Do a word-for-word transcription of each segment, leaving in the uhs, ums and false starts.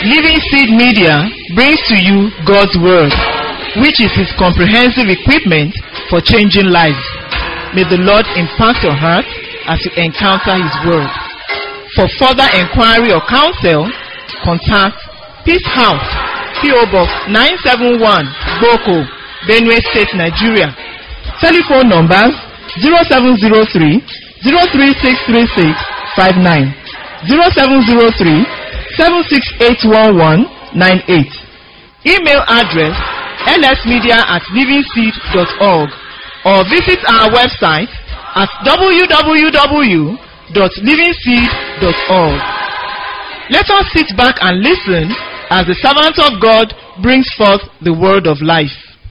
Living Seed Media brings to you God's Word, which is His comprehensive equipment for changing lives. May the Lord impact your heart as you encounter His Word. For further inquiry or counsel, contact Peace House, P O Box nine seven one, Boko, Benue State, Nigeria. Telephone numbers zero seven zero three, zero three six three six five nine, zero seven zero three, seven six eight one one nine eight. Email address l s media at living seed dot org or visit our website at w w w dot living seed dot org. Let us sit back and listen as the servant of God brings forth the word of life.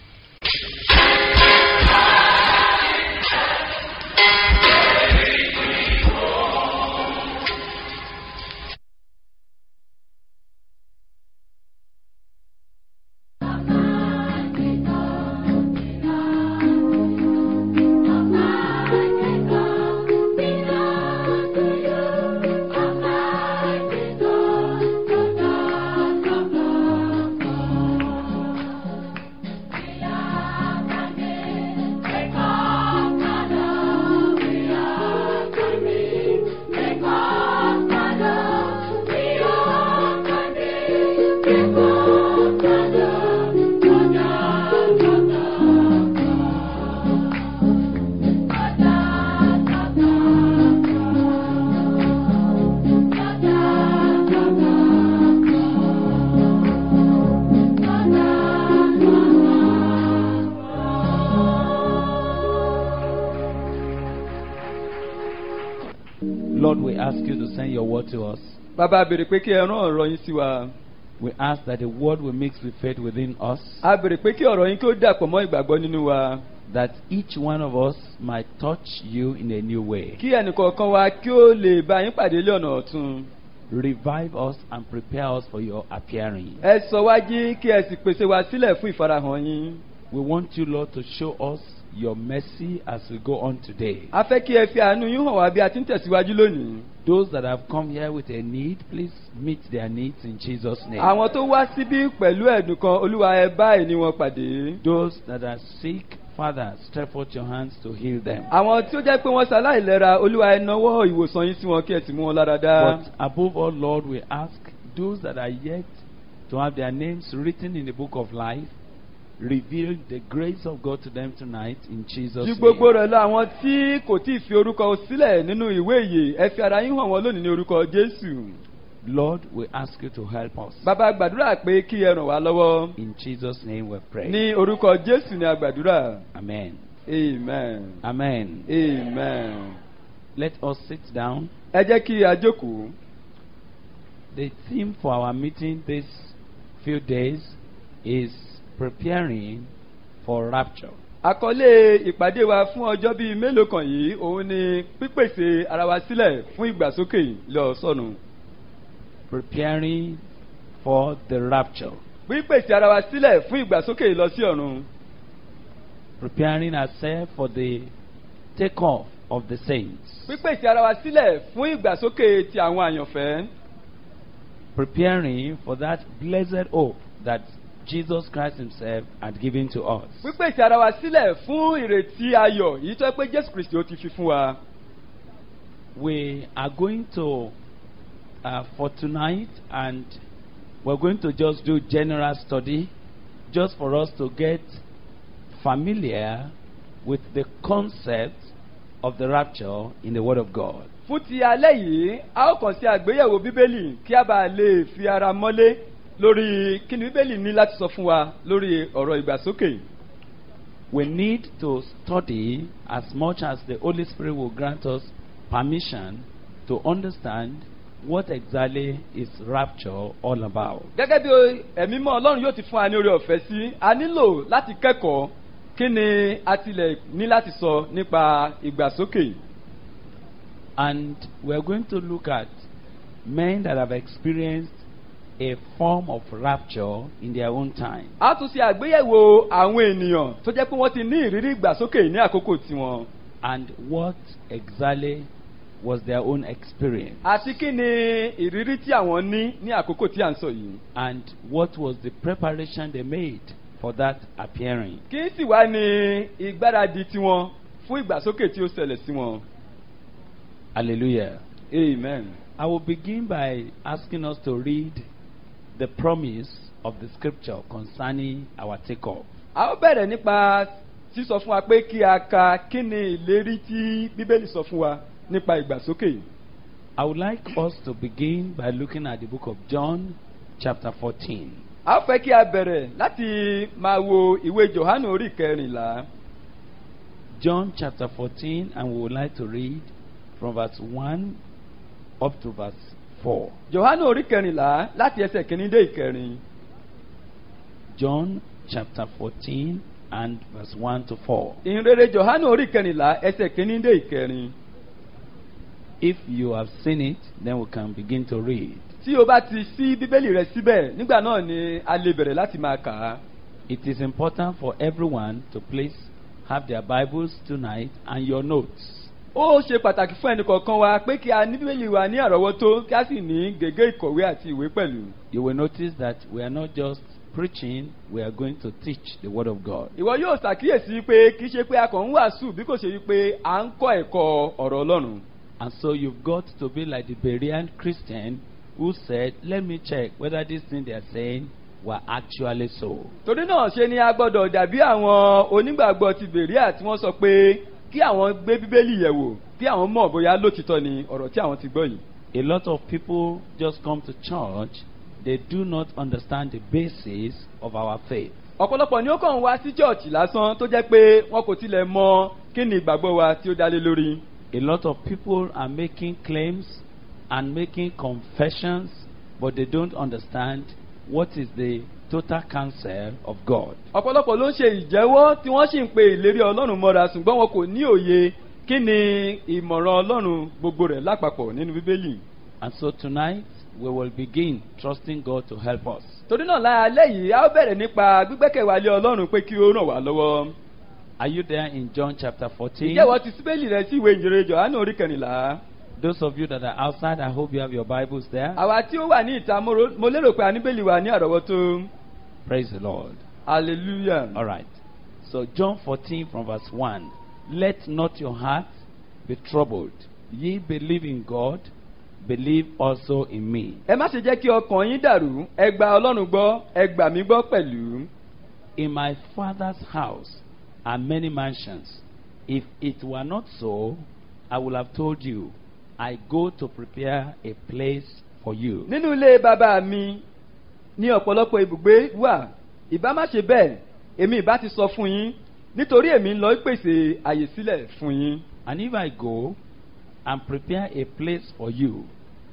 To us. Bàbá béèrè pé kí ẹ rán ọ̀rọ̀ yín sí wa. We ask that the word will mix with faith within us. A béèrè pé kí ọ̀rọ̀ yín kí ó dàpọ̀ mọ́ ìgbàgbọ́ nínú wa. That each one of us might touch you in a new way. Kí ẹnìkọ̀ọ̀kan wa kí ó lè bá yín pàdé lé ọ̀nà ọ̀tun. Revive us and prepare us for your appearing. Ẹ sọ wá jí kí ẹ sì pèsè wa sílẹ̀ fún ìfarahàn yín. We want you, Lord, to show us your mercy as we go on today. A fẹ́ kí ẹ fi àánú yín hàn wá bí a ti ń tẹ̀síwájú lónìí. Those that have come here with a need, please meet their needs in Jesus' name. Àwọn tó wá síbí pẹ̀lú ẹ̀dùn kan, Olúwa ẹ bá ẹni wọn pàdé. Those that are sick, Father, stretch forth your hands to heal them. Àwọn tí ó jẹ́ pé wọ́n ṣaláìlera, Olúwa ẹ nawọ́ ìwòsàn yín sí wọn kí ẹ sì mú wọn lára dá. But above all, Lord, we ask those that are yet to have their names written in the book of life, reveal the grace of God to them tonight in Jesus' Ju name. gbogbo rẹ̀ lọ àwọn tí kò tí ì fi orúkọ sílẹ̀ nínú ìwé ìyè, ẹ fi ara yín hàn wọ́n lónìí ní orúkọ Jésù. Lord, we ask you to help us. Bàbá gbàdúrà pé kí ẹ ràn wá lọ́wọ́. In Jesus' name we pray. Ní orúkọ Jésù ni a gbàdúrà. Amen. Amen. Amen. Amen. Let us sit down. Ẹ jẹ́ kí a jókòó. The theme for our meeting this few days is preparing for rapture. Àkọlé ìpàdé wa fún ọjọ́ bíi mélòó kan yìí òun ni pípèsè ara wa sílẹ̀ fún ìgbàsókè lọ sọ́run. Preparing for the rapture. Pípèsè ara wa sílẹ̀ fún ìgbàsókè lọ sí ọ̀run. Preparing ourselves for the take-off of the saints. Pípèsè ara wa sílẹ̀ fún ìgbàsókè ti àwọn àyànfẹ́. Preparing for that blessed hope that Jesus Christ himself had given to us. Pípèsè ara wa sílẹ̀ fún ìrètí ayọ̀ yìí tó pé Jésù Kristi ó ti fi fún wa. We are going to uh, for tonight, and we're going to just do general study just for us to get familiar with the concept of the rapture in the Word of God. Fún ti alẹ́ yìí, a ó kàn sí àgbéyẹ̀wò Bíbélì kí a bá lè fi ara mọ́lé lórí kí ni Bíbélì ní láti sọ fún wa lórí ọ̀rọ̀ ìgbàsókè. We need to study as much as the Holy Spirit will grant us permission to understand what exactly is rapture all about. Gẹ́gẹ́ bí ẹ̀mí mọ́ Ọlọ́run yóò ti fún wa ní oore ọ̀fẹ́ sí, a nílò láti kẹ́kọ̀ọ́ kí ni a tilẹ̀ ní láti sọ nípa ìgbàsókè. And we are going to look at men that have experienced a form of rapture in their own time. A tún ṣe àgbéyẹ̀wò àwọn ènìyàn tó jẹ́ pé wọ́n ti ní ìrírí ìgbàsókè ní àkókò tiwọn. And what exactly was their own experience? àti kí ni ìrírí tí àwọn ní ní àkókò tí à ń sọ yìí. And what was the preparation they made for that appearing? kí sì wá ní ìgbáradì tiwọn fún ìgbàsókè tí ó ṣẹlẹ̀ sí wọn. Hallelujah. Amen. I will begin by asking us to read the promise of the scripture concerning our takeoff. a ó bẹ̀rẹ̀ nípa sísọ fún wa pé kí a ka kí ni ìlérí tí bíbélì sọ fún wa nípa ìgbàsókè. I would like us to begin by looking at the book of John chapter fourteen. a ó fẹ́ kí a bẹ̀rẹ̀ láti máa wo ìwé Jòhánù orí kẹrìnlá. John chapter fourteen, and we would like to read from verse one up to verse four. Jòhánù orí kẹrìnlá láti ẹsẹ̀ kìíní dé ìkẹrin. John chapter fourteen and verse one to four. ìhìnrere Jòhánù orí kẹrìnlá ẹsẹ̀ kìíní dé ìkẹrin. If you have seen it, then we can begin to read. tí o bá ti ṣí bíbélì rẹ síbẹ̀ nígbà náà ni a lè bẹ̀rẹ̀ láti máa kà á. It is important for everyone to please have their Bibles tonight and your notes. ó ṣe pàtàkì fún ẹnìkọ̀ọ̀kan wa pé kí a ní bíbélì wa ní àrọ́wọ́tó kí a sì ní gègé ìkọ̀wé àti ìwé pẹ̀lú. You will notice that we are not just preaching, we are going to teach the Word of God. ìwọ yóò ṣàkíyèsí pé kì í ṣe pé a kàn ń wàásù bí kò ṣe wípé à ń kọ́ ẹ̀kọ́ ọ̀rọ̀ Ọlọ́run. And so you've got to be like the Berean Christian who said, let me check whether this thing they are saying were actually so. torí náà ṣe ni a gbọ́dọ̀ dàbí àwọn onígbàgbọ́ ti Bèríà tí wọ́n sọ pé kí àwọn gbé bíbélì yẹ̀ wò kí àwọn mọ̀ bóyá lótìtọ́ ni ọ̀rọ̀ tí àwọn ti gbọ́ yìí. A lot of people just come to church, they do not understand the basis of our faith. ọ̀pọ̀lọpọ̀ ni ó kàn ń wá sí chọ́ọ̀chì lásán tó jẹ́ pé wọn kò tilẹ̀ mọ kí ni ìgbàgbọ́ wa tí ó dálé lórí. A lot of people are making claims and making confessions, but they don't understand what is the total counsel of God. ọ̀pọ̀lọpọ̀ ló ń ṣe ìjẹ́wọ́ tí wọ́n sì ń pe ìlérí Ọlọ́run mọ́ra ṣùgbọ́n wọn kò ní òye kí ni ìmọ̀ràn Ọlọ́run gbogbo rẹ̀ lápapọ̀ nínú bíbélì. And so tonight we will begin trusting God to help us. torí náà lálẹ́ yìí a ó bẹ̀rẹ̀ nípa gbígbẹ́kẹ̀wálé Ọlọ́run pé kí ó ràn wá lọ́wọ́. Are you there in John chapter fourteen? ìjẹ́wọ́ ti síbélì rẹ sí ìwé ìjìnrere Jòhánù orí kẹrìnlá. Those of you that are outside, I hope you have your Bibles there. àwa tí ó wà ní ìta mo ro- mo lérò pé a ní bíbélì wa ní àrọ́wọ́tó. Praise the Lord. hallelujah. All right. So John fourteen from verse one. Let not your heart be troubled. Ye believe in God, believe also in me. ẹ má ṣe jẹ́ kí ọkàn yín dàrú ẹ gba Ọlọ́run gbọ́ ẹ gbà mí gbọ́ pẹ̀lú. In my Father's house are many mansions. If it were not so, I would have told you, I go to prepare a place for you. nínú ilé bàbá mi ní ọ̀pọ̀lọpọ̀ ibùgbé wà ìbá má ṣe bẹ́ẹ̀ èmi ìbá ti sọ fún yín nítorí èmi ń lọ pèsè àyè sílẹ̀ fún yín. And if I go and prepare a place for you,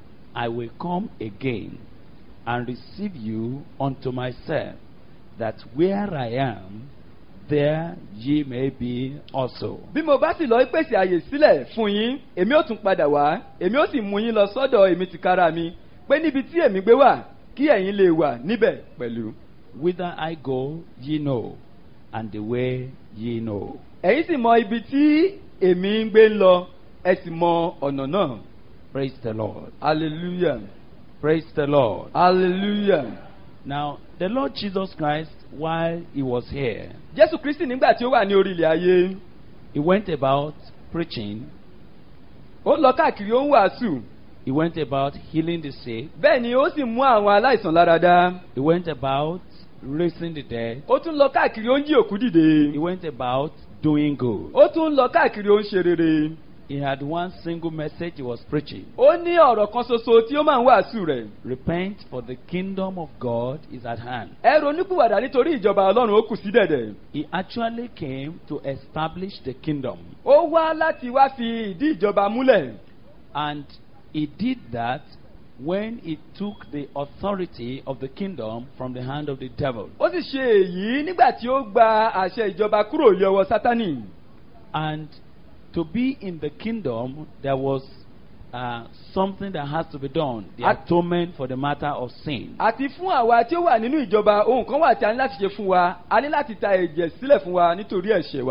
I will come again and receive you unto myself, that where I am, there ye may be also. bí mo bá sì lọ pèsè àyè sílẹ̀ fún yín èmi ó tún padà wá èmi ó sì mú yín lọ sọ́dọ̀ èmi tìkára mi pé níbi tí èmi gbé wà kí ẹ̀yin lè wà níbẹ̀ pẹ̀lú. Whither I go, ye know, and the way ye know. ẹ̀yin sì mọ ibi tí èmi ń gbé ń lọ ẹ sì mọ ọ̀nà náà. Praise the Lord. hallelujah. Praise the Lord. hallelujah. Now, the Lord Jesus Christ, while he was here, Jésù Kristi nígbà tí ó wà ní orí ilẹ̀ ayé he went about preaching, ó lọ káàkiri ó ń wàásù he went about healing the sick, bẹ́ẹ̀ ni ó sì mú àwọn aláìsàn lára dá. he went about raising the dead, ó tún lọ káàkiri ó ń jí òkú dìde. he went about doing good. ó tún lọ káàkiri ó ń ṣe rere. He had one single message he was preaching. ó ní ọ̀rọ̀ kan ṣoṣo tí ó máa ń wàásù rẹ̀. Repent, for the kingdom of God is at hand. ẹ ronúpìwàdà nítorí ìjọba Ọlọ́run ó kù sí dẹ̀dẹ̀. He actually came to establish the kingdom. ó wá láti wá fi ìdí ìjọba múlẹ̀. And he did that when he took the authority of the kingdom from the hand of the devil. ó sì ṣe èyí nígbà tí ó gba àṣẹ ìjọba kúrò lé ọwọ́ Sátánì. And to be in the kingdom, there was uh, something that has to be done, the At- atonement for the matter of sin. àti fún àwa tí ó wà nínú ìjọba ohun kan wà tí a ní láti ṣe fún wa a ní láti ta ẹ̀jẹ̀ sílẹ̀ fún wa nítorí ẹ̀ṣẹ̀ wa.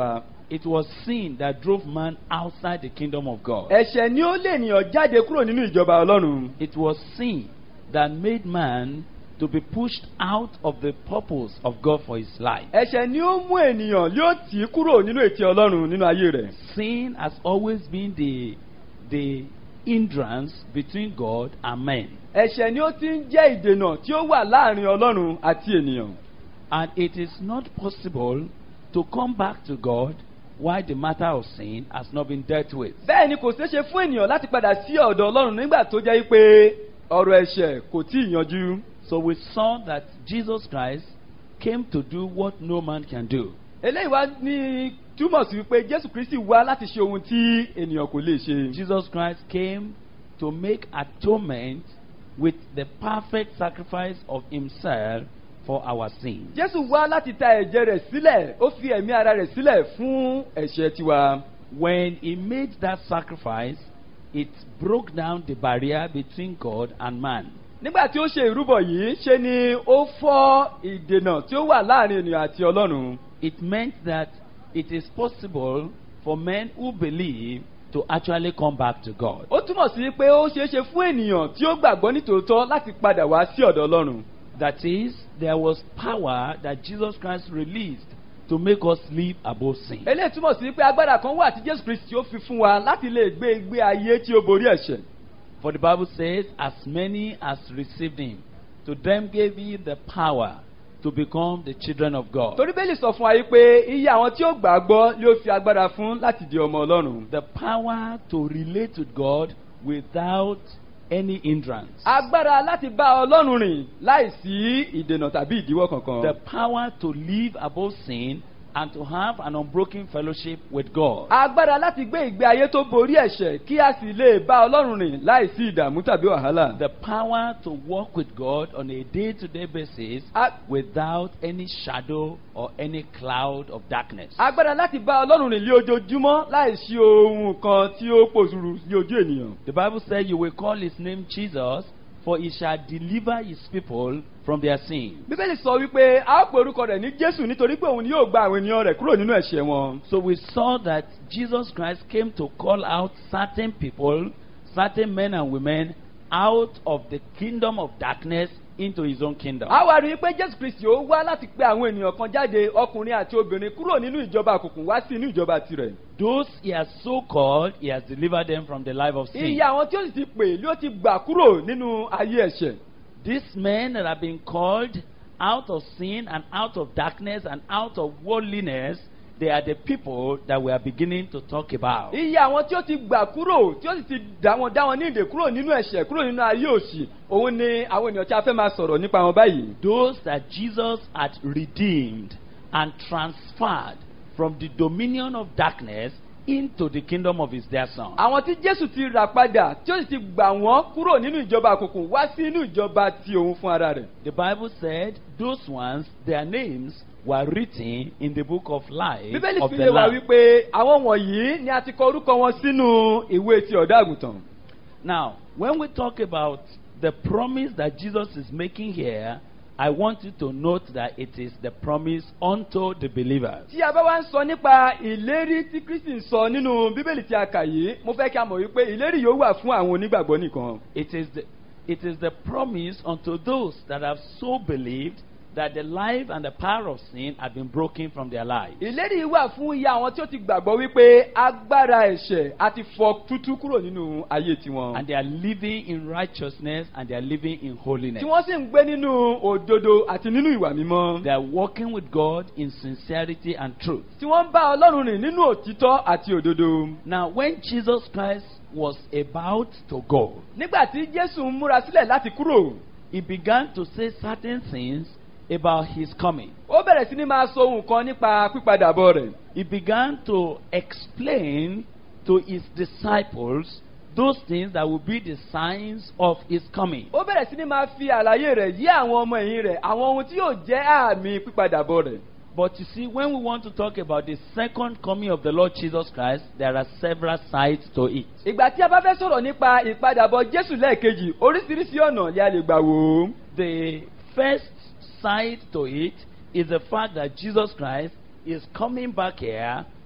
It was sin that drove man outside the kingdom of God. ẹ̀ṣẹ̀ ni ó lé ènìyàn jáde kúrò nínú ìjọba ọlọ́run. It was sin that made man to be pushed out of the purpose of God for his life. ẹ̀ṣẹ̀ ni ó mú ènìyàn yóò tì í kúrò nínú ètí ọlọ́run nínú ayé rẹ̀. Sin has always been the the hindrance between God and men. ẹ̀ṣẹ̀ ni ó ti ń jẹ́ ìdènà tí ó wà láàrin ọlọ́run àti ènìyàn. And it is not possible to come back to God while the matter of sin has not been dealt with. bẹ́ẹ̀ ni kò ṣeé ṣe fún ènìyàn láti padà sí ọ̀dọ̀ ọlọ́run nígbà tó jẹ́ pé ọ̀rọ̀ ẹ̀ṣẹ̀ kò tí ì yanjú. So we saw that Jesus Christ came to do what no man can do. eléyìí wá ní túmọ̀ sí wípé Jésù Kristi wá láti ṣe ohun tí ènìyàn kò lè ṣe. Jesus Christ came to make atonement with the perfect sacrifice of himself for our sins. Jésù wá láti ta ẹ̀jẹ̀ rẹ̀ sílẹ̀, ó fi ẹ̀mí ara rẹ̀ sílẹ̀ fún ẹ̀ṣẹ̀ tiwa. When he made that sacrifice, it broke down the barrier between God and man. Nígbà tí ó ṣe ìrúbọ yìí, ṣe ni ó fọ́ ìdènà tí ó wà láàrin ènìyàn àti Ọlọ́run. It meant that it is possible for men who believe to actually come back to God. Ó túmọ̀ sí pé ó ṣeé ṣe fún ènìyàn tí ó gbàgbọ́ nítòótọ́ láti padà wá sí ọ̀dọ̀ Ọlọ́run. That is, there was power that Jesus Christ released to make us live above sin. Eléyìí túmọ̀ sí pé agbára kan wà tí Jésù Kristi ó fi fún wa láti lè gbé ìgbé ayé tí ó borí ẹ̀ṣẹ̀. For the Bible says, as many as received him, to them gave he the power to become the children of God. Torí Bíbélì sọ fún wa yìí pé iye àwọn tí ó gbàgbọ́ ló fi agbára fún láti di ọmọ Ọlọ́run. The power to relate with God without any hindrance. Agbára láti bá Ọlọ́run rìn láìsí ìdènà tàbí ìdíwọ́ kankan. The power to live above sin and to have an unbroken fellowship with God. Agbára láti gbé ìgbé ayé tó borí ẹ̀ṣẹ̀ kí a sì lè bá Ọlọ́run rìn láìsí ìdààmú tàbí wàhálà. The power to walk with God on a day-to-day basis A- without any shadow or any cloud of darkness. Agbára láti bá Ọlọ́run rìn lé ojoojúmọ́ láìsí ohun kan tí ó pòṣùrù sí ojú ènìyàn. The Bible said you will call his name Jesus, for he shall deliver his people from their sins. Bíbélì sọ wípé a ó pe orúkọ rẹ̀ ní Jésù nítorí pé òun ni yóò gba àwọn ènìyàn rẹ̀ kúrò nínú ẹ̀ṣẹ̀ wọn. So we saw that Jesus Christ came to call out certain people, certain men and women, out of the kingdom of darkness into his own kingdom. A wá rí i pé Jésù Kristi ó wá láti pe àwọn ènìyàn kan jáde, ọkùnrin àti obìnrin, kúrò nínú ìjọba òkùnkùn wá sí inú ìjọba tirẹ̀. Those he has so called, he has delivered them from the life of sin. Iye àwọn tí ó sì ti pè ló ti gbà kúrò nínú ayé ẹ̀ṣẹ̀. These men that have been called out of sin and out of darkness and out of worldliness, they are the people that we are beginning to talk about. Iye àwọn tí ó ti gbà kúrò, tí ó sì ti dá wọn dá wọn ní ìdè kúrò nínú ẹ̀ṣẹ̀, kúrò nínú ayé òṣì, òun ni àwọn ènìyàn tí a fẹ́ máa sọ̀rọ̀ nípa wọn báyìí. Those that Jesus had redeemed and transferred from the dominion of darkness into the kingdom of his dear son. Àwọn tí Jésù ti rà padà, tí ó sì ti gbà wọ́n kúrò nínú ìjọba òkùnkùn wá sí inú ìjọba ti òun fún ara rẹ̀. The Bible said those ones, their names were written in the book of life Bíbélì of fi the lè wá Lamb. wípé àwọn wọ̀nyí ni a ti kọ orúkọ wọn sínú ìwé ti ọ̀dọ́ àgùntàn. Now, when we talk about the promise that Jesus is making here, I want you to note that it is the promise unto the believers. Tí a bá wá ń sọ nípa ìlérí tí Kristi ń sọ nínú Bíbélì tí a kà yìí, mo fẹ́ kí a mọ̀ wípé ìlérí yóò wà fún àwọn onígbàgbọ́ nìkan. It is the, it is the promise unto those that have so believed that the life and the power of sin have been broken from their lives. Ìlérí yìí wà fún iye àwọn tí ó ti gbàgbọ́ wípé agbára ẹ̀ṣẹ̀ àti fọ́ tútú kúrò nínú ayé tiwọn. And they are living in righteousness and they are living in holiness. Tí wọ́n sì ń gbé nínú òdodo àti nínú ìwà mímọ́. They are walking with God in sincerity and truth. Tí wọ́n ń bá Ọlọ́run rìn nínú òtítọ́ àti òdodo. Now, when Jesus Christ was about to go, Nígbà tí Jésù ń múra sílẹ̀ láti kúrò, he began to say certain things about his coming. ó bẹ̀rẹ̀ sí ní máa sọ ohun kan nípa pípadàbọ̀ rẹ̀. He began to explain to his disciples those things that will be the signs of his coming. Ó bẹ̀rẹ̀ sí ní máa fi àlàyé rẹ̀ yí àwọn ọmọ ẹ̀yìn rẹ̀ àwọn ohun tí yóò jẹ́ àmì pípadàbọ̀ rẹ̀. But you see, when we want to talk about the second coming of the Lord Jesus Christ, there are several sides to it. Ìgbà tí a bá fẹ́ sọ̀rọ̀ nípa ìpadàbọ̀ Jésù lẹ́ẹ̀kejì, oríṣiríṣi ọ̀nà ni a lè gbà wò ó. The first side to it is the fact that Jesus Christ is coming back here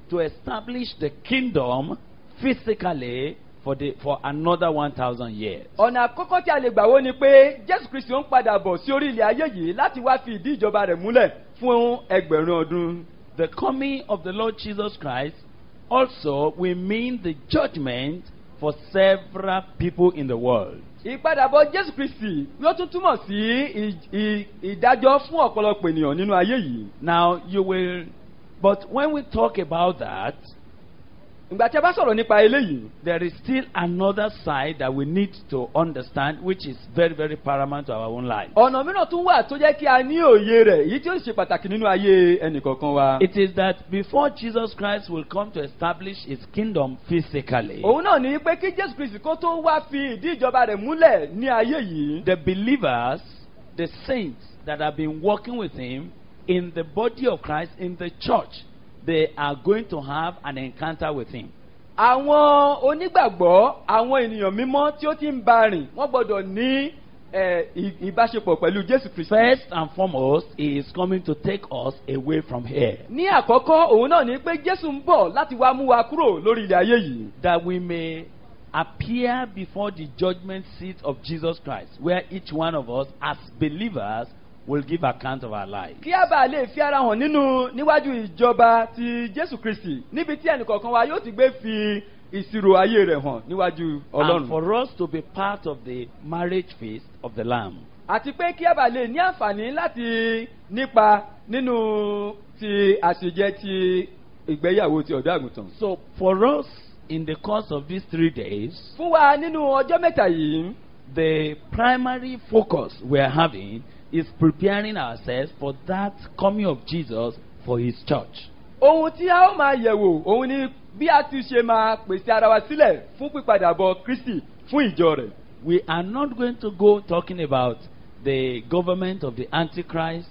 to establish the kingdom physically for the for another one thousand years. ọ̀nà àkọ́kọ́ tí a lè gbà wó ni pé jésù kristi ń padà bọ̀ sí orí ilẹ̀ ayé yìí láti wá fi ìdí ìjọba rẹ̀ múlẹ̀ fún ẹgbẹ̀rún ọdún. The coming of the Lord Jesus Christ also will mean the judgment for several people in the world. ìpadàbọ̀ jésù kristi yóò tún túmọ̀ sí ì- ì- ìdájọ́ fún ọ̀pọ̀lọpọ̀ ènìyàn nínú ayé yìí. Now you will, but when we talk about that, ìgbà tí a bá sọ̀rọ̀ nípa eléyìí, there is still another side that we need to understand, which is very, very paramount to our own life. ọ̀nà mìíràn tún wà tó jẹ́ kí a ní òye rẹ̀ èyí tí ó ṣe pàtàkì nínú ayé ẹnìkọ̀ọ̀kan wa. It is that before Jesus Christ will come to establish his kingdom physically, òun náà ní pé kí jésù kristi kó tó wá fi ìdí ìjọba rẹ̀ múlẹ̀ ní ayé yìí. the believers, the saints that have been working with him in the body of Christ, in the church, they are going to have an encounter with him. àwọn onígbàgbọ́ àwọn ènìyàn mímọ́ tí ó ti ń bá rìn wọ́n gbọ́dọ̀ ní eh, ì- ìbáṣepọ̀ pẹ̀lú jésù kristi. First and foremost, he is coming to take us away from here, ní àkọ́kọ́ òun náà ní pé jésù ń bọ̀ láti wá mú wa kúrò lórí ilẹ̀ ayé yìí. that we may appear before the judgment seat of Jesus Christ, where each one of us as believers will give account of our life. kí a bá lè fi ara hàn nínú níwájú ìjọba ti jésù kristi níbi tí ẹnìkọ̀ọ̀kan wa yóò ti gbé fi ìṣirò ayé rẹ̀ hàn níwájú And ọlọ́run. for us to be part of the marriage feast of the Lamb. àti pé kí a bá lè ní àǹfààní láti nípa nínú ti àṣejẹ ti ìgbéyàwó ti ọ̀dọ́ àgùntàn. So for us, in the course of these three days, fún wa nínú ọjọ́ mẹ́ta yìí, the primary focus we are having is preparing ourselves for that coming of Jesus for his church. ohun tí a ó máa yẹ̀wò òun ni bí a ti ṣe máa pèsè ara wa sílẹ̀ fún pípadàbọ̀ kristi fún ìjọ rẹ̀. We are not going to go talking about the government of the Antichrist,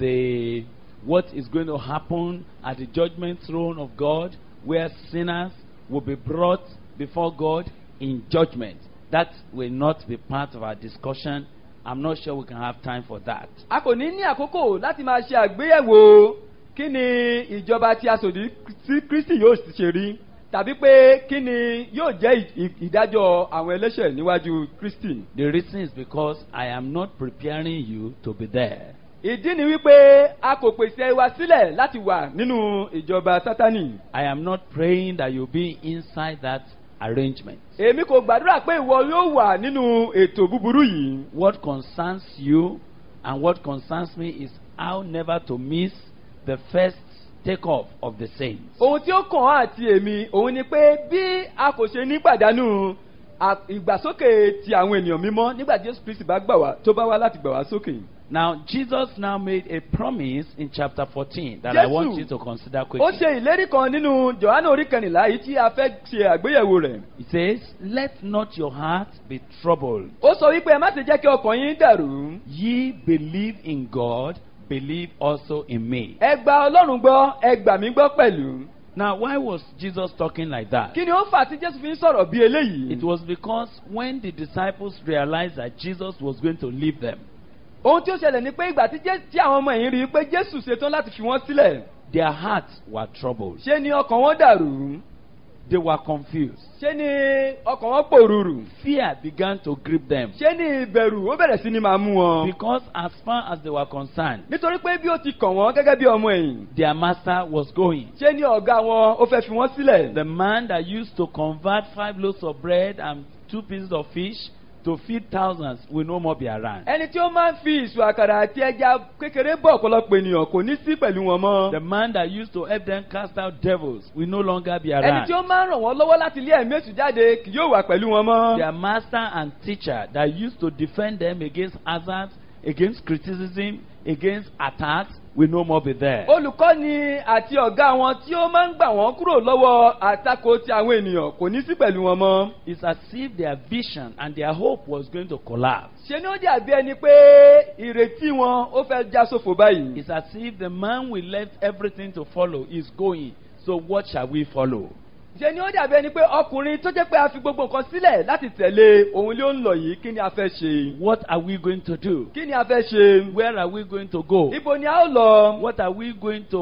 the what is going to happen at the judgment throne of God, where sinners will be brought before God in judgment. That will not be part of our discussion. I'm not sure we can have time for that. a kò ní ní àkókò láti máa ṣe àgbéyẹ̀wò kí ni ìjọba tí a sòdí sí kristi yóò ṣe rí tàbí pé kí ni yóò jẹ́ ì- ì- ìdájọ́ àwọn ẹlẹ́ṣẹ̀ níwájú kristi. The reason is because I am not preparing you to be there. ìdí ni wípé a kò pèsè wa sílẹ̀ láti wà nínú ìjọba sátánì. I am not praying that you'll be inside that arrangement. èmi kò gbàdúrà pé ìwọ yóò wà nínú ètò búburú yìí. What concerns you and what concerns me is how never to miss the first takeoff of the saints. ohun tí ó kàn án àti èmi òun ni pé bí a kò ṣe ní pàdánù à- ìgbàsókè ti àwọn ènìyàn mímọ́ nígbà tí jésù kristi bá gbà wá tó bá wá láti gbà wá sókè. Now, Jesus now made a promise in chapter fourteen that I Jésù, want you to consider ó quickly. ṣe ìlérí kan nínú johannu orí kẹrìnlá yìí tí a fẹ́ ṣe àgbéyẹ̀wò rẹ̀. He says, "Let not your heart be troubled. ó sọ wípé ẹ má ṣe jẹ́ kí ọkàn yín dàrú. Ye believe in God, believe also in me." ẹ gba ọlọ́run gbọ́ ẹ gbà mí gbọ́ pẹ̀lú. Now, why was Jesus talking like that? kí ni ó fà tí jésù fi ń sọ̀rọ̀ bí eléyìí. It was because when the disciples realized that Jesus was going to leave them, ohun tí ó ṣẹlẹ̀ ni pé ìgbà tí Jé- tí àwọn ọmọ yìí rí i pé jésù ṣetán láti fi wọ́n sílẹ̀ their hearts were troubled. ṣé ni ọkàn wọn dàrú. They were confused. ṣé ni ọkàn wọn pòrúurù. Fear began to grip them ṣé ni ìbẹ̀rù ó bẹ̀rẹ̀ sí ni máa mú wọn. because as far as they were concerned, nítorí pé bí ó ti kàn wọ́n gẹ́gẹ́ bí ọmọ ẹ̀yìn. their master was going. ṣé ni ọ̀gá wọn ó fẹ́ fi wọ́n sílẹ̀. The man that used to convert five loaves of bread and two pieces of fish to feed thousands will no more be around. ẹni tí ó máa ń fi ìṣù àkàrà àti ẹja kékeré bọ̀ ọ̀pọ̀lọpọ̀ ènìyàn kò ní sí pẹ̀lú wọn mọ́. The man that used to help them cast out devils will no longer be ẹni around. tí ó máa ń ràn wọ́n lọ́wọ́ láti lé ẹ̀mí èṣù jáde kì yóò wà pẹ̀lú wọn mọ́. Their master and teacher that used to defend them against hazards, against criticism, against attacks will no more be there. olùkọ́ni àti ọ̀gá wọn tí ó máa ń gbà wọ́n kúrò lọ́wọ́ àtakò ti àwọn ènìyàn kò ní sí pẹ̀lú wọn mọ́. It's as if their vision and their hope was going to collapse. ṣe ni ó dàbí ẹni pé ìrètí wọn ó fẹ́ já sófo báyìí. It's as if the man we left everything to follow is going. So what shall we follow? ṣe ni ó dàbí ẹni pé ọkùnrin tó jẹ́ pé a fi gbogbo nǹkan sílẹ̀ láti tẹ̀lé òun ló ń lọ yìí kí ni a fẹ́ ṣe. What are we going to do? kí ni a fẹ́ ṣe. Where are we going to go? ibo ni a ó lọ. What are we going to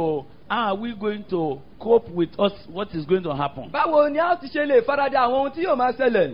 how are we going to cope with us, what is going to happen? báwo ni a ó ti ṣe lè farada àwọn ohun tí yóò máa ṣẹlẹ̀?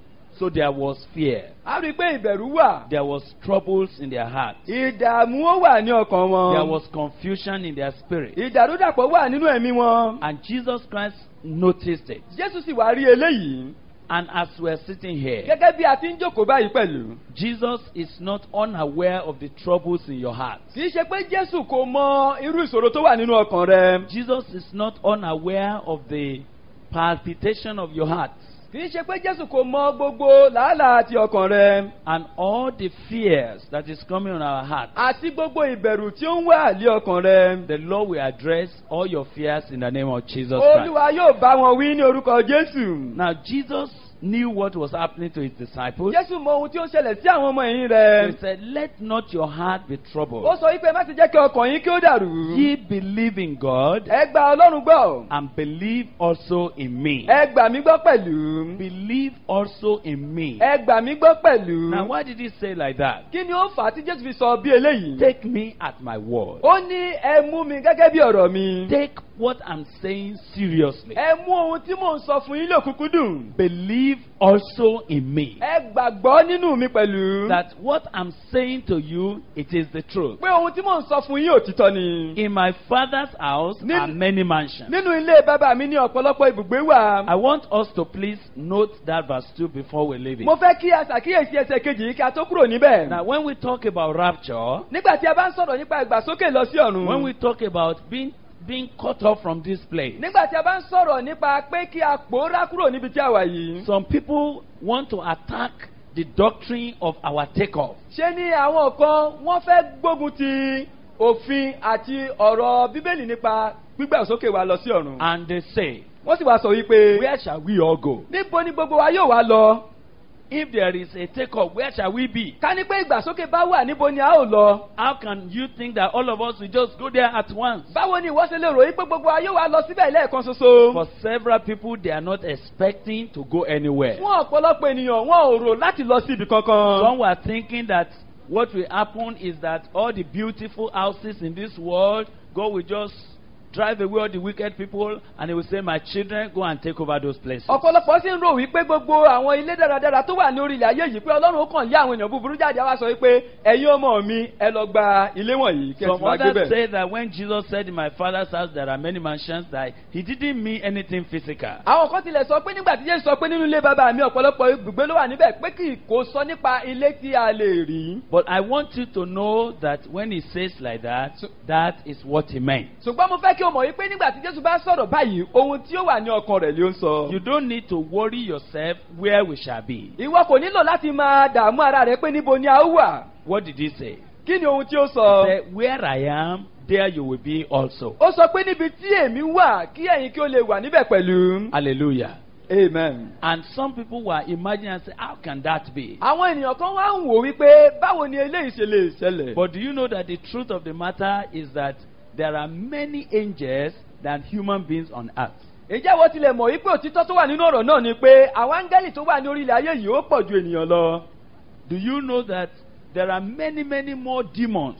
So there was fear. a rí i pé ìbẹ̀rù wà. There was troubles in their hearts. ìdààmú ó wà ní ọkàn wọn. There was confusion in their spirit. ìdàrúdàpọ̀ wà nínú ẹ̀mí wọn. And Jesus Christ noticed it. Jésù sì wá rí eléyìí. And as we're sitting here, gẹ́gẹ́ bí a ti ń jókòó báyìí pẹ̀lú. Jesus is not unaware of the troubles in your heart. kì í ṣe pé Jésù kò mọ irú ìṣòro tó wà nínú ọkàn rẹ. Jesus is not unaware of the palpitation of your heart. kì í ṣe pé Jésù kò mọ gbogbo làálàá ti ọkàn rẹ. And all the fears that is coming on our heart. àti gbogbo ìbẹ̀rù tí ó ń wà lé ọkàn rẹ. The Lord will address all your fears in the name of Jesus Christ. Olúwa yóò bá wọn wí ní orúkọ Jésù. Now Jesus knew what was happening to his disciples. Jésù mọ ohun tí ó ń ṣẹlẹ̀ sí àwọn ọmọ ẹ̀yìn rẹ̀. He said, let not your heart be troubled. Ó sọ wípé má ti jẹ́ kí ọkàn yín kí ó dàrú. Ye believe in God Ẹ gba Ọlọ́run gbọ́. and believe also in me. Ẹ gbà mí gbọ́ pẹ̀lú. Believe also in me. Ẹ gbà mí gbọ́ pẹ̀lú. Now why did he say like that? Kí ni ó fà á tí Jésù fi sọ bí eléyìí? Take me at my word. Ó ní ẹ mú mi gẹ́gẹ́ bí ọ̀rọ̀ mi. Take what I'm saying seriously. Ẹ mú ohun tí mò ń sọ fún yín lókùnkúndùn. Believe also in me. Ẹ gbàgbọ́ nínú mi pẹ̀lú. That what I'm saying to you, it is the truth. Pé ohun tí mò ń sọ fún yín òtítọ́ ni. In my Father's house Nin- are many mansions. Nínú ilé bàbá mi ní ọ̀pọ̀lọpọ̀ ibùgbé wà. I want us to please note that verse two before we leave it. Mo fẹ́ kí a ṣàkíyèsí ẹsẹ̀ kejì yìí kí a tó kúrò níbẹ̀. Now when we talk about rapture, Nígbà tí a bá ń sọ̀rọ̀ nípa ìgbàsókè lọ sí ọ̀run. when we talk about being being cut off from this place, Nígbà tí a bá ń sọ̀rọ̀ nípa pé kí a pòórá kúrò níbi tí a wà yìí. some people want to attack the doctrine of our takeoff. Ṣé ni àwọn kan wọ́n fẹ́ gbógun ti òfin àti ọ̀rọ̀ Bíbélì nípa gbígbàsókè wa lọ sí ọ̀run. And they say, Wọ́n sì wá sọ wípé. where shall we all go? Níbo ni gbogbo wa yóò wá lọ? If there is a takeoff, where shall we be? Ká ní pé ìgbàsókè bá wà níbo ni a ó lọ? How can you think that all of us will just go there at once? Báwo ni ìwọ ṣe lè ròyìn pé gbogbo wa yóò wá lọ síbẹ̀ lẹ́ẹ̀kan ṣoṣo? For several people, they are not expecting to go anywhere. Fún ọ̀pọ̀lọpọ̀ ènìyàn wọn ò rò láti lọ sí ibì kankan. Some were thinking that what will happen is that all the beautiful houses in this world, God will just drive away all the wicked people, and he will say, my children, go and take over those places. Ọ̀pọ̀lọpọ̀ sì ń rò wípé gbogbo àwọn ilé dáradára tó wà ní orí ilẹ̀ ayé yìí pé Ọlọ́run ó kàn lé àwọn èèyàn búburú jáde á wá sọ wípé ẹ̀yin ọmọ mi ẹ lọ gba ilé wọ̀nyí kí ẹ sì Some máa gbé others bẹ̀. say that when Jesus said in my Father's house there are many mansions, that he didn't mean anything physical. Àwọn kan tilẹ̀ sọ pé nígbà tí Jésù sọ pé nínú ilé bàbá mi ọ̀pọ̀lọpọ̀ ibùgbé ló wà níbẹ̀ pé kì kò sọ nípa ilé tí a lè rí. But I want you to know that when he says like that, that is what he meant. Ṣùgbọ́n mo fẹ́ kí o mọ̀ wípé nígbà tí Jésù bá sọ̀rọ̀ báyìí ohun tí ó wà ní ọkàn rẹ̀ ló ń sọ. You don't need to worry yourself where we shall be. Ìwọ kò nílò láti máa dààmú ara rẹ pé níbo ni a ó wà. What did he say? Kí ni ohun tí ó He sọ? said, where I am, there you will be also. Ó sọ pé níbi tí èmi wà kí ẹ̀yin kí ó lè wà níbẹ̀ pẹ̀lú. Hallelujah. Amen. And some people were imagining and say, how can that be? Àwọn ènìyàn kan wá ń wò wípé báwo ni eléyìí ṣe lè ṣẹlẹ̀. But do you know that the truth of the matter is that there are many angels than human beings on earth? Ǹjẹ́ wọ́n tilẹ̀ mọ̀ wípé òtítọ́ tó wà nínú ọ̀rọ̀ náà ni pé àwọn áńgẹ́lì tó wà ní orí ilẹ̀ ayé yìí ó pọ̀ ju ènìyàn lọ. Do you know that there are many, many more demons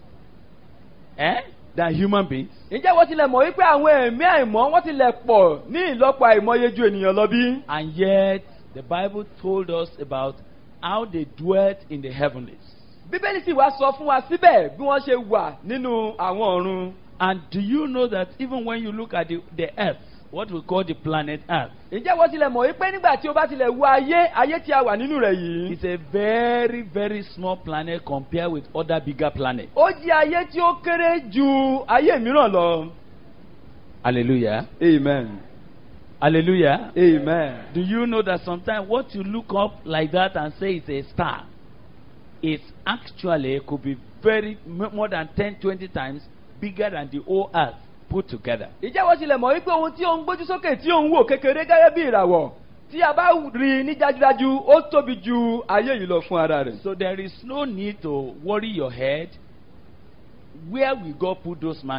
eh, than human beings? Ǹjẹ́ wọ́n tilẹ̀ mọ̀ wípé àwọn ẹ̀mí àìmọ́ wọ́n tilẹ̀ pọ̀ ní ìlọ́pọ̀ àìmọye ju ènìyàn lọ bí? And yet, the Bible told us about how they dwelt in the heavenlies. Bíbélì sì wá sọ fún wa síbẹ̀ bí wọ́n ṣe wà nínú àwọn ọ̀run. And do you know that even when you look at the, the earth, what we call the planet earth, Ǹjẹ́ wọ́n tilẹ̀ mọ̀ wípé nígbà tí o bá tilẹ̀ wo ayé ayé tí a wà nínú rẹ̀ yìí? it's a very, very small planet compared with other bigger planets. Ó jẹ́ ayé tí ó kéré ju ayé mìíràn lọ. Hallelujah. Amen. Hallelujah. Amen. Do you know that sometimes what you look up like that and say it's a star, it actually could be very m- more than ten, twenty times bigger than the whole earth put together. Ǹjẹ́ wọ́n tilẹ̀ mọ̀ wípé ohun tí ó ń gbójú sókè tí ó ń wò kékeré gẹ́gẹ́ bí ìràwọ̀ tí a bá rí i ní dájúdájú ó tóbi ju ayé yìí lọ fún ara rẹ̀. So there is no need to worry your head where will God put those mansions.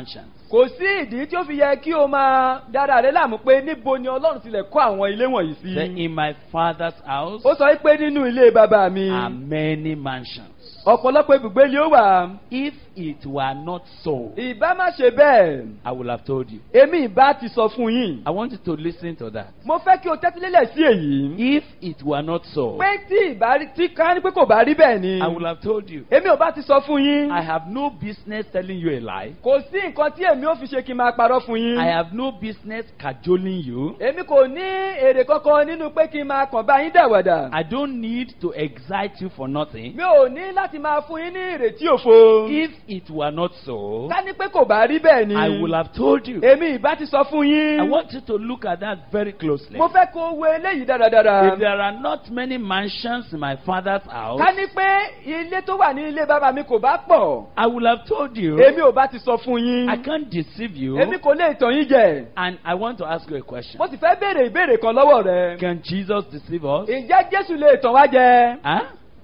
kò sí ìdí tí ó fi yẹ kí o máa dára rẹ láàmú pé níbo ni ọlọ́run tilẹ̀ kọ́ àwọn ilé wọ̀nyí sí. Say, in my father's house ó sọ pé nínú ilé bàbá mi are many mansions. ọ̀pọ̀lọpọ̀ ibùgbé ni ó wà. If it were not so, ìbá má ṣe bẹ́ẹ̀ I would have told you. èmi ìbá ti sọ fún yín. I want you to listen to that. mo fẹ́ kí o tẹ́tílélẹ̀ sí èyí. If it were not so, pé tí ìbá rí tí ká ní pé kò bá rí bẹ́ẹ̀ ni. I would have told you. èmi ò bá ti sọ fún yín. I have no business telling you a lie. kò sí nǹkan tí èmi ò fi ṣe kí n máa parọ́ fún yín. I have no business cajoling you. èmi kò ní èrè kankan nínú pé kí n máa kàn bá yín dàwàdà. I don't need to excite you for nothing. mi ò ní láti máa fún yín ní ìrètí òfo. If it were not so, ká ní pé kò bá rí bẹ́ẹ̀ ni. I would have told you. èmi ìbá ti sọ fún I yín. want you to look at that very closely. mo fẹ́ kó o wo eléyìí dáradára. If there are not many mansions in my father's house, ká ní pé ilé tó wà ní ilé bàbá mi kò bá pọ̀. I would have told you. èmi ò bá ti sọ fún yín. I can't deceive you. èmi kò lè tàn yín jẹ. And I want to ask you a question. mo sì fẹ́ béèrè ìbéèrè kan lọ́wọ́ rẹ. Can Jesus deceive us? ǹjẹ́ jésù lè tàn wá jẹ? Huh?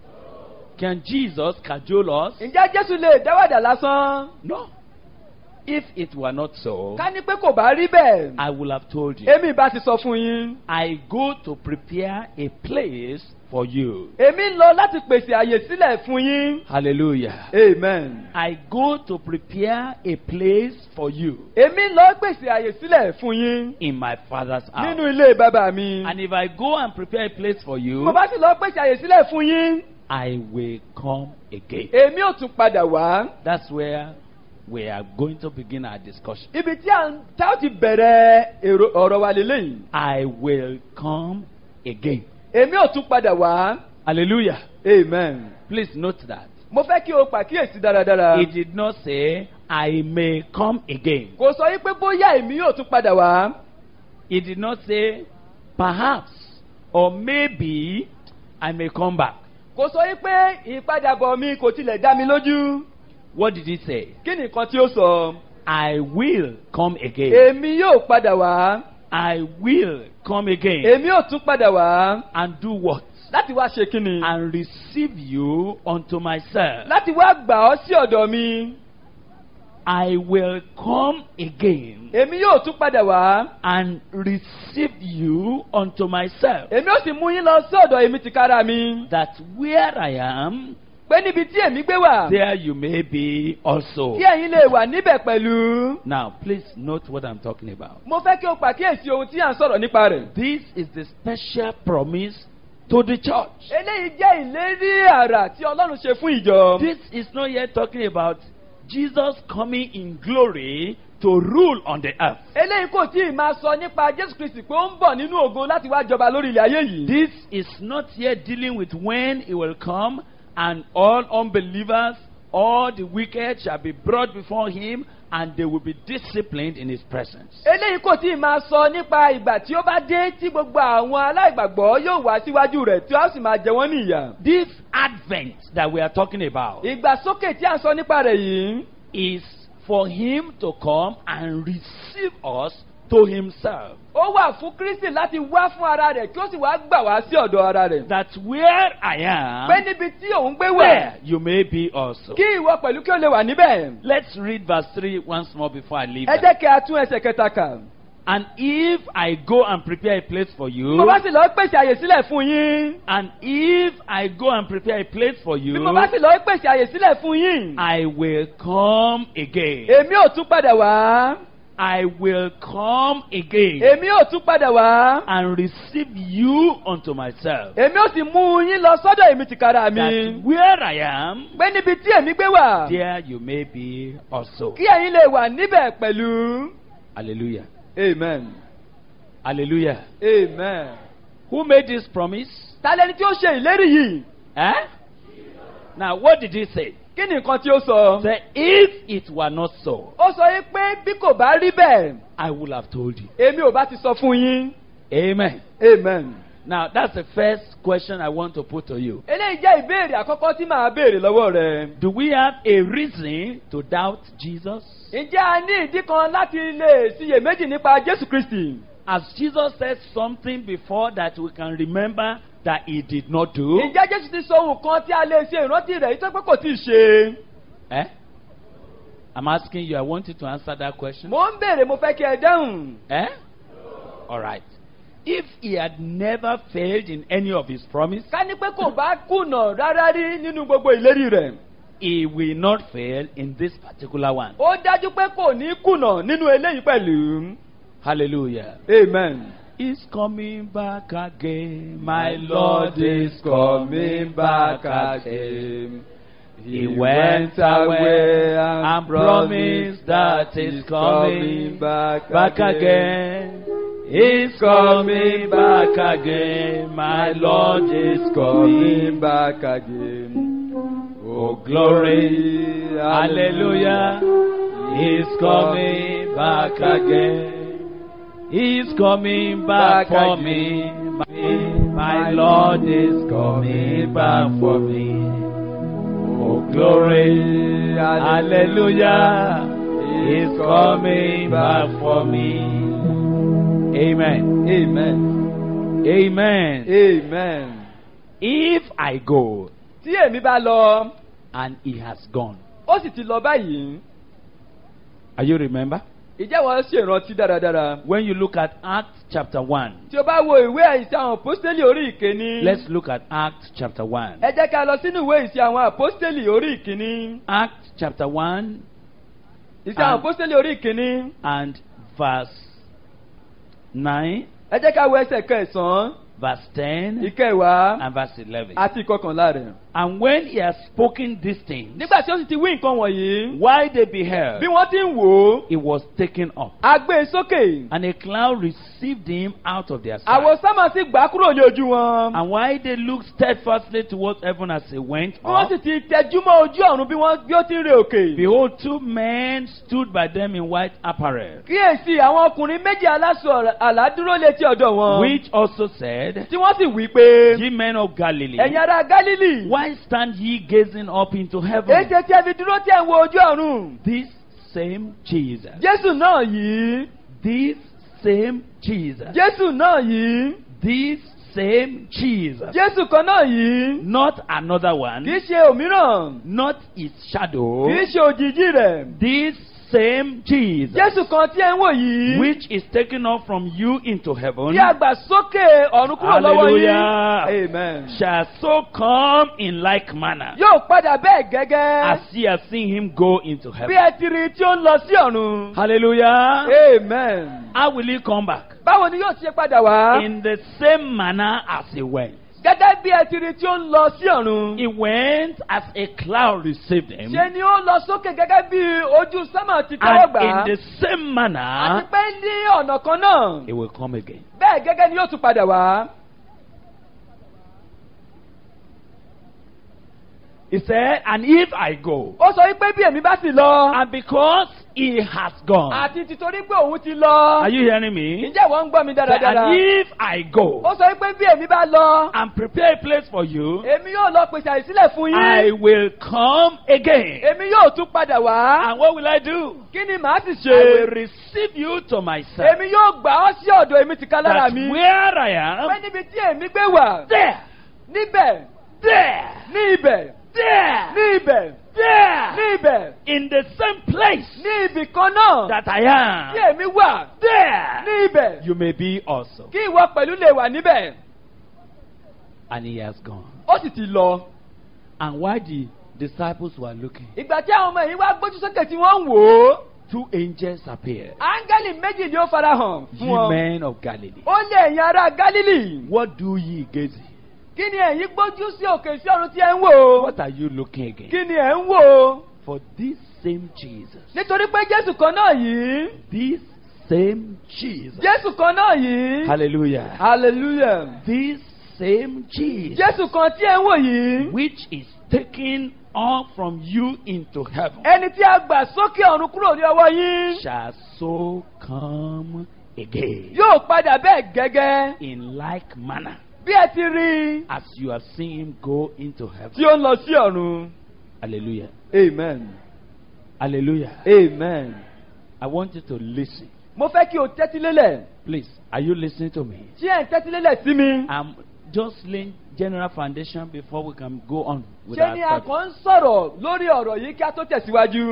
Can Jesus cajole us? ǹjẹ́ jésù lè dáwàdà lásán? No. If it were not so, ká ní pé kò bá rí bẹ́ẹ̀. I would have told you. èmi ìbá ti sọ fún yín. I go to prepare a place for you. èmi ń lọ láti pèsè àyè sílẹ̀ fún yín. Hallelujah. amen. I go to prepare a place for you èmi ń lọ pèsè àyè sílẹ̀ fún yín. in my father's house. nínú ilé bàbá mi. And if I go and prepare a place for you, mo bá sì lọ pèsè àyè sílẹ̀ fún yín. I will come again. èmi ò tún padà wá. That's where we are going to begin our discussion. ibi tí a ń tá ó ti bẹ̀rẹ̀ èrò ọ̀rọ̀ wa lélẹ́yìn. I will come again. èmi ò tún padà wá. Hallelujah. amen. Please note that. mo fẹ́ kí o pàkíyèsí dáradára. He did not say, I may come again. kò sọ yí pé bóyá èmi yóò tún padà wá. He did not say, perhaps or maybe I may come back. kò sọ yí pé ìpadàbọ̀ mi kò tilẹ̀ dá mi lójú. What did he say? kí ni nǹkan tí ó sọ? I will come again. èmi yóò padà wá. I will come again. èmi yóò tún padà wá. And do what? láti wá ṣe kí ni? And receive you unto myself. láti wá gbà ọ́ sí ọ̀dọ̀ mi. I will come again èmi yóò tún padà wá. and receive you unto myself. èmi ó sì mú yín lọ sí ọ̀dọ̀ èmi tìkára mi. That where I am, pé níbi tí èmi gbé wà. there you may be also. kí ẹ̀yin lè wà níbẹ̀ pẹ̀lú. Now, please note what I'm talking about. mo fẹ́ kí o pàkíyèsí ohun tí à ń sọ̀rọ̀ nípa rẹ̀. This is the special promise to the church. eléyìí jẹ́ ìlérí àrà tí ọlọ́run ṣe fún ìjọ. This is not yet talking about Jesus coming in glory to rule on the earth. eléyìí kò tí ì máa sọ nípa jésù kristi pé ó ń bọ̀ nínú ògo láti wá jọba lórí ilẹ̀ ayé yìí. This is not yet dealing with when he will come and all unbelievers, all the wicked shall be brought before him and they will be disciplined in his presence. eléyìí kò tí ì máa sọ nípa ìgbà tí ó bá dé tí gbogbo àwọn aláìgbàgbọ́ yóò wá síwájú rẹ̀ tí ó sì máa jẹ wọ́n ní ìyà. This advent that we are talking about ìgbàsókè tí à ń sọ nípa rẹ̀ yìí. is for him to come and receive us to himself. ó wà fún kristi láti wá fún ara rẹ̀ kí ó sì wá gbà wá sí ọ̀dọ̀ ara rẹ̀. That where I am, pé níbi tí òun gbé there wà. you may be also. kí ìwọ pẹ̀lú kí ó lè wà níbẹ̀. Let's read verse three once more before I leave. ẹ that. jẹ́ kí a tún ẹsẹ̀ kẹta kà. And if I go and prepare a place for bí you, mo bá sì lọ pèsè àyè sílẹ̀ fún yín. and if I go and prepare a place for bí you, mo bá sì lọ pèsè àyè sílẹ̀ fún yín. I will come again. èmi ò tún padà wá. I will come again èmi ò tún padà wá. and receive you unto myself. èmi ò sì mú yín lọ sọ́dọ̀ èmi tìkára mi. That where I am, pé níbi tí èmi gbé wà. there you may be also. kí ẹ̀yin lè wà níbẹ̀ pẹ̀lú. Hallelujah. amen. Hallelujah. amen. Who made this promise? ta lẹni tí ó ṣe ìlérí yìí. Eh? Now, what did he say? kí ni nǹkan tí ó sọ. Say, if it were not so, ó sọ yín pé bí kò bá rí bẹ́ẹ̀. I would have told you. èmi ò bá ti sọ fún yín. Amen. amen. Now, that's the first question I want to put to you. eléyìí jẹ́ ìbéèrè àkọ́kọ́ tí màá béèrè lọ́wọ́ rẹ. Do we have a reason to doubt Jesus? ǹjẹ́ a ní ìdí kan láti lè ṣiyèméjì nípa jésù kristi. Has Jesus said something before that we can remember that he did not do? ǹjẹ́ jésù ti sọ ohun kan tí a lè ṣe ìrántí rẹ̀ yìí tó pé kò tí ì ṣe. Eh? I'm asking you, I want you to answer that question. mo ń béèrè mo fẹ́ kí ẹ dáhùn. Eh? All right. If he had never failed in any of his promise, ká ní pé kò bá kùnà rárá rí nínú gbogbo ìlérí rẹ̀. he will not fail in this particular one. ó dájú pé kò ní kùnà nínú eléyìí pẹ̀lú. Hallelujah. amen. He's coming back again. My Lord is coming back again. He went away and promised that he's coming back, back again. He's coming back again. My Lord is coming back again. Oh, glory. Hallelujah. He's coming back again. He's coming back, back for me. My, my Lord is coming back for me. Oh, glory. Hallelujah. He's coming back for me. Amen. Amen. Amen. Amen. If I go, tí èmi bá lọ, and he has gone. ó sì ti lọ báyìí. Are you remember? Ìjẹ́ wọ́n ṣe ìrántí dáradára. When you look at Acts chapter one. Tí o bá wo ìwé ìṣe àwọn apostoli orí ìkíní. Let's look at Acts chapter one. Ẹ jẹ́ ká lọ sínú ìwé ìṣe àwọn apostoli orí ìkíní. Acts chapter one. Ìṣe àwọn apostoli orí ìkíní. And verse nine. Ẹ jẹ́ ká wo ẹsẹ̀ kẹsàn-án. Verse ten. Ìkẹwàá. And verse eleven. Àti ìkọkànlá rẹ̀. And when he has spoken these things. Nígbà tí ó sì ti wí nǹkan wọ̀nyí. While they beheld. Bí wọ́n ti ń wò ó. He was taken up. A gbé e sókè. And a cloud received him out of their sight. Àwọ̀ sámà sì gbà kúrò ní ojú wọn. And while they looked steadfastly towards heaven as he went up. Bí wọ́n sì ti tẹjúmọ́ ojú ọ̀run bí wọ́n bí ó ti ń re òkè. Behold, two men stood by them in white apparel. Kíyèsí àwọn ọkùnrin méjì aláṣọ àlá dúró létí ọ̀dọ̀ wọn. Which also said. Tí wọ́n sì wí pé. Ye men of Galilee. Ẹ̀yin ará Gálílì. Why stand ye gazing up into heaven? Èsì tí ẹ fi dúró tí ẹ ń wo ojú ọ̀run. This same Jesus. Jésù náà yìí. This same Jesus. Jésù náà yìí. This same Jesus. Jésù kan náà yìí. Not another one. Kì í ṣe òmíràn. Not his shadow. Kì í ṣe òjìji rẹ̀. This same Jesus. Jésù kan tí ẹ ń wò yìí. Which is taken up from you into heaven. Tí a gbà sókè ọ̀run kúrò lọ́wọ́ yín. Hallelujah. Amen. Shall so come in like manner. Yóò padà bẹ́ẹ̀ gẹ́gẹ́. As ye have seen him go into heaven. Bí ẹ ti rí tí ó ń lọ sí ọ̀run. Hallelujah. Amen. How will he come back? Báwo ni yóò ṣe padà wá? In the same manner as he went. Gẹ́gẹ́ bí ẹ ti rí tí ó ń lọ sí ọ̀run. He went as a cloud received him. Ṣé ni ó lọ sókè gẹ́gẹ́ bí ojú sámà ti tẹ́wọ́ gbà? And in the same manner. Àti pé ní ọ̀nà kan náà. He will come again. Bẹ́ẹ̀ gẹ́gẹ́ ni yóò tún padà wá. He said, and if I go. Ó sọ wípé bí èmi bá sì lọ. And because he has gone. Àti títorí pé òun ti lọ. Are you hearing me? Ǹjẹ́ wọ́n ń gbọ́ mi dáradára? And if I go. Ó sọ wípé bí èmi bá lọ. And prepare a place for you. Èmi yóò lọ pèsè àìsílẹ̀ fún yín. I will come again. Èmi yóò tún padà wá. And what will I do? Kí ni màá sì I ṣe? will receive you to myself. Èmi yóò gbà ọ́ sí ọ̀dọ̀ èmi tìka lára That mi. where I am. Pé níbi tí èmi gbé wà. There. Níbẹ̀. There. Ní ibẹ̀. There. Ní ibẹ̀. There. Ní ibẹ̀. In the same place. Ní ibì kan náà. That I am. Tí èmi wà. There. Ní ibẹ̀. You may be also. Kí ìwọ pẹ̀lú lè wà níbẹ̀. And he has gone. Ó sì ti lọ. And while the disciples were looking. Ìgbà tí àwọn ọmọ yìí wá gbójú sókè tí wọ́n ń wò ó. Two angels appeared. Áńgẹ́lì méjì ni ó farahàn fún Ye wọn. men of Galilee. Ó lé ẹ̀yin ará Gálílì. What do ye gazing? Kí ni ẹ̀yin gbójú sí òkè sí ọ̀run tí ẹ ń wò? What are you looking again? Kí ni ẹ̀ ń wò? For this same Jesus. Nítorí pé Jésù kan náà yìí. This same Jesus. Jésù kan náà yìí. Hallelujah. Hallelujah. This same Jesus. Jésù kan tí ẹ ń wò yìí. Which is taken up from you into heaven. Ẹni tí a gbà sókè ọ̀run kúrò ní ọwọ́ yín. Shall so come again. Yóò padà bẹ́ẹ̀ gẹ́gẹ́. In like manner. Bí ẹ ti rí. As you have seen him go into heaven. Tí ó ń lọ sí ọ̀run. Hallelujah. Amen. Hallelujah. Amen. I want you to listen. Mo fẹ́ kí o tẹ́tí lélẹ̀. Please, are you listening to me? Ṣé ẹ̀ ń tẹ́tí lélẹ̀ sí mi? I'm just laying general foundation before we can go on with Ṣé our ni a study. kàn ń sọ̀rọ̀ lórí ọ̀rọ̀ yìí kí a tó tẹ̀síwájú?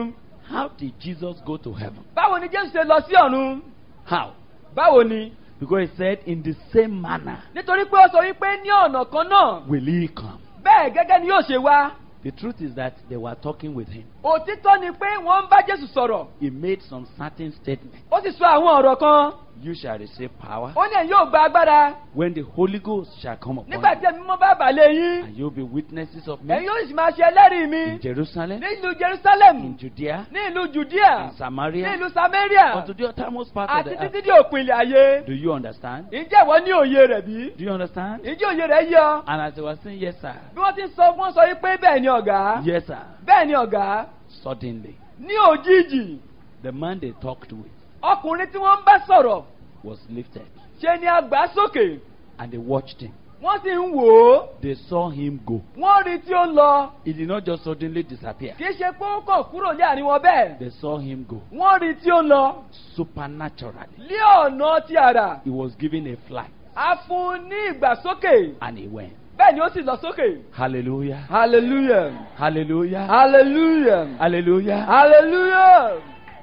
how did Jesus go to heaven? báwo ni Jésù ṣe lọ sí ọ̀run? How? báwo ni? Because he said, in the same manner nítorí pé ó sọ wípé ní ọ̀nà kan náà will he come. bẹ́ẹ̀ gẹ́gẹ́ ni yóò ṣe wá. The truth is that they were talking with him. òtítọ́ ni pé wọ́n ń bá Jésù sọ̀rọ̀. He made some certain statements. ó sì sọ àwọn ọ̀rọ̀ kan. You shall receive power ó ní ẹ̀yin yóò gba agbára when the Holy Ghost shall come upon nígbà tí you. ẹ̀mí mímọ́ bá bà lé yín. And you'll be witnesses of me ẹ̀yin yóò sì máa ṣe ẹlẹ́rìí mi in Jerusalem, ní ìlú Jerusalem, in Judea, ní ìlú Judea, in ní Samaria, ìlú Samaria, unto the uttermost part of àti the títí earth. dé òpin ilẹ̀ ayé. Do you understand? ǹjẹ́ ìwọ ní òye rẹ̀ bí? Do you understand? ǹjẹ́ òye rẹ̀ yọ? And as they were saying, yes, sir. bí wọ́n ti sọ wọ́n sọ wípé bẹ́ẹ̀ ni ọ̀gá. Yes, sir. bẹ́ẹ̀ ni ọ̀gá. Suddenly, ní òjijì the man they talked with ọkùnrin tí wọ́n ń bá sọ̀rọ̀ was lifted. ṣe ni a gbà sókè. And they watched him. wọ́n sì ń wò ó. They saw him go. wọ́n rí tí ó ń lọ. He did not just suddenly disappear. kì í ṣe pé ó kàn kúrò ní àárín wọn bẹ́ẹ̀. They saw him go. wọ́n rí tí ó ń lọ. Supernaturally, ní ọ̀nà ti àrà. he was given a flight. a fún un ní ìgbàsókè. And he went. bẹ́ẹ̀ ni ó sì lọ sókè. Hallelujah. hallelujah. Hallelujah. hallelujah. Hallelujah. hallelujah.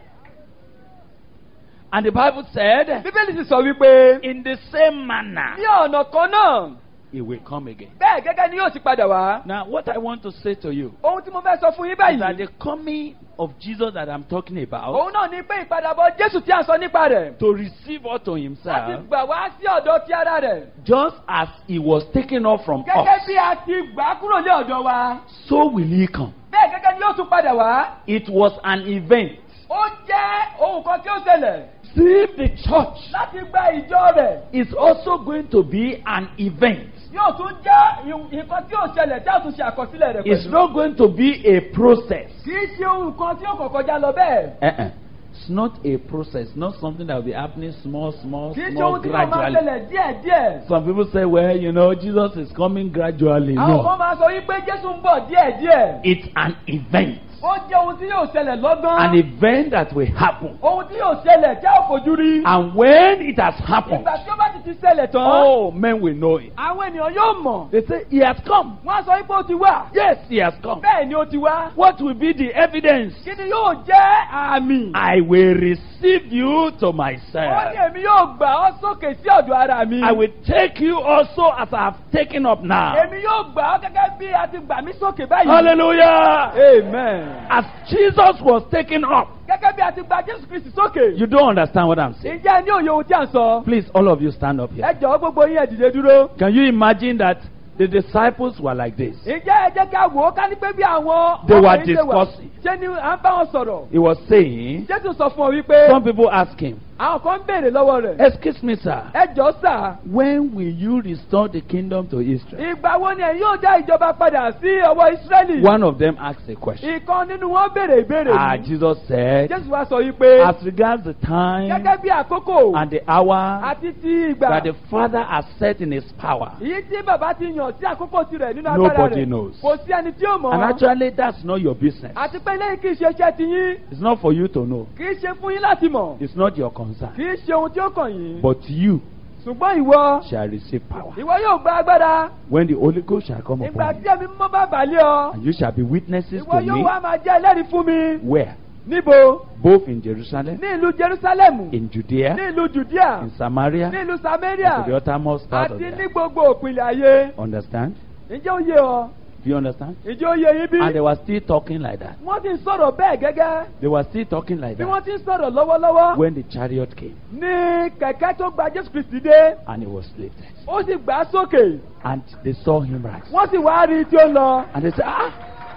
And the Bible said, bíbélì sì sọ wípé in the same manner, ní ọ̀nà kan náà he will come again. bẹ́ẹ̀ gẹ́gẹ́ ni yóò ti padà wá. Now, what I want to say to you ohun tí mo fẹ́ sọ fún yín is that báyìí. the coming of Jesus that I'm talking about, òun náà ni pé ìpadàbọ̀ Jésù tí a ń sọ nípa rẹ̀. to receive unto láti himself, gbà wá sí ọ̀dọ̀ ti ara rẹ̀. just as he was taken off from gẹ́gẹ́ us, bí a ti gbà á kúrò ní ọ̀dọ̀ wa. so will he come. bẹ́ẹ̀ gẹ́gẹ́ ni yóò tún padà wá. It was an event. ó jẹ́ ohun kan tí ó ṣẹlẹ̀. See, the church láti gba ìjọ rẹ̀. is also going to be an event. yóò tún jẹ́ nǹkan tí ó ṣẹlẹ̀ tí a tún ṣe àkọsílẹ̀ rẹ̀ It's pẹ̀lú. not going to be a process. kì í ṣe ohun kan tí ó kàn kọjá lọ bẹ́ẹ̀. Uh-uh. It's not a process, not something that will be happening small, small, kì í ṣe small, ohun tí wọ́n máa gradually. ṣẹlẹ̀ díẹ̀díẹ̀. Some people say, well, you know, Jesus is coming gradually. àwọn kan No. máa sọ wípé Jésù ń bọ̀ díẹ̀díẹ̀. It's an event. ó jẹ́ ohun tí yóò ṣẹlẹ̀ lọ́gán. An event that will happen. ohun tí yóò ṣẹlẹ̀ tí a ò fojú rí. And when it has happened, ìgbà tí ó bá ti ti ṣẹlẹ̀ tán. all men will know it. àwọn ènìyàn yóò mọ̀. They say, he has come. wọ́n á sọ wípé ó ti wá. Yes, he has come. bẹ́ẹ̀ ni ó ti wá. What will be the evidence? kí ni yóò jẹ́ àmì. I will receive you to ó ní myself. èmi yóò gbà ọ́ sókè sí ọ̀dọ̀ ara mi. I will take you also as I have taken up now. èmi yóò gbà ọ́ gẹ́gẹ́ bí a ti gbà mí sókè báyìí. Hallelujah. amen. As Jesus was taken up. gẹ́gẹ́ bí a ti gba Jésù Kristi sókè. You don't understand what I'm saying. ǹjẹ́ ní òye ohun tí a ń sọ. Please, all of you stand up here. ẹ jọ̀ọ́ gbogbo yín ẹ dìde dúró. Can you imagine that the disciples were like this? ǹjẹ́ ẹ jẹ́ ká wò ó ká ní pé bí àwọn They were ọkùnrin ṣe wà. discussing. ṣé ni à ń bá wọn sọ̀rọ̀. He was saying, Jésù sọ fún ọ wípé. some people ask him, àwọn kan ń béèrè lọ́wọ́ rẹ̀. excuse me, sir, ẹ jọ̀ọ́ sà. when will you restore the kingdom to Israel? ìgbà wo ni ẹ yóò dá ìjọba padà sí ọwọ́ Ísírẹ́lì. One of them asked a question. ìkan nínú wọn béèrè ìbéèrè Ah, yìí. Jesus said, Jésù wá sọ wípé. as regards the time gẹ́gẹ́ bí àkókò. and the hour àti ti ìgbà. that the Father has set in his power, èyí tí bàbá ti yàn sí àkókò tirẹ̀ nínú agbára nobody rẹ̀. knows. kò sí ẹni tí ó mọ̀. And actually, that's not your business. àti pé lẹ́yìn kì í ṣe iṣẹ́ ti yín. It's not for you to know. kì í ṣe fún yín láti mọ̀. It's not your concern. kì í ṣe ohun tí ó kàn yín. But you ṣùgbọ́n ìwọ. shall receive power ìwọ yóò gba agbára. when the Holy Ghost shall come ìgbà upon tí you. ẹ̀mí mímọ́ bá bàlẹ́ ọ. And you shall be witnesses ìwọ to yóò me. wá máa jẹ́ ẹlẹ́rìí fún mi. Where? níbo. Both in Jerusalem, ní ìlú Jerúsálẹ́mù. in Judea, ní ìlú Judea. in Samaria, ní ìlú Samaria. and to the uttermost part of àti the ní earth. gbogbo òpinlẹ̀ ayé. Understand? ǹjẹ́ ó yé ọ? Do you understand? ǹjẹ́ ó yé yín bí? And they were still talking like that. wọ́n ti ń sọ̀rọ̀ bẹ́ẹ̀ gẹ́gẹ́. They were still talking like bí wọ́n that ti ń sọ̀rọ̀ lọ́wọ́lọ́wọ́. when the chariot came ní kẹ̀kẹ́ tó gba Jésù Kristi dé. and he was lifted. ó sì gbà á sókè. And they saw him rise. wọ́n sì wá rí i tí ó lọ. And they said, ah,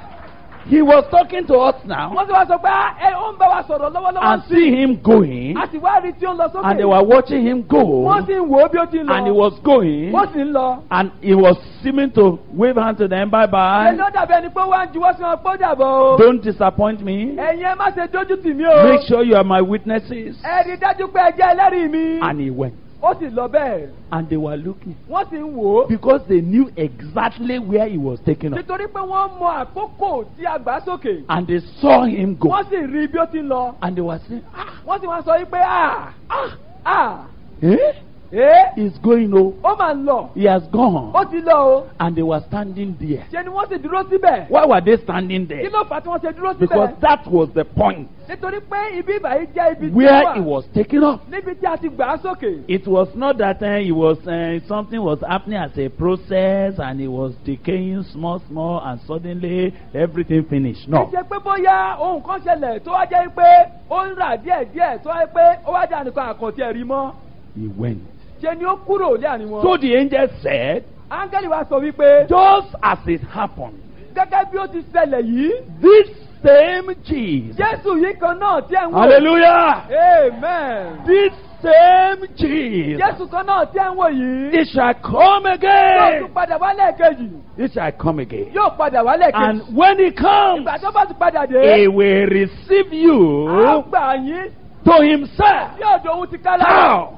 he was talking to us now. wọ́n sì wá sọ pé "Ah, ẹ ó ń bá wa sọ̀rọ̀ lọ́wọ́lọ́wọ́ And see him going. a sì wá rí i tí ó ń lọ sókè. And they were watching him go. wọ́n sì ń wò ó bí ó ti ń lọ. And he was going. wọ́n sì ń lọ. And he was seeming to wave hand to them, bye ẹni bye. ó dàbí ẹni pé wọ́n á juwọ́ sí wọn pé ó dàbọ̀ o. Don't disappoint me. ẹ̀yin ẹ má ṣe dójú tì mí o. Make sure you are my witnesses. ẹ rí i dájú pé ẹ jẹ́ ẹlẹ́rìí mi. And he went. ó sì lọ bẹ́ẹ̀. And they were looking. wọ́n sì ń wò ó. Because they knew exactly where he was taken up. nítorí pé wọ́n mọ àkókò tí a gbà á sókè. And they saw him go. wọ́n sì rí i bí ó ti ń lọ. And they were saying, ah, wọ́n sì wá sọ wípé ah ah ah eh? ẹ́ He's going oh. ó máa ń lọ He has gone. ó ti lọ o And they were standing there. ṣe ni wọ́n sì dúró síbẹ̀ Why were they standing kí there? ló fà á tí wọ́n ṣe dúró Because síbẹ̀ that was the point nítorí pé ibi ìbàyí jẹ́ ibi tí ó where wà he was taken up. níbi tí a ti gbà á sókè. It was not that uh, he was uh, something was happening as a process and he was decaying small small and suddenly everything finished. No. kì í ṣe pé bóyá ohun kan ṣẹlẹ̀ tó wá jẹ́ pé ó ń rà díẹ̀díẹ̀ tó wá pé ó wá jẹ́ ànìkan àkàntì ẹ̀rí mọ́ He went. ṣe ni ó kúrò lé àní wọn. So the angel said, áńgẹ́lì wa sọ wípé just as it happened, gẹ́gẹ́ bí ó ti ṣẹlẹ̀ yìí this same Jesus, jésù yìí kan náà tí ẹ̀ ń wò. hallelujah, amen. this same Jesus, jésù kan náà tí ẹ̀ ń wò yìí. it shall come yóò again. tún padà wá lẹ́ẹ̀kejì. It shall come again. yóò padà wá lẹ́ẹ̀kejì. And when he comes, ìgbà tó bá ti padà he dé. will receive á you gbà yín to himself. sí ọ̀dọ̀ òun ti ká lára. How?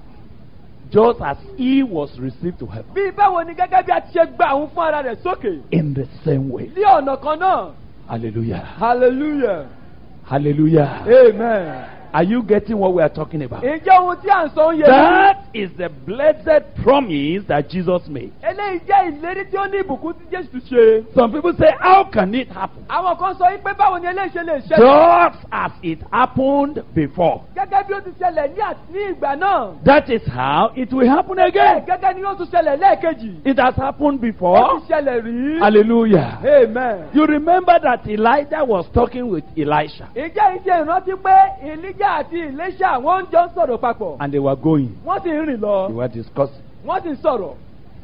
Just as he was received to heaven. bí báwo ni gẹ́gẹ́ bí a ti ṣe gbà òun fún ara rẹ̀ sókè. In the same way. ní ọ̀nà kan náà. Hallelujah. hallelujah. Hallelujah. amen. Are you getting what we are talking about? ǹjẹ́ ohun tí à ń sọ ń yé mi? That is the blessed promise that Jesus made. eléyìí jẹ́ ìlérí tí ó ní ìbùkún tí jésù ṣe. Some people say, how can it happen? àwọn kan sọ wípé báwo ni eléyìí ṣe lè ṣẹlẹ̀. Just as it happened before. gẹ́gẹ́ bí ó ti ṣẹlẹ̀ ní àti ní ìgbà náà. That is how it will happen bẹ́ẹ̀ again. gẹ́gẹ́ ni yóò tún ṣẹlẹ̀ lẹ́ẹ̀kejì. It has happened ó before. ti ṣẹlẹ̀ rí. Hallelujah. amen. You remember that Elijah was talking with Elisha ìjẹ́ ìṣe ìrántí pé ìlíjà àti ìléṣà wọ́n jọ ń sọ̀rọ̀ papọ̀. and they were going. wọ́n sì ń rìn They lọ. were discussing. wọ́n sì ń sọ̀rọ̀.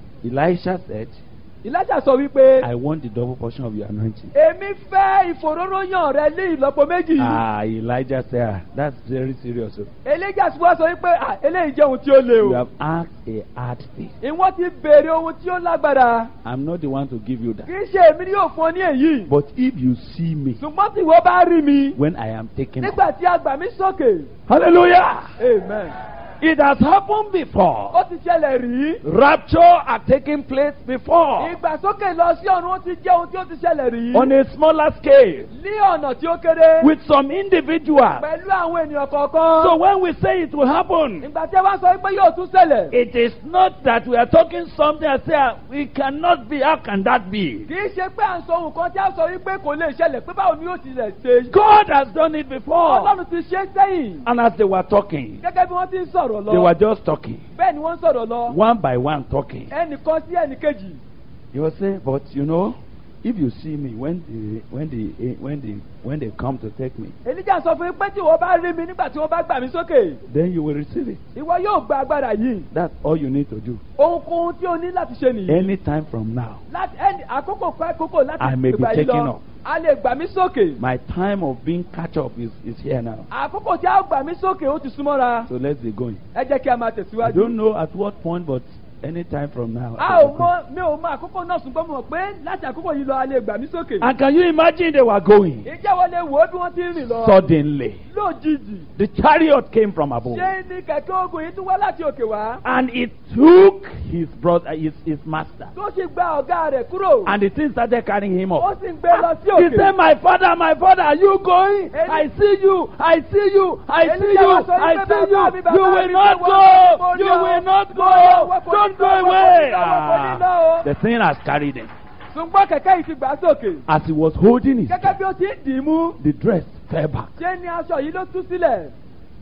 Elisha said, ìlàjà sọ wípé. I want the double portion of your anointing. èmi fẹ́ ìfòróróyàn rẹ ní ìlọ́po méjì. Ah, Elijah said, ah, that's very serious. oh. eléjà sì wá sọ wípé "Ah, eléyìí jẹ́ ohun tí ó le You o. have asked a hard thing. ìwọ́n ti béèrè ohun tí ó lágbára. I'm not the one to give you kì that. í ṣe èmi ni yóò fún ọ ní èyí. But if you see me ṣùgbọ́n tí ìwọ bá rí mi. when I am taken up. nígbà tí a gbà mí sókè. Hallelujah. amen. It has happened before. ó ti ṣẹlẹ̀ rí. Rapture had taken place before. ìgbàsókè lọ sí ọ̀run ó ti jẹ́ ohun tí ó ti ṣẹlẹ̀ rí. On a smaller scale. ní ọ̀nà tí ó kéré. With some individuals. pẹ̀lú àwọn ènìyàn kọ̀ọ̀kan. So when we say it will happen. ìgbà tí a bá sọ pé yóò tún ṣẹlẹ̀. It is not that we are talking something and say, ah, we cannot be, how can that be? kì í ṣe pé à ń sọ ohun kan tí a sọ wípé kò lè ṣẹlẹ̀ pé báwo ni yóò ti lẹ̀ ṣe. God has done it before. ọlọ́run ti ṣe é sẹ́yìn. And as they were talking, gẹ́gẹ́ bí wọ́n ti ń sọ̀rọ̀ lọ. they were just talking. bẹ́ẹ̀ ni wọ́n ń sọ̀rọ̀ lọ. One by one talking. ẹnìkan sí ẹnìkejì. You will say, but you know, if you see me when they, when they, when they, when they come to take me, èlíjà sọ fún mi pé tí ìwọ bá rí mi nígbà tí wọ́n bá gbà mí sókè. then you will receive it. ìwọ yóò gba agbára yìí. That's all you need to do. ohunkóhun tí o ní láti ṣe nìyí. Anytime from now, láti ẹni àkókò pẹ́ àkókò láti I may be ìgbà yìí taken lọ. up. a lè gbà mí sókè. my time of being catch up is, is here now. àkókò tí a gbà mí sókè ó ti súnmọ́ra. So let's be going. ẹ jẹ́ kí a máa I tẹ̀síwájú. don't know at what point, but anytime from now. a ò mọ mi ò mọ àkókò náà ṣùgbọ́n mo mọ̀ pé láti àkókò yìí lọ a lè gbà mí sókè. And can you imagine they were going? ìjẹ́ wọ́n lè wò ó bí wọ́n ti ń rìn lọ. Suddenly, lójijì. the chariot came from above. ṣé ní kẹ̀kẹ́ ogun yìí tún wá láti òkè wá. And it took his brother, his, his master. tó sì gba ọ̀gá rẹ̀ kúrò. And the thing started carrying him ó up. sì ń gbé lọ sí He òkè. said, my father, my father, are you going? Eli- I see you, I see you, I see Elijah you, was saying, I "Baba, see you. Baba, You will Baba, not Baba, go, Baba, you Baba, will not Baba, go. Baba, Don't go Baba, away. Baba, Ah, Baba, the thing has carried him. ṣùgbọ́n kẹ̀kẹ́ yìí ti gbà sókè. As he was holding his, gẹ́gẹ́ bí ó ti ń dì í mú. the dress fell back. ṣé ni aṣọ yìí ló tú sílẹ̀.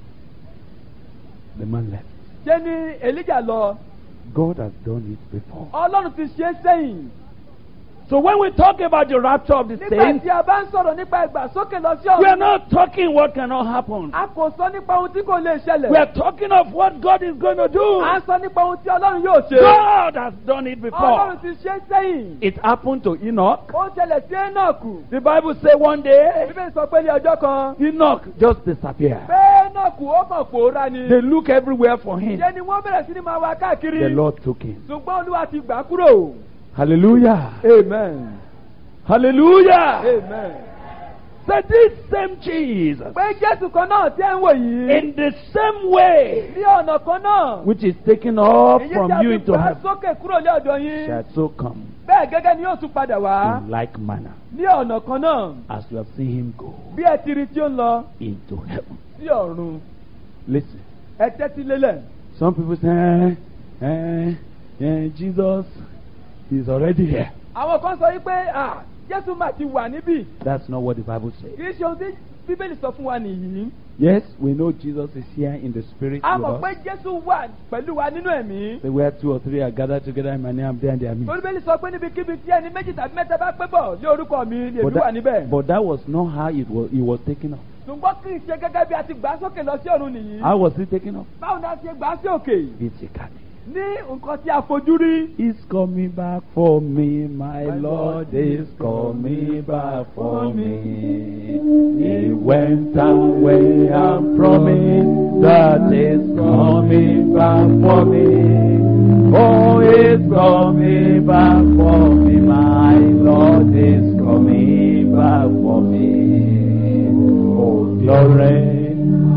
The man left. ṣé ni èlíjà lọ. God has done it before. ọlọ́run ti ṣe é sẹ́yìn. So when we talk about the rapture of the nígbà saints, tí a bá ń sọ̀rọ̀ nípa ìgbàsókè lọ sí we are ọ̀run. not talking what cannot happen. a kò sọ nípa ohun tí kò lè ṣẹlẹ̀. We are talking of what God is going to do. a ń sọ nípa ohun tí ọlọ́run yóò ṣe. God has done it before. ọlọ́run ti ṣe é sẹ́yìn. It happened to Enoch. ó ń ṣẹlẹ̀ sí Énọ́kù. The Bible says one day, bíbélì sọ pé ní ọjọ́ kan. Enoch just disappeared. pé Énọ́kù ó kàn pòórá ni. They look everywhere for him. ṣé ni wọ́n bẹ̀rẹ̀ sí ni máa wá káàkiri. The Lord took him. ṣùgbọ́n olúwa ti gbà á kúrò. Hallelujah. amen. Hallelujah. amen. So this same Jesus, pé Jésù kan náà tí ẹ ń wò yìí. in the same way, ní ọ̀nà kan náà. which is taken up èyí from tí a you ti into gbà á heaven, sókè kúrò ní ọ̀dọ̀ yín. shall so come bẹ́ẹ̀ gẹ́gẹ́ ni yóò tún padà wá. in like manner ní ọ̀nà kan náà. as you have seen him go bí ẹ ti rí tí ó ń lọ into heaven. sí ọ̀run. Listen, ẹ tẹ́tí lélẹ̀. some people say, eh, eh, Jesus is already here. àwọn kan sọ wípé ah Jésù mà ti wà níbí. That's not what the Bible says. kì í ṣe ohun tí Bíbélì sọ fún wa nìyí. Yes, we know Jesus is here in the spirit a with mọ̀ pé us. Jésù wà pẹ̀lú wa nínú ẹ̀mí. So where two or three are gathered together in my name, I'm there and they are me. torí Bíbélì sọ pé níbikíbi tí ẹni méjì tàbí mẹ́ta bá pẹ́ bọ̀ ní orúkọ mi ni But èmi wà that, níbẹ̀. but that was not how it was, it was taken up. ṣùgbọ́n kì í ṣe gẹ́gẹ́ bí a ti gbà á sókè lọ sí ọ̀run nìyí. How was it taken up? báwo ni a ṣe gbà á sí òkè? Physically. ní nǹkan tí a fojú rí. He's coming back for me, my Lord is coming back for me. He went away and promised that he's coming back for me. Oh, he's coming back for me, my Lord is coming back for me. Oh, glory,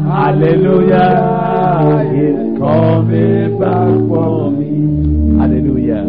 hallelujah, he's coming back for me. Hallelujah.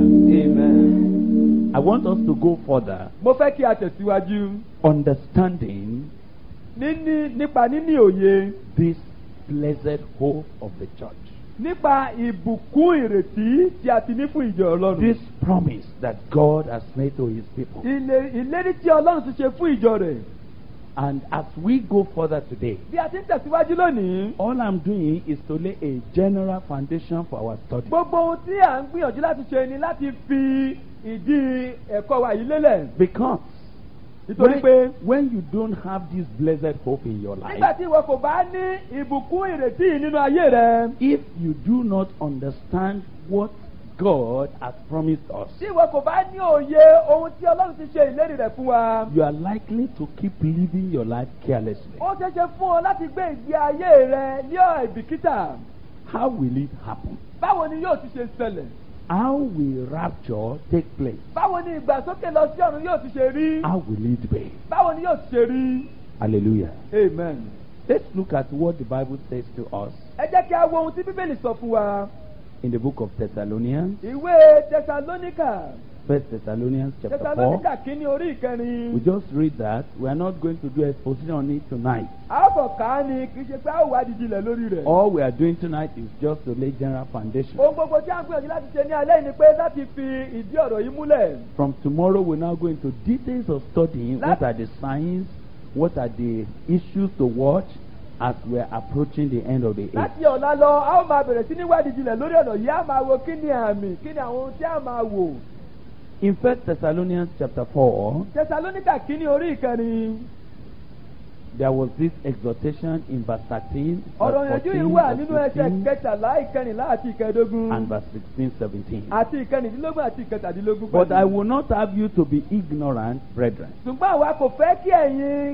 Amen. I want us to go further, mo fẹ́ kí a tẹ̀síwájú understanding níní nípa níní òye this blessed hope of the church. nípa ìbùkún ìrètí tí a ti ní fún ìjọ Ọlọ́run. This promise that God has made to his people. Ilé- ìlérí tí Ọlọ́run ti ṣe fún ìjọ rẹ̀. And as we go further today, bí a ti ń tẹ̀síwájú lónìí. all I'm doing is to lay a general foundation for our study. gbogbo ohun tí à ń gbìyànjú láti ṣe ni láti fi ìdí ẹ̀kọ́ wa yìí lélẹ̀. Because nítorí when, pé when you don't have this blessed hope in your nígbà life, tí ìwọ kò bá ní ìbùkún ìrètí yìí nínú ayé rẹ. if you do not understand what God has promised us, tí ìwọ kò bá ní òye ohun tí Ọlọ́run ti ṣe ìlérí rẹ̀ fún wa. you are likely to keep living your life carelessly. ó ṣeé ṣe fún ọ láti gbé ìgbé ayé rẹ ní àìbìkítà. How will it happen? báwo ni yóò ti ṣe ṣẹlẹ̀? How will rapture take place? báwo ni ìgbàsókè lọ sí ọ̀run yóò ti ṣe rí? How will it be? báwo ni yóò ti ṣe rí? Hallelujah. Amen. Let's look at what the Bible says to us ẹ jẹ́ kí a wo ohun tí Bíbélì sọ fún wa. in the book of Thessalonians, ìwé Tẹsalóníkà. First Thessalonians chapter four. Tẹsalóníkà kínní orí ìkẹrin. We just read that. We are not going to do exposition on it tonight. a ó kàn ká á ni kì í ṣe pé a ó wá dídì lẹ̀ lórí rẹ̀. All we are doing tonight is just to lay general foundation. ohun gbogbo tí a ń gbìyànjú láti ṣe ní alẹ́ yìí ni pé láti fi ìdí ọ̀rọ̀ yìí múlẹ̀. From tomorrow, we're now going to details of studying Let- what are the signs, what are the issues to watch as we're approaching the end of the age. láti ọ̀la lọ a ó máa bẹ̀rẹ̀ sí ní wádìí jinlẹ̀ lórí ọ̀nà yìí a máa wo kí ni àmì kí ni àwọn ohun tí a máa wò. In First Thessalonians chapter four, Tẹsalóníkà kínní orí ìkẹrin. there was this exhortation in verse thirteen, ọ̀rọ̀ verse ìyànjú yìí fourteen, wà verse nínú ẹsẹ̀ fifteen, kẹtàlá ìkẹrìnlá àti ìkẹẹ̀dógún and verse sixteen, seventeen. àti ìkẹrìndínlógún àti ìkẹtàdínlógún. But I will not have you to be ignorant, brethren. ṣùgbọ́n àwa kò fẹ́ kí ẹ̀yin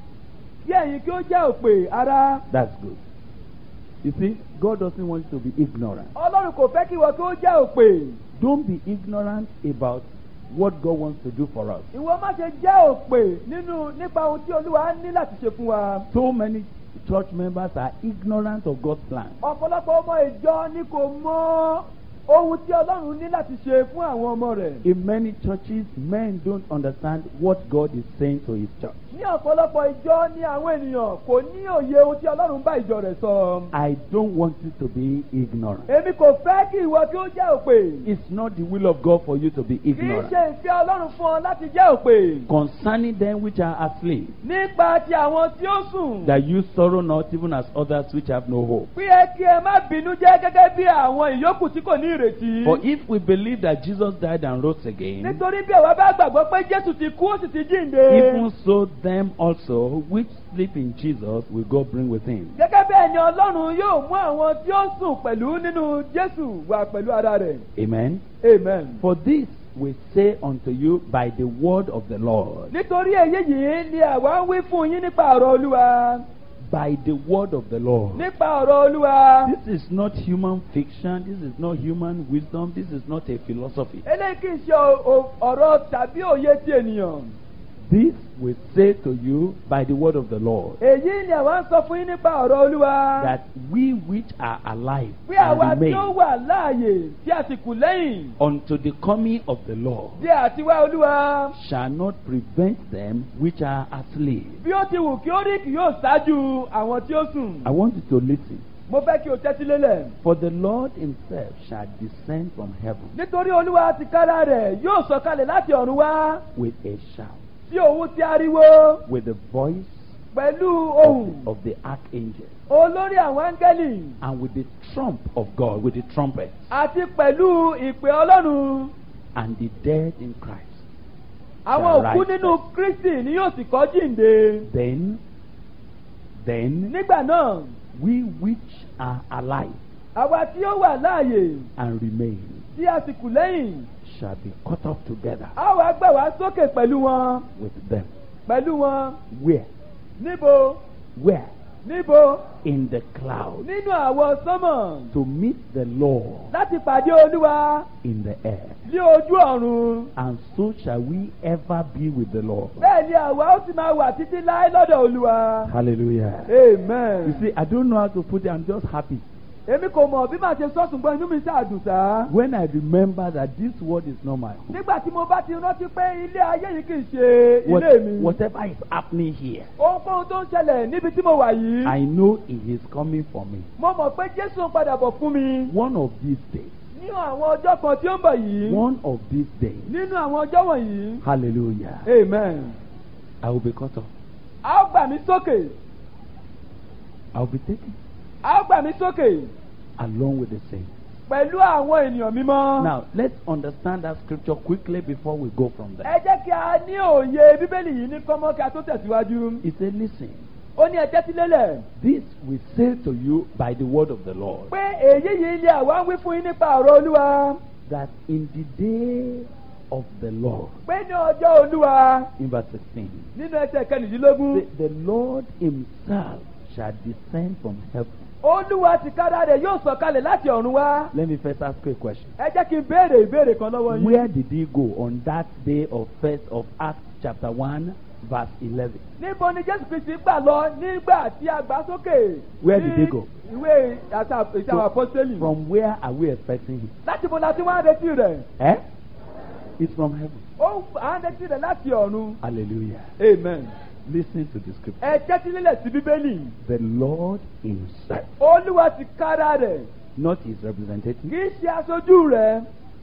kí ẹ̀yin kí ó jẹ́ òpè ara. That's good. You see, God doesn't want you to be ignorant. Ọlọ́run kò fẹ́ kí ìwọ kí ó jẹ́ òpè. Don't be ignorant about what God wants to do for us. ìwọ má ṣe jẹ́ òpè nínú nípa ohun tí Olúwa ní láti ṣe fún wa. So many church members are ignorant of God's plan. ọ̀pọ̀lọpọ̀ ọmọ ìjọ ni kò mọ ohun tí Ọlọ́run ní láti ṣe fún àwọn ọmọ rẹ̀. In many churches, men don't understand what God is saying to his church. ní ọ̀pọ̀lọpọ̀ ìjọ ni àwọn ènìyàn kò ní òye ohun tí Ọlọ́run bá ìjọ rẹ̀ sọ. I don't want you to be ignorant. èmi kò fẹ́ kí ìwọ kí ó jẹ́ òpè. It's not the will of God for you to be kì í ignorant. ṣe ìfẹ́ Ọlọ́run fún ọ láti jẹ́ òpè. Concerning them which are asleep, nípa ti àwọn tí ó sùn. that you sorrow not even as others which have no hope. pé ẹ kí ẹ má bínú jẹ́ gẹ́gẹ́ bí àwọn ìyókù tí kò ní ìrètí. For if we believe that Jesus died and rose again, nítorí bí àwa bá gbàgbọ́ pé Jésù ti kú ó sì ti jíǹde. even so them also which sleep in Jesus will God bring with him. gẹ́gẹ́ bẹ́ẹ̀ ni Ọlọ́run yóò mú àwọn tí ó sùn pẹ̀lú nínú Jésù wá pẹ̀lú ara rẹ̀. Amen. Amen. For this we say unto you by the word of the Lord. nítorí èyí yìí ni àwa ń wí fún yín nípa ọ̀rọ̀ Olúwa. By the word of the Lord. nípa ọ̀rọ̀ Olúwa. This is not human fiction. This is not human wisdom. This is not a philosophy. eléyìí kì í ṣe o- o- ọ̀rọ̀ tàbí òye ti ènìyàn. This we say to you by the word of the Lord, èyí ni àwa ń sọ fún yín nípa ọ̀rọ̀ Olúwa. that we which are alive bí àwa and tí ó remain wà láàyè tí a sì kù lẹ́yìn unto the coming of the Lord bí àtiwá Olúwa. shall not prevent them which are asleep. bí ó ti wù kí ó rí kì yóò ṣáájú àwọn tí ó sùn. I want you to listen. mo fẹ́ kí o tẹ́tí lélẹ̀. For the Lord himself shall descend from heaven nítorí olúwa tìkára rẹ̀ yóò sọ̀kalẹ̀ láti ọ̀run wá with a shout, sí òun ti ariwo with the voice pẹ̀lú of ohùn the, of the archangel, olórí àwọn áńgẹ́lì and with the trump of God, with the trumpet, àti pẹ̀lú ìpè ọlọ́run. and the dead in Christ. àwọn shall òkú rise nínú first. kristi ni yóò sì kọ́ jíǹde. Then, then nígbà náà we which are alive àwa tí ó wà láàyè and remain tí a sì kù lẹ́yìn shall be caught up together a wá gbà wá sókè pẹ̀lú wọn with them. pẹ̀lú wọn Where? níbo Where? níbo In the cloud, nínú àwọn sánmọ̀ to meet the Lord láti pàdé olúwa in the air. ní ojú ọ̀run. And so shall we ever be with the Lord. bẹ́ẹ̀ ni àwa ó sì máa wà títí láé lọ́dọ̀ olúwa. Hallelujah. amen. You see, I don't know how to put it. I'm just happy. èmi kò mọ̀ bí màá ṣe sọ ṣùgbọ́n inú mi ṣàdùn sá. When I remember that this world is not my home. nígbà tí mo bá ti rántí pé ilé ayé yìí kì í ṣe What, ilé mi. whatever is happening here, ohunkóhun tó ń ṣẹlẹ̀ níbi tí mo wà yìí. I know it is coming for me. mo mọ̀ pé jésù ń padà bọ̀ fún mi. One of these days, ní àwọn ọjọ́ kan tí ó ń bọ̀ yìí. one of these days, nínú àwọn ọjọ́ wọ̀nyí. hallelujah, amen. I will be caught up. a ó gbà mí sókè. I will be taken a ó gbà mí sókè. along with the saints. pẹ̀lú àwọn ènìyàn mímọ́. Now, let's understand that scripture quickly before we go from there. ẹ jẹ́ kí a ní òye bíbélì yìí ní kọ́mọ́ kí a tó tẹ̀síwájú. He said, listen, ó ní ẹ tẹ́tí lélẹ̀. this we say to you by the word of the Lord, pé èyí yìí ni àwa ń wí fún yín nípa ọ̀rọ̀ olúwa. that in the day of the Lord, pé ní ọjọ́ olúwa in verse sixteen, nínú ẹsẹ̀ kẹrìndínlógún. the, the Lord himself shall descend from heaven. olúwa tìkára rẹ̀ yóò sọ̀kalẹ̀ láti ọ̀run wá. Let me first ask you a question. ẹ jẹ́ kí n béèrè ìbéèrè kan lọ́wọ́ yín. Where did he go on that day of first of Acts chapter one, verse eleven? níbo ni jésù kristi gbà lọ nígbà tí a gbà sókè. Where did ní he go? ìwé àti àwọn apọ́sítélì. From where are we expecting him? láti bo láti wá ń retí rẹ̀. Eh? It's from heaven. ó à ń retí rẹ̀ láti ọ̀run. Hallelujah. amen. Listen to the scripture. ẹ tẹ́tí lílẹ̀ sí bíbélì. The Lord himself, olúwa tìkára rẹ̀ not his representative, kì í ṣe aṣojú rẹ̀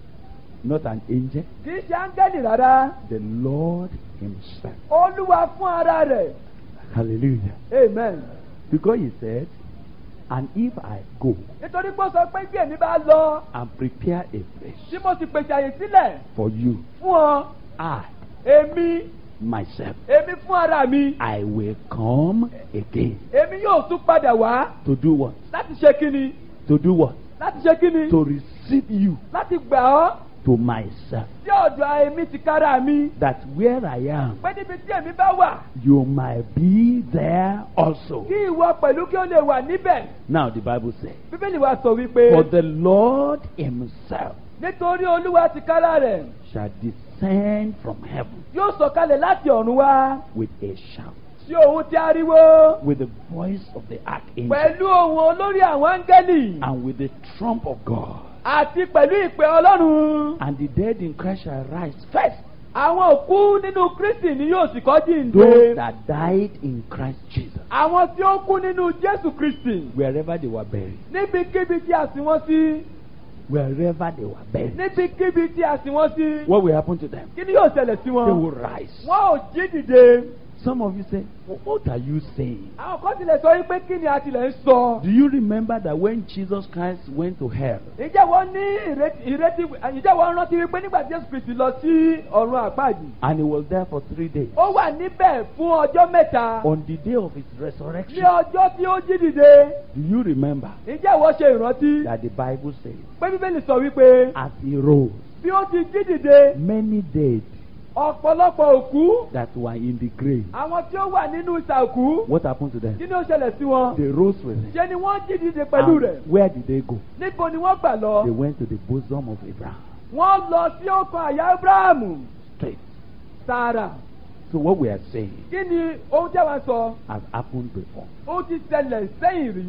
not an angel, kì í ṣe áńgẹ́lì rárá. the Lord himself. olúwa fún ara rẹ̀. Hallelujah. amen. Because he said, and if I go nítorí pé ó sọ pé bí èmi bá lọ and prepare a place tí mo sì pèsè àyè sílẹ̀ for you, fún ọ I èmi myself, èmi fún ara mi I will come again. èmi yóò tún padà wá To do what? láti ṣe kíni To do what? láti ṣe kíni To receive you láti gbà ọ́ to myself. sí ọ̀dọ̀ èmi tìkára mi That where I am, pé níbi tí èmi bá wà you might be there also. kí ìwọ pẹ̀lú kí ó lè wà níbẹ̀. Now the Bible says, bíbélì wa sọ wípé for the Lord himself nítorí olúwa tìkára rẹ̀ shall descend from heaven yóò sọ̀kalẹ̀ láti ọ̀run wá with a shout, sí ohun tí ariwo with the voice of the archangel, pẹ̀lú ohun olórí àwọn áńgẹ́lì and with the trump of God. àti pẹ̀lú ìpè ọlọ́run. And the dead in Christ shall rise first. àwọn òkú nínú kristi ni yóò sì kọ́ Those jíǹde. that died in Christ Jesus, àwọn tí ó kú nínú jésù kristi wherever they were buried, níbikíbi tí a sìn wọ́n sí wherever they were buried, níbikíbi tí a sìn wọ́n sí what will happen to them? kí ni yóò ṣẹlẹ̀ sí They wọn. will rise. wọ́n ò jí dìde. Some of you say, "Well, what are you saying?" àwọn kan tilẹ̀ sọ wípé kí ni a tilẹ̀ ń sọ. Do you remember that when Jesus Christ went to hell, ìjẹ́ wọ́n ní ìrètí ìrètí ìjẹ́ wọ́n rántí wípé nígbà tí jésù kristi lọ sí ọ̀run àpáàdì. and he was there for three days, ó wà níbẹ̀ fún ọjọ́ mẹ́ta. on the day of his ní resurrection, ọjọ́ tí ó jí dìde. do you remember ìjẹ́ wọ́n ṣe ìrántí. that the Bible says, pé bíbélì sọ wípé as he rose, bí ó ti jí dìde many dead ọ̀pọ̀lọpọ̀ òkú that were in the grave, àwọn tí ó wà nínú ìsàkú what happened to them? kí ni ó ṣẹlẹ̀ sí wọn. They rose with him. ṣe ni wọ́n jí dìde pẹ̀lú rẹ̀. And where did they go? níbo ni wọ́n gbà lọ. They went to the bosom of Abraham. wọ́n lọ sí ọkàn àyà abrahamu Straight. tààrà. So what we are saying kí ni ohun tí a wá sọ. has happened before. ó ti ṣẹlẹ̀ sẹ́yìn rí.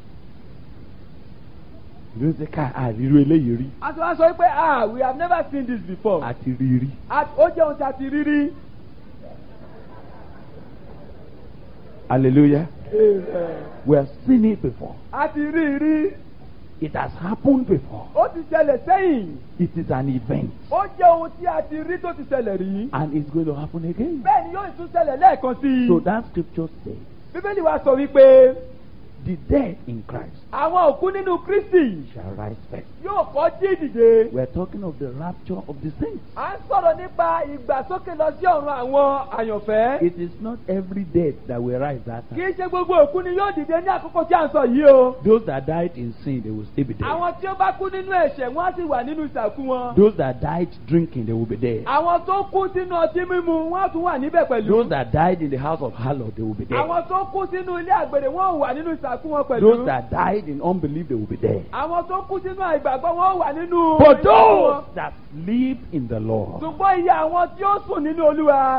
You don't say, "Ká àríro eléyìí rí." a ti wá sọ pé ah we have never seen this before. Àti rí rí. At- ó jẹ́ ohun tí a ti rí rí. Hallelujah. Amen. We have seen it before. a ti rí i rí. It has happened before. ó ti ṣẹlẹ̀ sẹ́yìn. It is an event. ó jẹ́ ohun tí a ti rí tó ti ṣẹlẹ̀ rí. And it's going to happen again. bẹ́ẹ̀ ni yóò tún ṣẹlẹ̀ lẹ́ẹ̀kan sí i. So that scripture says, bíbélì wa sọ wípé the dead in Christ àwọn òkú nínú Kristi shall rise first. yóò kọ́ jí dìde. We are talking of the rapture of the saints. à ń sọ̀rọ̀ nípa ìgbàsókè lọ sí ọ̀run àwọn àyànfẹ́. It is not every dead that will rise that kì time. í ṣe gbogbo òkú ni yóò dìde ní àkókò tí à ń sọ yìí o. Those that died in sin, they will still be dead. àwọn tí ó bá kú nínú ẹ̀ṣẹ̀ wọ́n á sì wà nínú ìsàkú wọn. Those that died drinking, they will be dead. àwọn tó kú sínú ọtí mímu wọ́n á tún wà níbẹ̀ pẹ̀lú. Those that died in the house of harlot, they will be dead. àwọn tó kú sínú ilé àgbèrè wọ́n ò wà nínú ìsàkú wọn pẹ̀lú. Those that died in unbelief, they will be dead. àwọn tó kú sínú àìgbàgbọ́ wọ́n ò wà nínú. But ìsàkú wọn. those that live in the Lord, ṣùgbọ́n iye àwọn tí ó sùn nínú Olúwa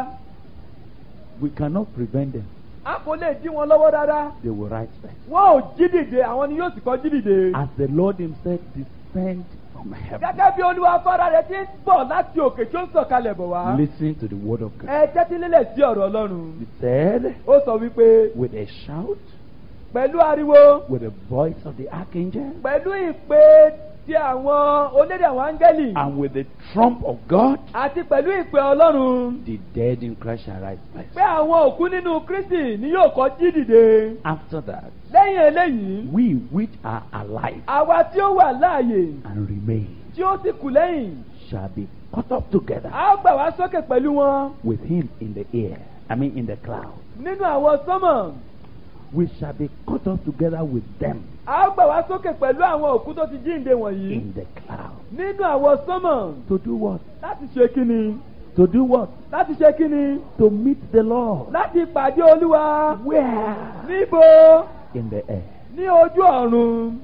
we cannot prevent them. a kò lè dí wọn lọ́wọ́ dáadáa. They will rise first. wọn ò jí dìde àwọn ni yóò sì kọ́ jí dìde. As the Lord himself descend from heaven. gẹ́gẹ́ bí Olúwa fara rẹ̀ ti ń bọ̀ láti òkè tí ó ń sọ̀kalẹ̀ bọ̀ wá. Listen to the word of God. ẹ tẹ́tí lélẹ̀ sí ọ̀rọ̀ Ọlọ́run. He said, ó sọ wípé with a shout, pẹ̀lú ariwo with the voice of the archangel, pẹ̀lú ìpè ti àwọn onídìí àwọn áńgẹ́lì and with the trump of God, àti pẹ̀lú ìpè Ọlọ́run the dead in Christ shall rise first. pé àwọn òkú nínú Kristi ni yóò kọ́ jí dìde. After that, lẹ́yìn eléyìí we which are alive àwa tí ó wà láàyè and remain tí ó sì kù lẹ́yìn shall be caught up together a ó gbà wá sókè pẹ̀lú wọn with him in the air. I mean in the cloud. nínú àwọn sánmọ̀. We shall be caught up together with them a ó gbà wá sókè pẹ̀lú àwọn òkú tó ti jíǹde wọ̀nyí in the cloud. nínú àwọn sánmọ̀. To do what? láti ṣe kíni. To do what? láti ṣe kíni. To meet the Lord. láti pàdé Olúwa. Where? níbo. In the air. ní ojú ọ̀run.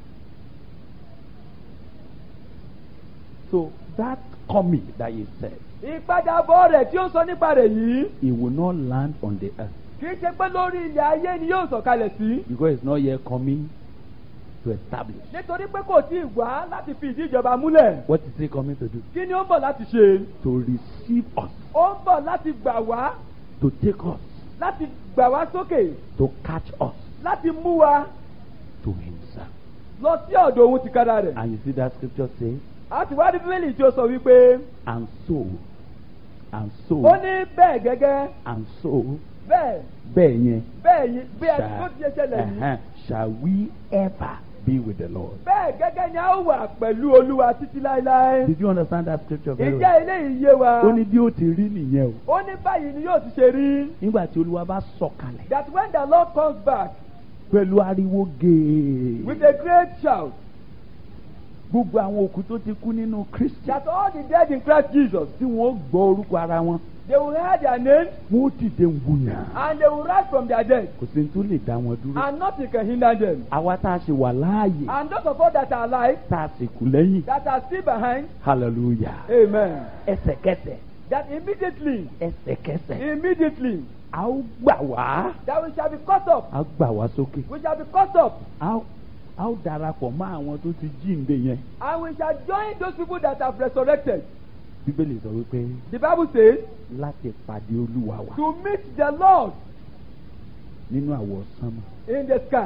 So that coming that he said, ìpadàbọ̀ rẹ̀ tí ó sọ nípa rẹ̀ yìí. he will not land on the earth. kì í ṣe pé lórí ilẹ̀ ayé ni yóò sọ̀kalẹ̀ sí. Because it's not yet coming to establish. nítorí pé kò tí ì wá láti fi ìdí ìjọba múlẹ̀. What is he coming to do? kí ni ó ń bọ̀ láti ṣe. To receive us. ó ń bọ̀ láti gbà wá. To take us. láti gbà wá sókè. To catch us. láti mú wa. To himself. lọ sí ọ̀dọ̀ òun tìkára rẹ̀. And you see that scripture say, a ti wá rí bíbélì tí ó sọ wípé. and so, and so, ó ní bẹ́ẹ̀ gẹ́gẹ́. and so, bẹ́ẹ̀ bẹ́ẹ̀ yẹn, bẹ́ẹ̀ yìí bí ẹ tó shall, ti ṣe ṣẹlẹ̀ yìí. uh-huh, shall we ever be with the Lord? bẹ́ẹ̀ gẹ́gẹ́ ni a ó wà pẹ̀lú Olúwa títí láéláé. Did you understand that scripture very ìjẹ́ well? eléyìí yé wa. Ó ní bí ó ti rí nìyẹn o. ó ní báyìí ni yóò ti ṣe rí. Nígbà tí Olúwa bá sọ̀kalẹ̀ that when the Lord comes back pẹ̀lú ariwo gèè. with a great shout. Gbogbo àwọn òkú tó ti kú nínú Kristi. that all the dead in Christ Jesus. Tí wọ́n gbọ́ orúkọ ara wọn. they will hear their names. Wọ́n ti dé wùyà. and they will rise from their dead. Kò sí ní tó lè dá wọn dúró. and nothing can hinder them. Àwa tá a ṣe wà láàyè. and those of us that are alive. Tá a sì kú lẹ́yìn. that are still behind. Hallelujah. amen. Ẹsẹ̀kẹsẹ̀. that immediately. Ẹsẹ̀kẹsẹ̀. immediately. A ó gbà wá. that we shall be caught up. A ó gbà wá sókè. we shall be caught up. A ó a ó darapọ̀ mọ́ àwọn tó ti jíǹde yẹn. and we shall join those people that have resurrected. Bíbélì sọ wípé the Bible says. láti pàdé Olúwa wa to meet the Lord. nínú àwọ̀ sánmọ̀. in the sky.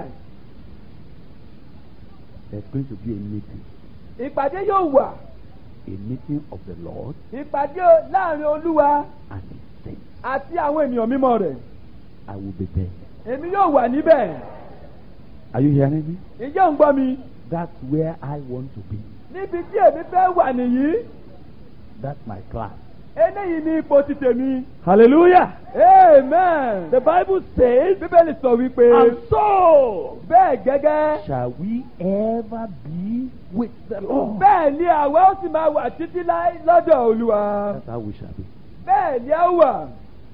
There's going to be a meeting. ìpàdé yóò wà. A meeting of the Lord ìpàdé láàrin Olúwa and his saints. àti àwọn ènìyàn mímọ́ rẹ̀. I will be there. èmi yóò wà níbẹ̀. Are you hearing me? ǹjẹ́ ò ń gbọ́ mi? That's where I want to be. níbi tí èmi fẹ́ wà nìyí. That's my class. eléyìí ni ipò ti tèmi. Hallelujah. amen. The Bible says, bíbélì sọ wípé. and so bẹ́ẹ̀ gẹ́gẹ́. shall we ever be with the Lord. bẹ́ẹ̀ ni àwa ó sì máa wà títí láé lọ́dọ̀ Olúwa. That's how we shall be. bẹ́ẹ̀ ni a ó wà.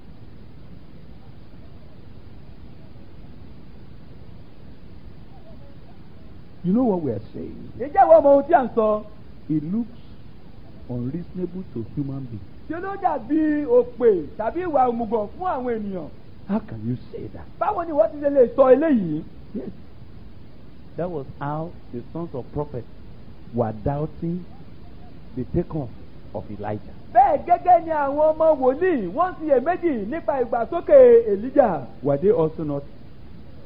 You know what we are saying? ǹjẹ́ ìwọ mọ ohun tí à ń sọ? It looks unreasonable to human beings. ṣé ló dàbí òpè tàbí ìwà òmùgọ̀ fún àwọn ènìyàn? How can you say that? báwo ni wọ́n ti lè sọ eléyìí? Yes. That was how the sons of prophets were doubting the takeoff of Elijah. bẹ́ẹ̀ gẹ́gẹ́ ni àwọn ọmọ wòlíì wọ́n ń ṣiyèméjì nípa ìgbàsókè Èlíjà. Were they also not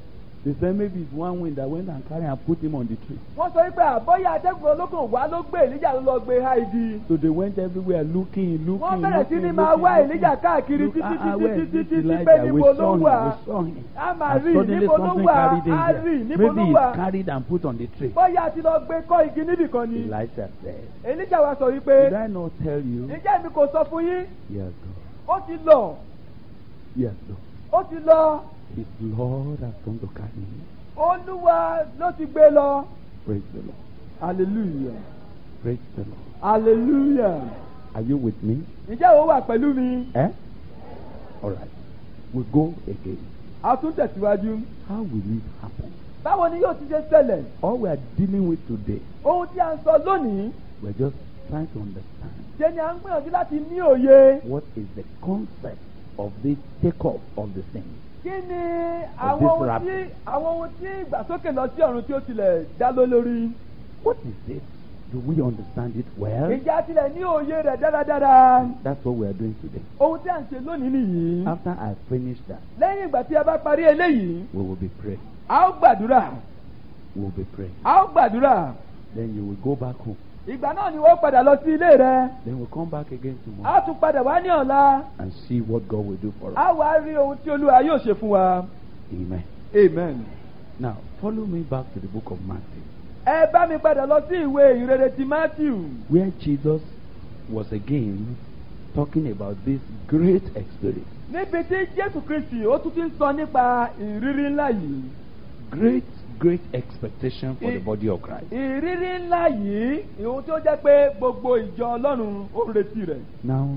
They said maybe it's one wind that went and carried and put him on the tree. wọ́n sọ wípé àbọ̀yà atẹ́gùn olókùn wá ló gbé èlíjà ló lọ gbé ha igi. So they went everywhere looking, looking, wọ́n bẹ̀rẹ̀ sí looking, ní máa looking, wá looking. èlíjà káàkiri Look, títí ah, ah, títí where is títí this títí pé Elijah? We níbo ló saw him, wà. we saw him. a máa And rí suddenly níbo ló something wà carried him á rí there. níbo Maybe ló he's wà. carried and put on the tree. bóyá ti lọ gbé kọ́ igi níbìkan ni. Elijah said, èlíjà wa sọ wípé did I not tell you? ǹjẹ́ mi kò sọ fún yín. Yes, ó Lord. ti lọ Yes, Lord. ó ti lọ His Lord has come to carry him. olúwa ló ti gbé lọ. Praise the Lord. hallelujah Praise the Lord. hallelujah. Are you with me? ǹjẹ́ o wà pẹ̀lú mi. Eh? All right. We go again. a tún tẹ̀síwájú. How will it happen? báwo ni yóò ti ṣe ṣẹlẹ̀. All we are dealing with today, ohun tí a ń sọ lónìí we're just trying to understand ṣe ni a ń gbìyànjú láti ní òye. what is the concept of this take-up of the thing. kí ni Of àwọn this ohun tí rapture. àwọn ohun tí ìgbàsókè lọ sí ọ̀run tí ó tilẹ̀ dá lé lórí. What is it? Do we understand it well? ìjà tilẹ̀ ní òye rẹ̀ dáradára. That's what we are doing today. ohun tí a ń ṣe lónìí nìyí. After I finish that, lẹ́yìn ìgbà tí a bá parí eléyìí we will be praying. a ó gbàdúrà. We will be praying. a ó gbàdúrà. Then you will go back home. ìgbà náà ni wọ́n padà lọ sí ilé rẹ̀. Then we'll come back again a tomorrow tún padà wá ní ọ̀la. and see what God will do for us. a wá rí ohun tí olúwa yóò ṣe fún wa. Amen. amen. Now, follow me back to the book of Matthew, ẹ bá mi padà lọ sí ìwé ìrere ti Matthew. where Jesus was again talking about this great experience. níbi tí Jésù Kristi ó tún ti ń sọ nípa ìrírí ńlá yìí. Great, great expectation for the I- body of Christ. ìrírí ńlá yìí ìhun tí ó jẹ́ pé gbogbo ìjọ Ọlọ́run ó ń retí rẹ̀. Now,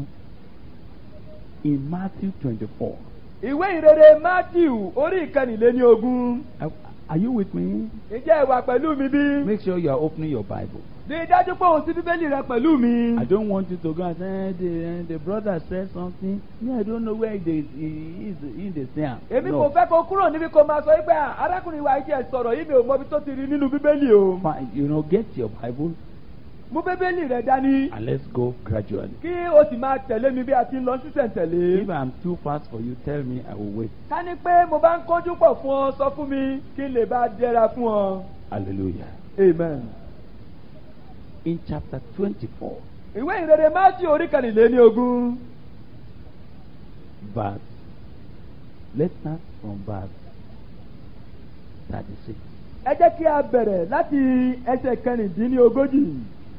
in Matthew twenty-four, ìwé ìrere Matthew orí ìkẹrìnléní ogún. are, are you with me? ǹjẹ́ ẹ wà pẹ̀lú mi bí? Make sure you are opening your Bible. rí i dájú pé òun sí bíbélì rẹ pẹ̀lú mi. I don't want you to go and say, eh, the, eh, the brother said something. Me, I don't know where he, he is in the same. èmi kò fẹ́ kó kúrò níbi kó máa sọ wípé "Ah, arákùnrin wa jẹ́ sọ̀rọ̀ yìí mi ò mọbi tó ti rí nínú bíbélì o. Fine, you know, get your Bible mú bíbélì rẹ dání and let's go gradually. kí o sì máa tẹ̀lé mi bí a ti ń lọ sísẹ̀ntẹ̀lé. If I'm too fast for you, tell me, I will wait. ká ní pé mo bá ń kánjú pọ̀ fún ọ sọ fún mi kí n lè bá dẹra fún ọ. Hallelujah. amen. In chapter twenty-four, ìwé ìrere Matthew orí kẹrìnléní ogún. verse, let's start from verse thirty-six. ẹ jẹ́ kí a bẹ̀rẹ̀ láti ẹsẹ̀ kẹrìndínlógójì.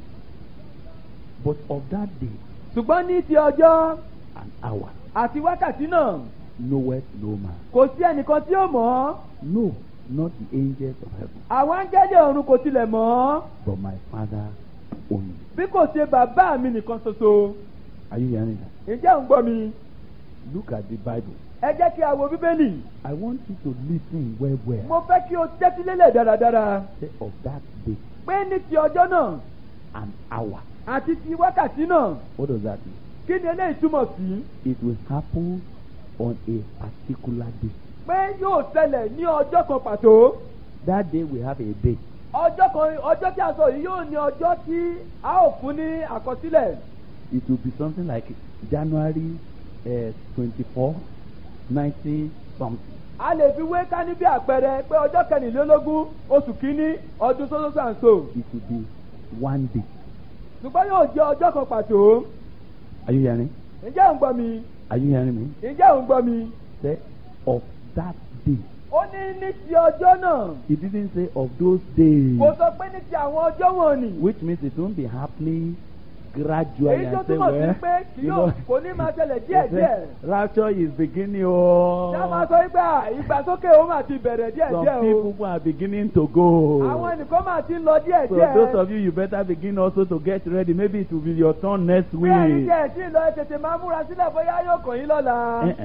But of that day ṣùgbọ́n ní ti ọjọ́ and hour, àti wákàtí náà knoweth no man. kò sí ẹnìkan tí ó mọ̀ ọ́. No, not the angels of heaven, àwọn áńgẹ́lì ọ̀run kò tilẹ̀ mọ̀ ọ́. but my Father only. bí kò ṣe bàbá mi nìkan ṣoṣo. Are you hearing that? ǹjẹ́ ò ń gbọ́ mi? Look at the Bible. ẹ jẹ́ kí a wo bíbélì. I want you to listen well, well. mo fẹ́ kí o tẹ́tí lélẹ̀ dáradára. Say of that day pé ní ti ọjọ́ náà and hour. àti ti wákàtí náà What does that mean? kí ni eléyìí túmọ̀ sí? It will happen on a particular day. pé yóò ṣẹlẹ̀ ní ọjọ́ kan pàtó. That day we have a day. ọjọ́ kan ọjọ́ tí a sọ yìí yóò ní ọjọ́ tí a ó fún ní àkọsílẹ̀. It will be something like January uh, twenty-four, nineteen something. a lè fi wé ká ní bí àpẹẹrẹ pé ọjọ́ kẹrìnlélógún oṣù kínní ọdún sọ́sọ́sàǹso. It will be one day. ṣùgbọ́n yóò jẹ́ ọjọ́ kan pàtó. Are you hearing? ǹjẹ́ ò ń gbọ́ mi? Are you hearing me? ǹjẹ́ ò ń gbọ́ mi? Say of that day. ó ní ní ti ọjọ́ náà. He didn't say of those days. kò sọ pé ní ti àwọn ọjọ́ wọn ni. Which means it won't be happening gradually èyí tó and say, túmọ̀ sí well, pé kì you yóò know, kò ní máa ṣẹlẹ̀ he díẹ̀díẹ̀. said, rapture is beginning. Oh, ṣá máa sọ wípé à, ìgbàsókè ó máa ti bẹ̀rẹ̀ díẹ̀díẹ̀ some o. people are beginning to go. àwọn ẹnìkan máa ti ń lọ So díẹ̀díẹ̀. those of you, you better begin also to get ready. Maybe it will be your turn next bí ẹni week. jẹ́ tí lọ ẹ tètè máa múra sílẹ̀ bóyá yóò kàn yín lọ́la. Eh-eh.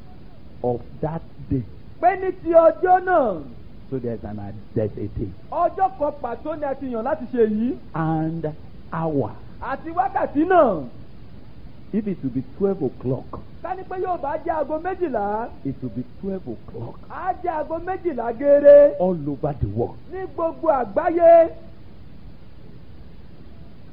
Of that day. pé ní ti ọjọ́ náà So there's an there's a day ọjọ́ kan pàtó ni a ti yàn láti ṣe yìí. and hour. àti wákàtí náà If it will be twelve o'clock, ká ní pé yóò bá jẹ́ aago méjìlá it will be twelve o'clock á jẹ́ aago méjìlá gééré all over the world. ní gbogbo àgbáyé.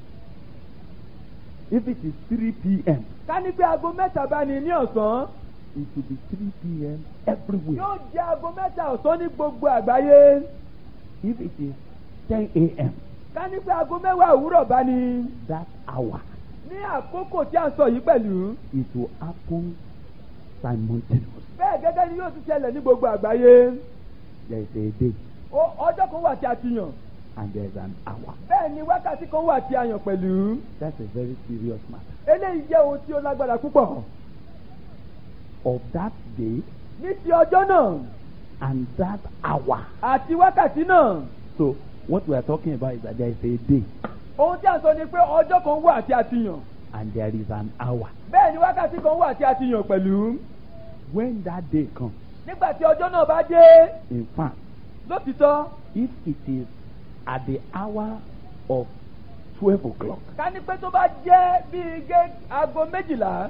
If it is three p.m., ká ní pé aago mẹ́ta bá ní ní ọ̀sán it will be three p.m. everywhere. yóò jẹ́ aago mẹ́ta ọ̀sán ní gbogbo àgbáyé. If it is ten a.m. ká ní pé aago mẹ́wàá òwúrọ̀ bá ní. that hour, ní àkókò tí a ń sọ yìí pẹ̀lú. it will happen simultaneously. bẹ́ẹ̀ gẹ́gẹ́ ni yóò ti ṣẹlẹ̀ ní gbogbo àgbáyé. There is a day O- ọjọ́ kan wà tí a ti yàn. and there is an hour. bẹ́ẹ̀ ni wákàtí kan wà tí a yàn pẹ̀lú. That's a very serious matter. eléyìí jẹ́ ohun tí ó lágbára púpọ̀. Of that day ní ti ọjọ́ náà and that hour. àti wákàtí náà. So what we are talking about is that there is a day ohun tí a sọ ni pé ọjọ́ kan wà tí a ti yàn. and there is an hour. bẹ́ẹ̀ ni wákàtí kan wà tí a ti yàn pẹ̀lú. When that day comes, nígbà tí ọjọ́ náà bá dé. in fact, lótìtọ́ if it is at the hour of twelve o'clock, ká ní pé tó bá jẹ́ bíi gé aago méjìlá.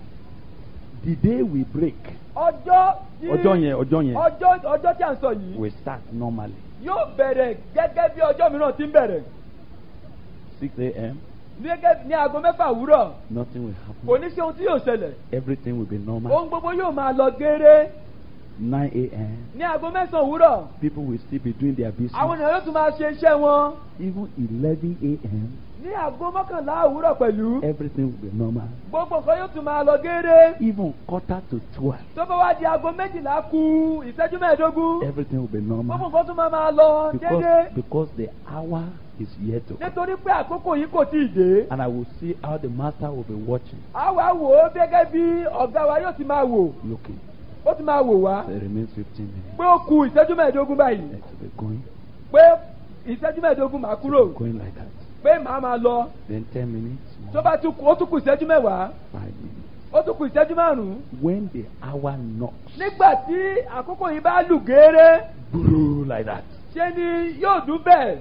the day we break, ọjọ́ tí ọjọ́ yẹn ọjọ́ yẹn ọjọ́ ọjọ́ tí a ń sọ yìí we start normally yóò bẹ̀rẹ̀ gẹ́gẹ́ bí ọjọ́ mìíràn ti ń bẹ̀rẹ̀. six a.m. ní gẹ́gẹ́ ní aago mẹ́fà òwúrọ̀ nothing will kò happen. ní sí ohun tí yóò ṣẹlẹ̀. Everything will be normal. ohun gbogbo yóò máa lọ gééré. nine a.m. ní aago mẹ́sàn-án òwúrọ̀ people will still be doing their business. àwọn ènìyàn yóò tún máa ṣe iṣẹ́ wọn. Even eleven a.m. ní aago mọ́kànlá òwúrọ̀ pẹ̀lú everything will be normal. gbogbo nǹkan yóò tún máa lọ gééré. Even quarter to twelve, tó bá wá di aago méjìlá kù ìṣẹ́jú mẹ́ẹ̀ẹ́dógún everything will be gbogbo normal. nǹkan tún máa máa lọ Because déédé. because the hour is yet to come. nítorí pé àkókò yìí kò tíì dé. And I will see how the master will be watching, a wá wò ó gẹ́gẹ́ bí ọ̀gá wa yóò ti máa wò looking. ó ti máa wò wá There remains fifteen minutes. pé ó kù ìṣẹ́jú mẹ́ẹ̀ẹ́dógún báyìí Let's be going, pé ìṣẹ́jú mẹ́ẹ̀ẹ́dógún máa kúrò going like that. pé màá máa lọ Then ten minutes tó more, bá tún kù ó tún kù ìṣẹ́jú mẹ́wàá five minutes. ó tún kù ìṣẹ́jú márùn-ún. When the hour knocks, nígbà tí àkókò yìí bá lù gééré brrr, like that. ṣe ni yóò dún bẹ́ẹ̀.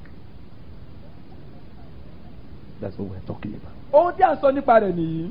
That's what we're talking about. ohun tí à ń sọ nípa rẹ̀ nìyí.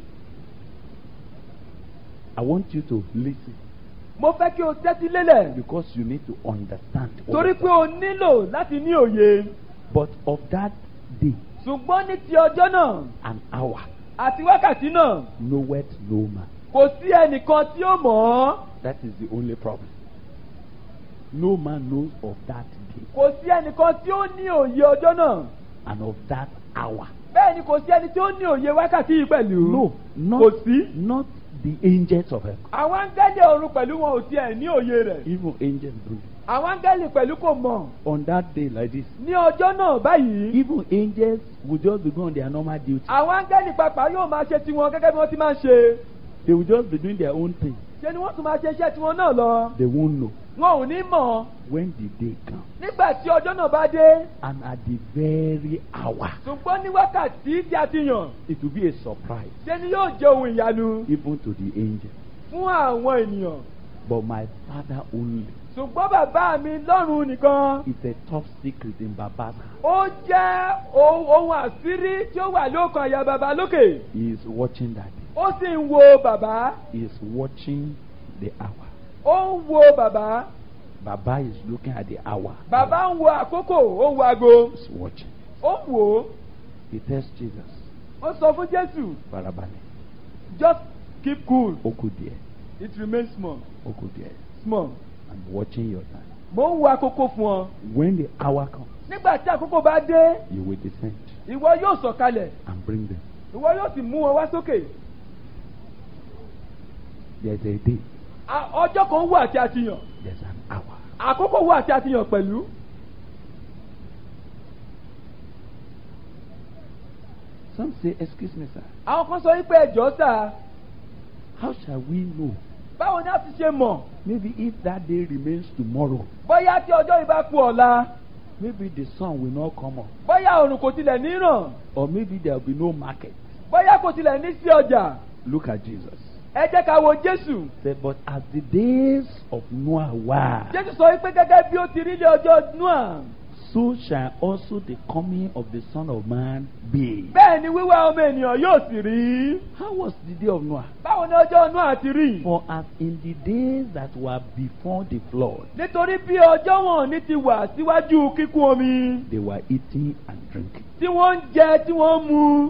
I want you to listen mo fẹ́ kí o tẹ́tí lélẹ̀ because you need to understand. what torí we're pé o nílò láti ní òye. talking- But of that day ṣùgbọ́n ní ti ọjọ́ náà and hour, àti wákàtí náà knoweth no man. kò sí ẹnìkan tí ó mọ̀ ọ́. That is the only problem. No man knows of that day kò sí ẹnìkan tí ó ní òye ọjọ́ náà. and of that hour. bẹ́ẹ̀ ni kò sí ẹni tí ó ní òye wákàtí yìí pẹ̀lú. No, kò not, sí. not the angels of heaven. àwọn áńgẹ́lì ọ̀run pẹ̀lú wọn ò tiẹ̀ ní òye rẹ̀. Even angels do. àwọn áńgẹ́lì pẹ̀lú kò mọ̀. On that day like this, ní ọjọ́ náà báyìí even angels will just be going on their normal duty. àwọn áńgẹ́lì pàápàá yóò máa ṣe tiwọn gẹ́gẹ́ bí wọ́n ti máa ń ṣe. They will just be doing their own thing. ṣe ni wọ́n tún máa ṣe iṣẹ́ tiwọn náà lọ. They won't know wọn ò ní mọ̀ when the day comes. nígbà tí ọjọ́ náà bá dé. And at the very hour, ṣùgbọ́n ní wákàtí tí a ti yàn it will be a surprise ṣe ni yóò jẹ́ ohun ìyanu even to the angels. fún àwọn ènìyàn. But my father only. ṣùgbọ́n bàbá mi lọ́run nìkan. It's a top secret in Baba's house. ó jẹ́ ohun ohun àṣírí tí ó wà lókàn àyà bàbá lókè. He is watching that day. ó sì ń wo bàbá. He is watching the hour. ó ń wo bàbá. Baba is looking at the hour. bàbá ń wo àkókò ó ń wo aago. He's watching. ó ń wò ó. He tells Jesus, ó sọ fún Jésù Barabani, just keep cool. Oku dear, it remains small Oku dear, small. I'm watching your time. mo ń wo àkókò fún ọ. When the hour comes, nígbà tí àkókò bá dé you will descend ìwọ yóò sọ̀kalẹ̀ and bring them. ìwọ yóò sì mú wọn wá sókè. There's a day, À- ọjọ́ kan wà tí a ti yàn there's an hour. àkókò wà tí a ti yàn pẹ̀lú. Some say, excuse me, sir, àwọn kan sọ wípé ẹjọ́ sà how shall we know? báwo ni a ti ṣe mọ̀ Maybe if that day remains tomorrow, bóyá tí ọjọ́ yìí bá kù ọ̀la maybe the sun will not come up. bóyá òrùn kò tilẹ̀ ní ràn Or maybe there will be no market. bóyá kò tilẹ̀ ní sí ọjà. Look at Jesus. ẹ jẹ́ ká wo Jésù. Say, but as the days of Noah were, Jésù sọ wípé gẹ́gẹ́ bí ó ti rí ní ọjọ́ Nóà so shall also the coming of the Son of Man be. bẹ́ẹ̀ ni wíwá ọmọ ènìyàn yóò sì rí. How was the day of Noah? báwo ni ọjọ́ Nóà ti rí. For as in the days that were before the flood, nítorí bí ọjọ́ wọn ní ti wà síwájú kíkún omi they were eating and drinking. tí wọ́n ń jẹ tí wọ́n ń mu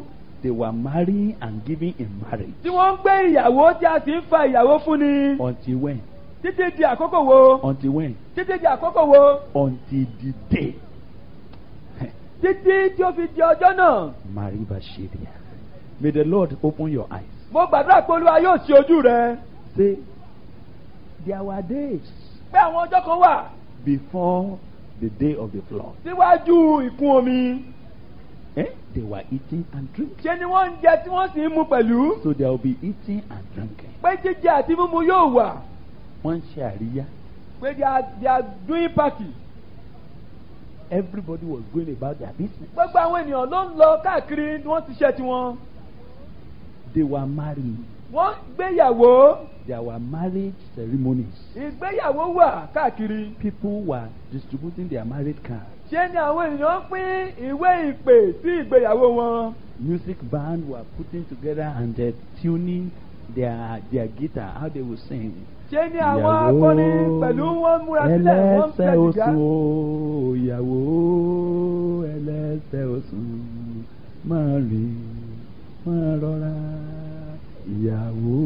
they were marrying and giving in marriage. tí wọ́n ń gbé ìyàwó tí a sì ń fa ìyàwó fún ni. Until when? títí di àkókò wo. Until when? títí di àkókò wo. Until the day. títí tí ó fi di ọjọ́ náà. Mariba Shedia. May the Lord open your eyes. mo gbàdúrà pé Olúwa yóò ṣí ojú rẹ. Say, there were days pé àwọn ọjọ́ kan wà. before the day of the flood. síwájú ìkún omi. Eh? They were eating and drinking. ṣe ni wọ́n ń jẹ tí wọ́n sì ń mu pẹ̀lú. So there will be eating and drinking. pé jíjẹ àti mímu yóò wà. Wọ́n ṣe àríyá. pé they are they are doing party. Everybody was going about their business. gbogbo àwọn ènìyàn ló ń lọ káàkiri ni wọ́n ti ṣe tiwọn. They were married. wọ́n gbéyàwó. There were marriage ceremonies. ìgbéyàwó wà káàkiri. People were distributing their marriage cards. ṣé ni àwọn ènìyàn pín ìwé ìpè sí ìgbéyàwó wọn. Music band were putting together and uh, tuning their their guitar, how they would sing. ṣé ni àwọn akọni pẹ̀lú wọn múra sílẹ̀ wọ́n fẹ́ ẹlẹ́sẹ̀ jìgá. oṣù ìyàwó ẹlẹ́sẹ̀ oṣù máa rìn máa rọra ìyàwó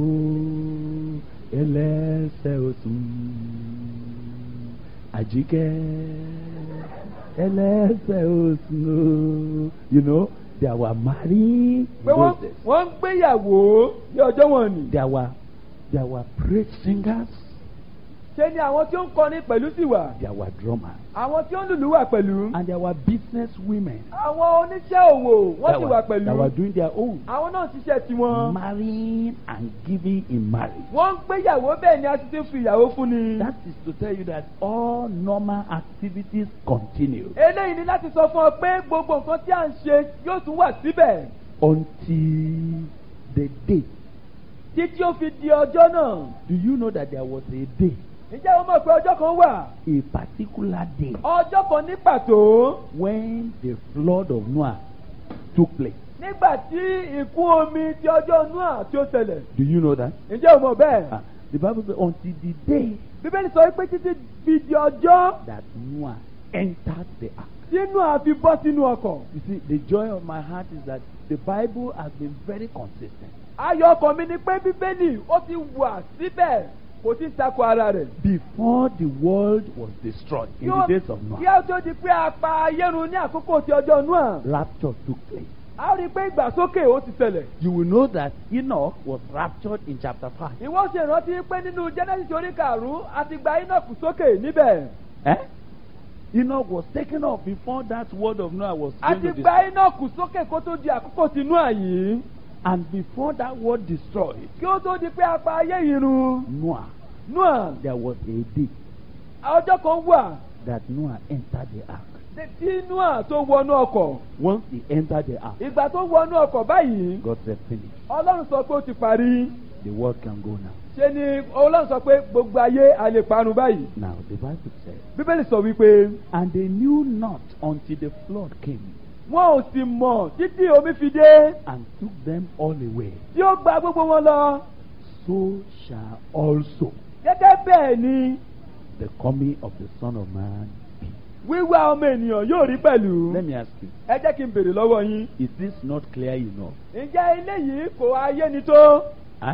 ẹlẹ́sẹ̀ oṣù àjíkẹ́ ẹlẹ́sẹ̀ oṣù. You know, they were married. pé wọ́n wọ́n ń gbéyàwó ní ọjọ́ wọn ni. There were there were praise singers. ṣé ni àwọn tí ó ń kọrin pẹ̀lú sì wà. There were drummers. àwọn tí ó ń lùlù wà pẹ̀lú. And there were business women àwọn oníṣẹ́ òwò wọ́n that sì were, wà pẹ̀lú. that were doing their own. àwọn náà ṣiṣẹ́ tiwọn. Marrying and giving in marriage. wọ́n ń gbéyàwó bẹ́ẹ̀ ni a ti ti ń fi ìyàwó fún ni. That is to tell you that all normal activities continue eléyìí ni láti sọ fún ọ pé gbogbo nǹkan tí à ń ṣe yóò tún wà síbẹ̀. until the day. títí ó fi di ọjọ́ náà. Do you know that there was a day, ǹjẹ́ o mọ̀ pé ọjọ́ kan wà. a particular day, ọjọ́ kan ní pàtó. when the flood of Noah took place? nígbà tí ìkún omi ti ọjọ́ Nóà tí ó ṣẹlẹ̀. Do you know that? ǹjẹ́ o mọ̀ bẹ́ẹ̀. Ah, the Bible says until the day bíbélì sọ pé títí fi di ọjọ́ that Noah entered the ark. tí Nóà fi bọ́ sínú ọkọ̀. You see, the joy of my heart is that the Bible has been very consistent. ayọ̀ ọkàn mi ni pé bíbélì ó ti wà síbẹ̀ kò tí ń takò ara rẹ̀. Before the world was destroyed in the days of kí Noah, á tó di pé a pa ayé run ní àkókò ti ọjọ́ Nóà. rapture took place. a rí i pé ìgbàsókè ó ti ṣẹlẹ̀. You will know that Enoch was raptured in chapter five. ìwọ ṣe ìrántí pé nínú Genesis orí karùn-ún a ti gba Enoch sókè níbẹ̀. Eh? Enoch was taken up before that word of Noah was a going ti to gba destroy. Enoch sókè kó tó di àkókò ti Nóà yìí. And before that word destroyed kí ó tó di pé a pa ayé yìí run. Noah, Nóà there was a day ọjọ́ kan wà that Noah entered the ark. tí Nóà tó wọnú ọkọ̀. Once he entered the ark, ìgbà tó wọnú ọkọ̀ báyìí God said, finish. Ọlọ́run sọ pé ó ti parí. The world can go now. ṣe ni Ọlọ́run sọ pé gbogbo ayé a lè parun báyìí. Now, the Bible says, bíbélì sọ wípé and they knew not until the flood came wọn ò sì mọ̀ títí omi fi dé and took them all away. tí ó gba gbogbo wọn lọ. So shall also gẹ́gẹ́ bẹ́ẹ̀ ni the coming of the Son of Man be. wíwá ọmọ ènìyàn yóò rí pẹ̀lú. Let me ask you, ẹ jẹ́ kí n béèrè lọ́wọ́ yín. is this not clear enough? ǹjẹ́ eléyìí kò ayé ni tó? Huh?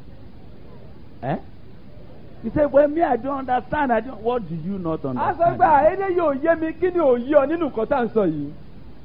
Eh? You say, well, me, I don't understand. I don't. What do you not a sọ understand? pé àìlè yóò yé mi kí ni ò yé ọ nínú nǹkan tá à ń sọ yìí.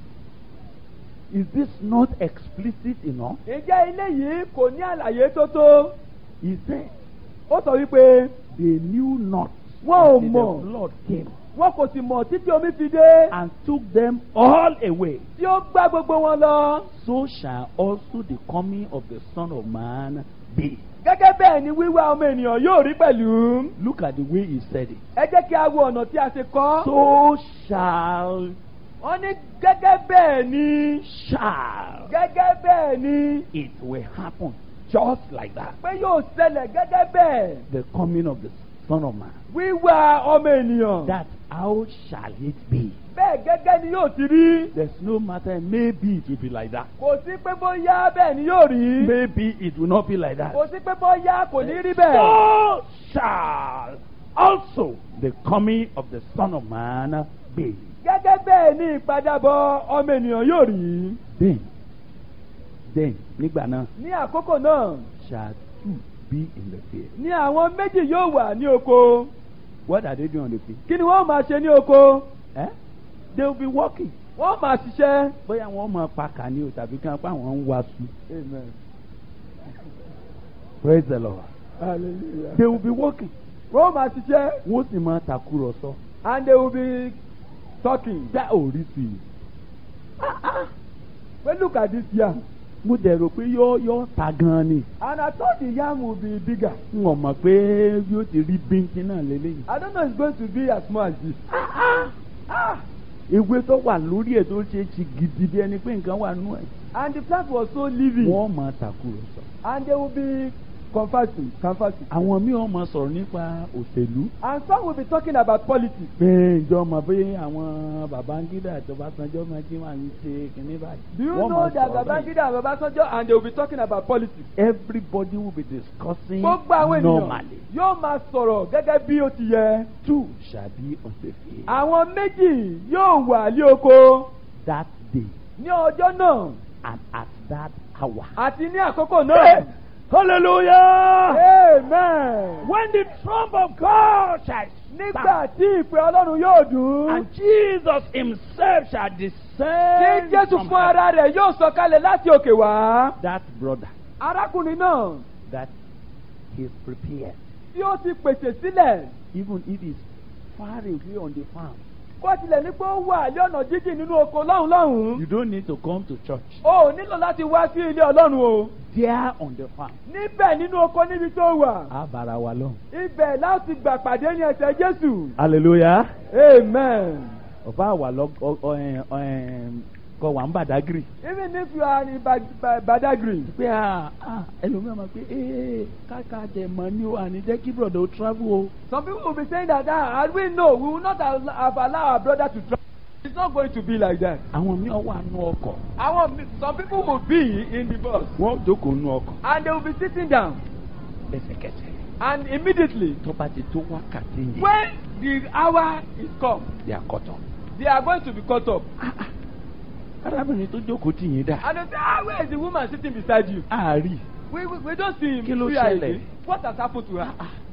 Is this not explicit enough? ǹjẹ́ eléyìí kò ní àlàyé tó tó? He said, ó sọ wípé they knew not wọn ò until mọ̀ the flood came wọn kò sì mọ̀ títí omi fi dé and took them all away. tí ó gbá gbogbo wọn lọ. So shall also the coming of the Son of Man be. gẹ́gẹ́ bẹ́ẹ̀ ni wíwá ọmọ ènìyàn yóò rí pẹ̀lú. Look at the way he said it. ẹ jẹ́ kí a wo ọ̀nà tí a ṣe kọ́. So shall, wọ́n ní gẹ́gẹ́ bẹ́ẹ̀ ni shall, gẹ́gẹ́ bẹ́ẹ̀ ni it will happen just like that. pé yóò ṣẹlẹ̀ gẹ́gẹ́ bẹ́ẹ̀. The coming of the Son of Man. wíwá ọmọ ènìyàn. That how shall it be? bẹ́ẹ̀ gẹ́gẹ́ ni yóò ti rí. There's no matter. Maybe it will be like that. kò sí pé bóyá bẹ́ẹ̀ ni yóò rí. Maybe it will not be like that. kò sí pé bóyá kò ní rí bẹ́ẹ̀. So shall also the coming of the Son of Man be. gẹ́gẹ́ bẹ́ẹ̀ ni ìpadàbọ̀ ọmọ ènìyàn yóò rí. Then Then nígbà náà ní àkókò náà shall two be in the field. ní àwọn méjì yóò wà ní oko. What are they doing on the field? kí ni wọ́n máa ṣe ní oko? Eh? They will be working. wọ́n máa ṣiṣẹ́. Bóyá wọ́n máa pa kàní o tàbí kí wọ́n pa àwọn ń waṣu. Amen. Praise the Lord. Hallelujah. They will be working. wọ́n máa ṣiṣẹ́. Wọ́n sì máa tàkúrọ̀sọ. and they will be talking. Dá òrí sí i. well look at this yam. Mo dẹ̀ rò pé yóò yóò ta gan ni. and I thought the yam would be bigger. N ò mọ̀ pé yóò ti rí bíntín náà lélẹ́yìn. I don't know it's going to be as small as this. ah Ewé tó wà lórí ẹ̀ tó ṣe ti gidi bí ẹni pé nǹkan wà nú ẹ̀. and the plant was so living. Wọ́n máa tàkúrọ̀sọ. and they will be conversing conversing. Àwọn míì wọ́n máa sọ̀rọ̀ nípa òṣèlú. and some will be talking about politics. Pé ìjọ mọ̀ pé àwọn Babangida àti Ọbásanjọ́ máa jí máa ń ṣe kínní báyìí. do you Wọ́n know máa that sọ̀rọ̀ Babangida and Obasanjo and they will be talking about politics. Everybody will be discussing gbogbo àwọn ènìyàn normally. yóò máa sọ̀rọ̀ gẹ́gẹ́ bí ó ti yẹ. Two shall be on the field. àwọn méjì yóò wà ní oko That day ní ọjọ́ náà and at that hour. àti ní àkókò náà. Hallelujah! amen. When the trump of God shall nígbà tí ìpè Ọlọ́run yóò dùn. and Jesus himself shall tí descend Jésù from fún ara rẹ̀ yóò sọ̀kalẹ̀ láti òkè wá. that brother arákùnrin náà that is prepared, tí ó ti pèsè sílẹ̀ even if it's far away on the farm. kó tilẹ̀ ní pé ó wà ní ọ̀nà jíjìn nínú oko lọ́hùn lọ́hùn. You don't need to come to church. o ò nílò láti wá sí ilé Ọlọ́run o. There on the farm. níbẹ̀ nínú oko níbi tó wà. A bára wa lọ. ibẹ̀ láti gbà pàdé ní ẹsẹ̀ Jésù. Hallelujah. amen. Ọba àwa lọ kọ wà ń Badagry. even if you are in Ba- Ba- Badagry. Pé ah ah ẹlòmíràn máa pé ee káka jẹ mọ ni o àní jẹ́ kí brother o travel o. some people will be saying that ah and we know we will not have have allow our brother to travel. it's not going to be like that. Àwọn mi wà nú ọkọ̀. àwọn mi- some people will be in the bus. Wọ́n jókòó nú ọkọ̀. and they will be sitting down. Ẹsẹ̀kẹsẹ̀. and immediately Tó bá ti tó wákàtí yìí. when the hour is come They are cut off. they are going to be cut up. Arábìnrin tó jókòó tì yín dà. and they say ah where is the woman sitting beside you. Àárí. we we, we don't see him. Kí ló see her ṣẹlẹ̀? again. what has happened to her.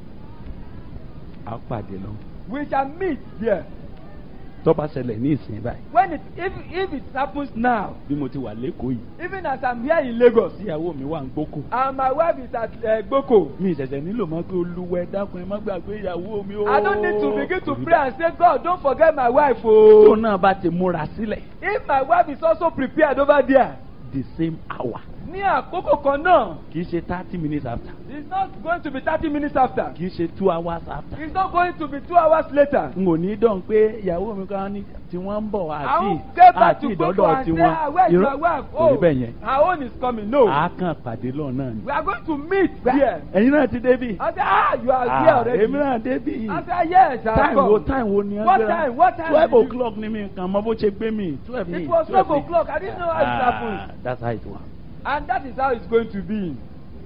À pàdé lọ. we shall meet there. Tó bá ṣẹlẹ̀ ní ìsìn báyìí. when it if if it happens now. Bí mo ti wà lẹ́kọ̀ọ́ yìí. even as I'm here in Lagos. Ìyàwó mi wà ń gbókò. and my wife is at uh, Gboko. Mi ìṣẹ̀ṣẹ̀ nílò máa gbé olúwẹ̀ dákun ẹ má gbàgbé ìyàwó mi o. I don't need to begin to pray and say God don't forget my wife Tó o. náà bá ti múra sílẹ̀. if my wife is also prepared over there. The same hour. ní àkókò kan náà. Kì í ṣe thirty minutes after. it's not going to be thirty minutes after. Kì í ṣe two hours after. it's not going to be two hours later. N ò ní dán pé ìyàwó mi kan ní tí wọ́n ń bọ̀ I àti won't get back àti to Gboko ìdọ́dọ̀ and tí say ah wọ́n. where is my wife. Kò rí oh bẹ́ẹ̀ yẹn. her own is coming. no. A kàn pàdé lọ náà ni. we are going to meet there. Ẹ̀yin náà ti débì. I say ah you are here already. Èmi náà débì. I say yes I Time come. wo time wo ni ẹ what gbéra? time what time. Twelve did you- o'clock ni mi kàn mọ bó ṣe gbé mi. Twelve ni. it was twelve o'clock I didn't know how it Ah, happened. that's how it was. and that is how it's going to be.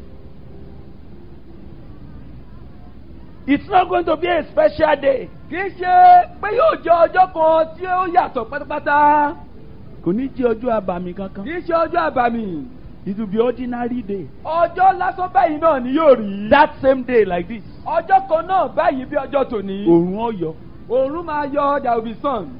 It's not going to be a special day. kì í ṣe pé yóò jẹ́ ọjọ́ kan tí ó yàtọ̀ pátápátá. Kò ní jẹ́ ọjọ́ àbàmì kankan. kì í ṣe ọjọ́ àbàmì. It will be ordinary day. ọjọ́ lásán báyìí náà ni yóò rí. That same day like this. ọjọ́ kan náà báyìí bí ọjọ́ tòní. Òòrùn ọ̀yọ́. òòrùn máa yọ there will be sun.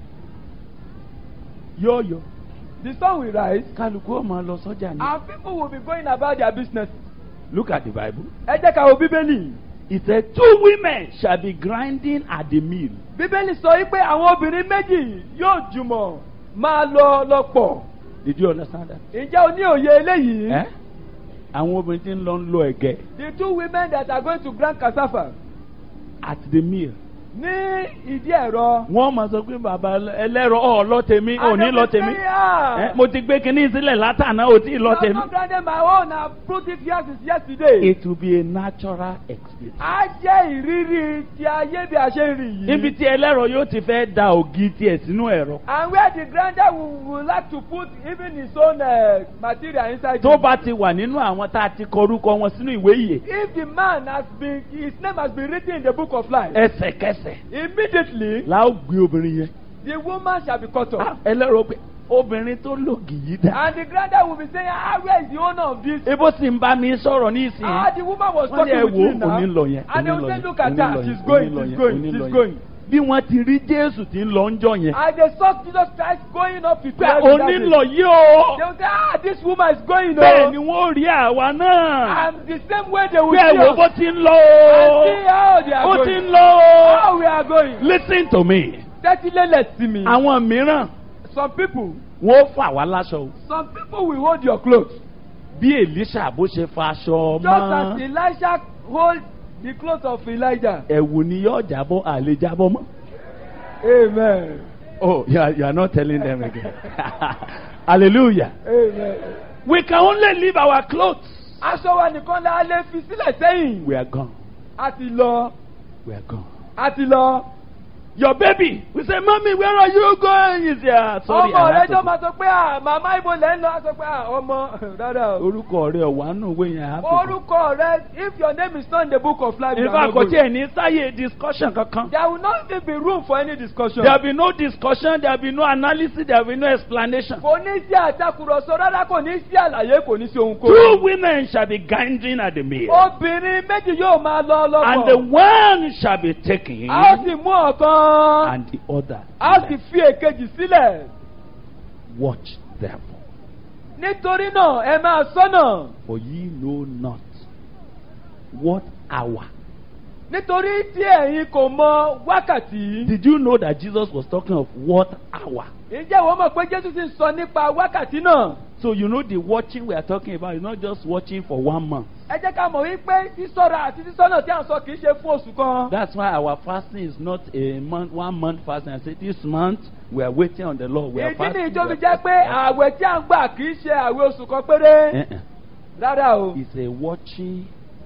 Yọ̀ọ̀yọ̀. the sun will rise. Kálukú ó máa lọ sọ́jà ni. and people will be going about their business. Look at the Bible. ẹ jẹ́ ká wo bíbélì. It said two women shall be grinding at the mill. bíbélì sọ wípé àwọn obìnrin méjì yóò jùmọ̀ máa lọ lọ́pọ̀. Did you understand that? ǹjẹ́ o ní òye eléyìí. Eh? Àwọn obìnrin tí ń lọ ń lo ẹ̀gẹ́ the two women that are going to grind cassava. at the mill. ní ìdí ẹ̀rọ. Wọ́n máa sọ pé bàbá ẹlẹ́rọ ọ̀ lọ tèmi ò ní lọ tèmi. Eh, mo ti gbé kinní sílẹ̀ látàná ò tí ì lọ I tèmi. have not grinded my own. I have put it here since yesterday. It will be a natural experience. a jẹ́ ìrírí ti ayé bí a ṣe ń rí Níbi yìí. tí ẹlẹ́rọ yóò ti fẹ́ da ògì tiẹ̀ sínú ẹ̀rọ. and where the grinder will, will like to put even his own uh, material inside. Tó it. bá ti wà nínú àwọn tá a ti kọrúkọ wọn sínú ìwé ìyè. if the man has been his name has been written in the book of life. Ẹsẹ̀kẹsẹ̀ immediately la ó gbé obìnrin yẹn. the woman shall be cut off. Ah, ẹlẹ́rọ pé obìnrin tó lògì yìí dà. And the granddad will be saying, ah, where is the owner of this? Ebo sì ń bá mi sọ̀rọ̀ ní ìsìn. Ah, the woman was Wọ́n ní talking ẹ with wo you now. onílọ yẹn. And they will onílọ say, yẹn, look at onílọ her, yẹn, she's going, onílọ she's yẹn, going, onílọ she's yẹn. going. Bí wọ́n ti rí Jésù tí ń lọ ń jọ yẹn. And they saw Jesus Christ going up to Pé heaven that onílọ day. yìí o. They will say, ah, this woman is going Bẹ́ẹ̀ on. ni wọ́n rí àwa náà. And the same way they will Bí ẹ see wo us. bó ti ń lọ And see o. how they are Ó ti going. ń lọ o. How we are going. Listen to me. Tẹ́tí lélẹ̀ sí mi. Àwọn mìíràn Some people, wọ́n fà wá láṣọ o. some people will hold your clothes. Bí Èlíṣà bó ṣe fa aṣọ Just as mọ́. Elijah hold the clothes of Elijah. Ẹ̀wù ni yóò jábọ́ àlè jábọ́ mọ́. Amen. Oh, you are, you are not telling them again. Hallelujah. Amen. We can only leave our clothes. Aṣọ wa nìkan la lè fi sílẹ̀ sẹ́yìn. We are gone. A ti lọ. We are gone. A ti lọ. Your baby. We say, Mommy, where are you going? Is there? Sorry, Ọmọ I rẹ have jọ to máa sọ pé à màmá ibo lẹ́ ń lọ. A sọ pé à ọmọ rárá go. o. Orúkọ rẹ̀ wà nù wé yẹn. I have to go. Orúkọ rẹ, if your name is not in the book of life, you In are fact, not kò tí going. ẹ̀ ní sáyé discussion kankan. There will not even be room for any discussion. There will be no discussion, there will be no analysis, there will be no explanation. Kò ní sí àtakùrọ̀sọ rárá, kò ní sí àlàyé, kò ní sí Two ohunkóhun. women shall be grinding at the mill, Obìnrin méjì yóò máa lọ and the lọ́kọ̀. one shall be taken, A ó sì mú ọ̀kan. and the other A ó sì left. fi èkejì sílẹ̀. Watch therefore, Nítorí náà ẹ máa sọ́nà. for ye know not what hour. Nítorí tí ẹ̀yin kò mọ wákàtí. Did you know that Jesus was talking of what hour? Ǹjẹ́ ìwọ mọ̀ pé Jésù ti ń sọ nípa wákàtí náà? So you know the watching we are talking about is not just watching for one month. Ẹ jẹ́ ká mọ̀ wípé sísọ́ra àti sísọ́nà tí à ń sọ kì í ṣe fún oṣù kan. That's why our fasting is not a month, one month fasting. I say this month we are waiting on the Lord. We are Ìdí ni fasting. ìjọ we fi are jẹ́ pé fasting. ààwẹ̀ tí à ń gbà kì í ṣe ààwẹ̀ oṣù kan péré. Eh-eh. Rárá o. It's a watching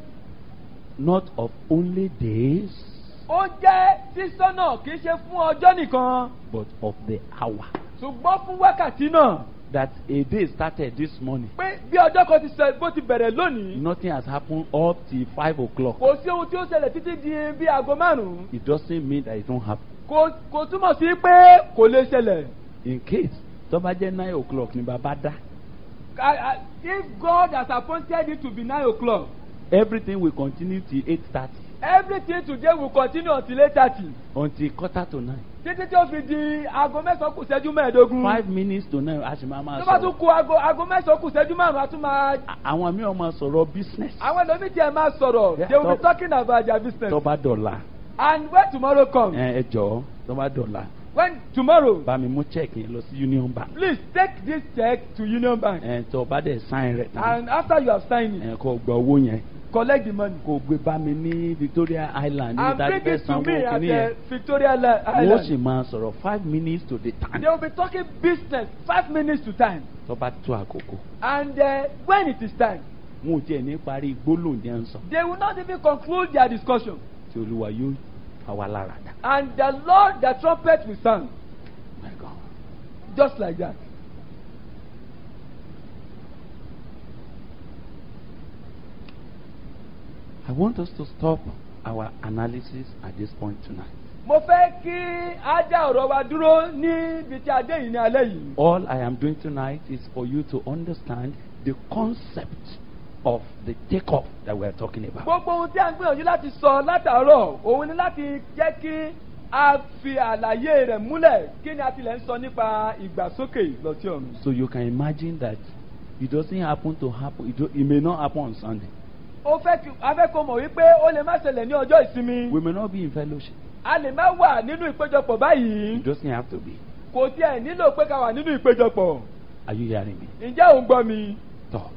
not of only days, Ó jẹ́ sísọ́nà kì í ṣe fún ọjọ́ nìkan, but of the hour. ṣùgbọ́n fún wákàtí náà. That a day started this morning. Pé bí ọjọ́ kan ti sẹ bó ti bẹ̀rẹ̀ lónìí, Nothing has happened up till five o'clock. kò sí ohun tí ó ṣẹlẹ̀ títí di bí aago márùn-ún. It doesn't mean that it don't happen. Kò kò túmọ̀ sí pé kò lè ṣẹlẹ̀. In case tó bá jẹ́ nine o'clock ni bàbá dá. I- I- If God has appointed it to be nine o'clock, Everything will continue till eight thirty everything today will continue until eight thirty. until quarter to nine. Títí tí ó fi di aago mẹ́sàn-án kù ṣẹ́jú mẹ́ẹ̀ẹ́dógún. Five minutes to nine a sì máa máa Tó bá tún sọ̀rọ̀. ku aago aago mẹ́sàn-án kù ṣẹ́jú márùn-ún a tún máa. À- Àwọn míì ọmọ sọ̀rọ̀ business. Àwọn ẹlòmíì tí ẹ máa sọ̀rọ̀, Yeah, they will be tó- talking about their business. Tó bá dọ̀la. And when tomorrow comes, Ẹ ẹ jọ̀ọ́ tó bá dọ̀la. when tomorrow, Bá mi mú check yẹn lọ sí Union Bank. please take this check to Union Bank. Ẹ tó bá dẹ̀ sign rẹ̀ tán. And after you have signed it, Ẹ kó gba owó yẹn. collect the money. Kó gbé bá mi ní Victoria Island. And níbi tá a bring ti fẹ́ it to sanwó me at kìíní yẹn. the Victoria Li- Wọ́n sì Island. máa sọ̀rọ̀ five minutes to the time. They will be talking business five minutes to time. Tó bá tó àkókò. And uh, when it is time, Wọn ò tiẹ̀ ní parí gbólóhùn ní à ń sọ. they will not even conclude their discussion. Tí Olúwa yóò fà wá lára dá. And the Lord, the trumpet will sound. My God. Just like that. I want us to stop our analysis at this point tonight. Mo fẹ́ kí á dá ọ̀rọ̀ wa dúró níbi tí a dé yìí ní alẹ́ yìí. All I am doing tonight is for you to understand the concept of the takeoff that we are talking about. Gbogbo ohun tí a ń gbìyànjú láti sọ látàárọ̀, òun ni láti jẹ́ kí a fi àlàyé rẹ̀ múlẹ̀ kí ni a tilẹ̀ ń sọ nípa ìgbàsókè lọ sí ọ̀run. So you can imagine that it doesn't happen to happen. It, do, it may not happen on Sunday. Ó fẹ́ kí a fẹ́ kó mọ̀ wípé ó lè má ṣẹlẹ̀ ní ọjọ́ ìsinmi. We may not be in fellowship. A lè má wà nínú ìpéjọpọ̀ báyìí. It doesn't have to be. Kò tiẹ̀ nílò pé ká wà nínú ìpéjọpọ̀. Are you hearing me? Ǹjẹ́ ò ń gbọ́ mi? Talk.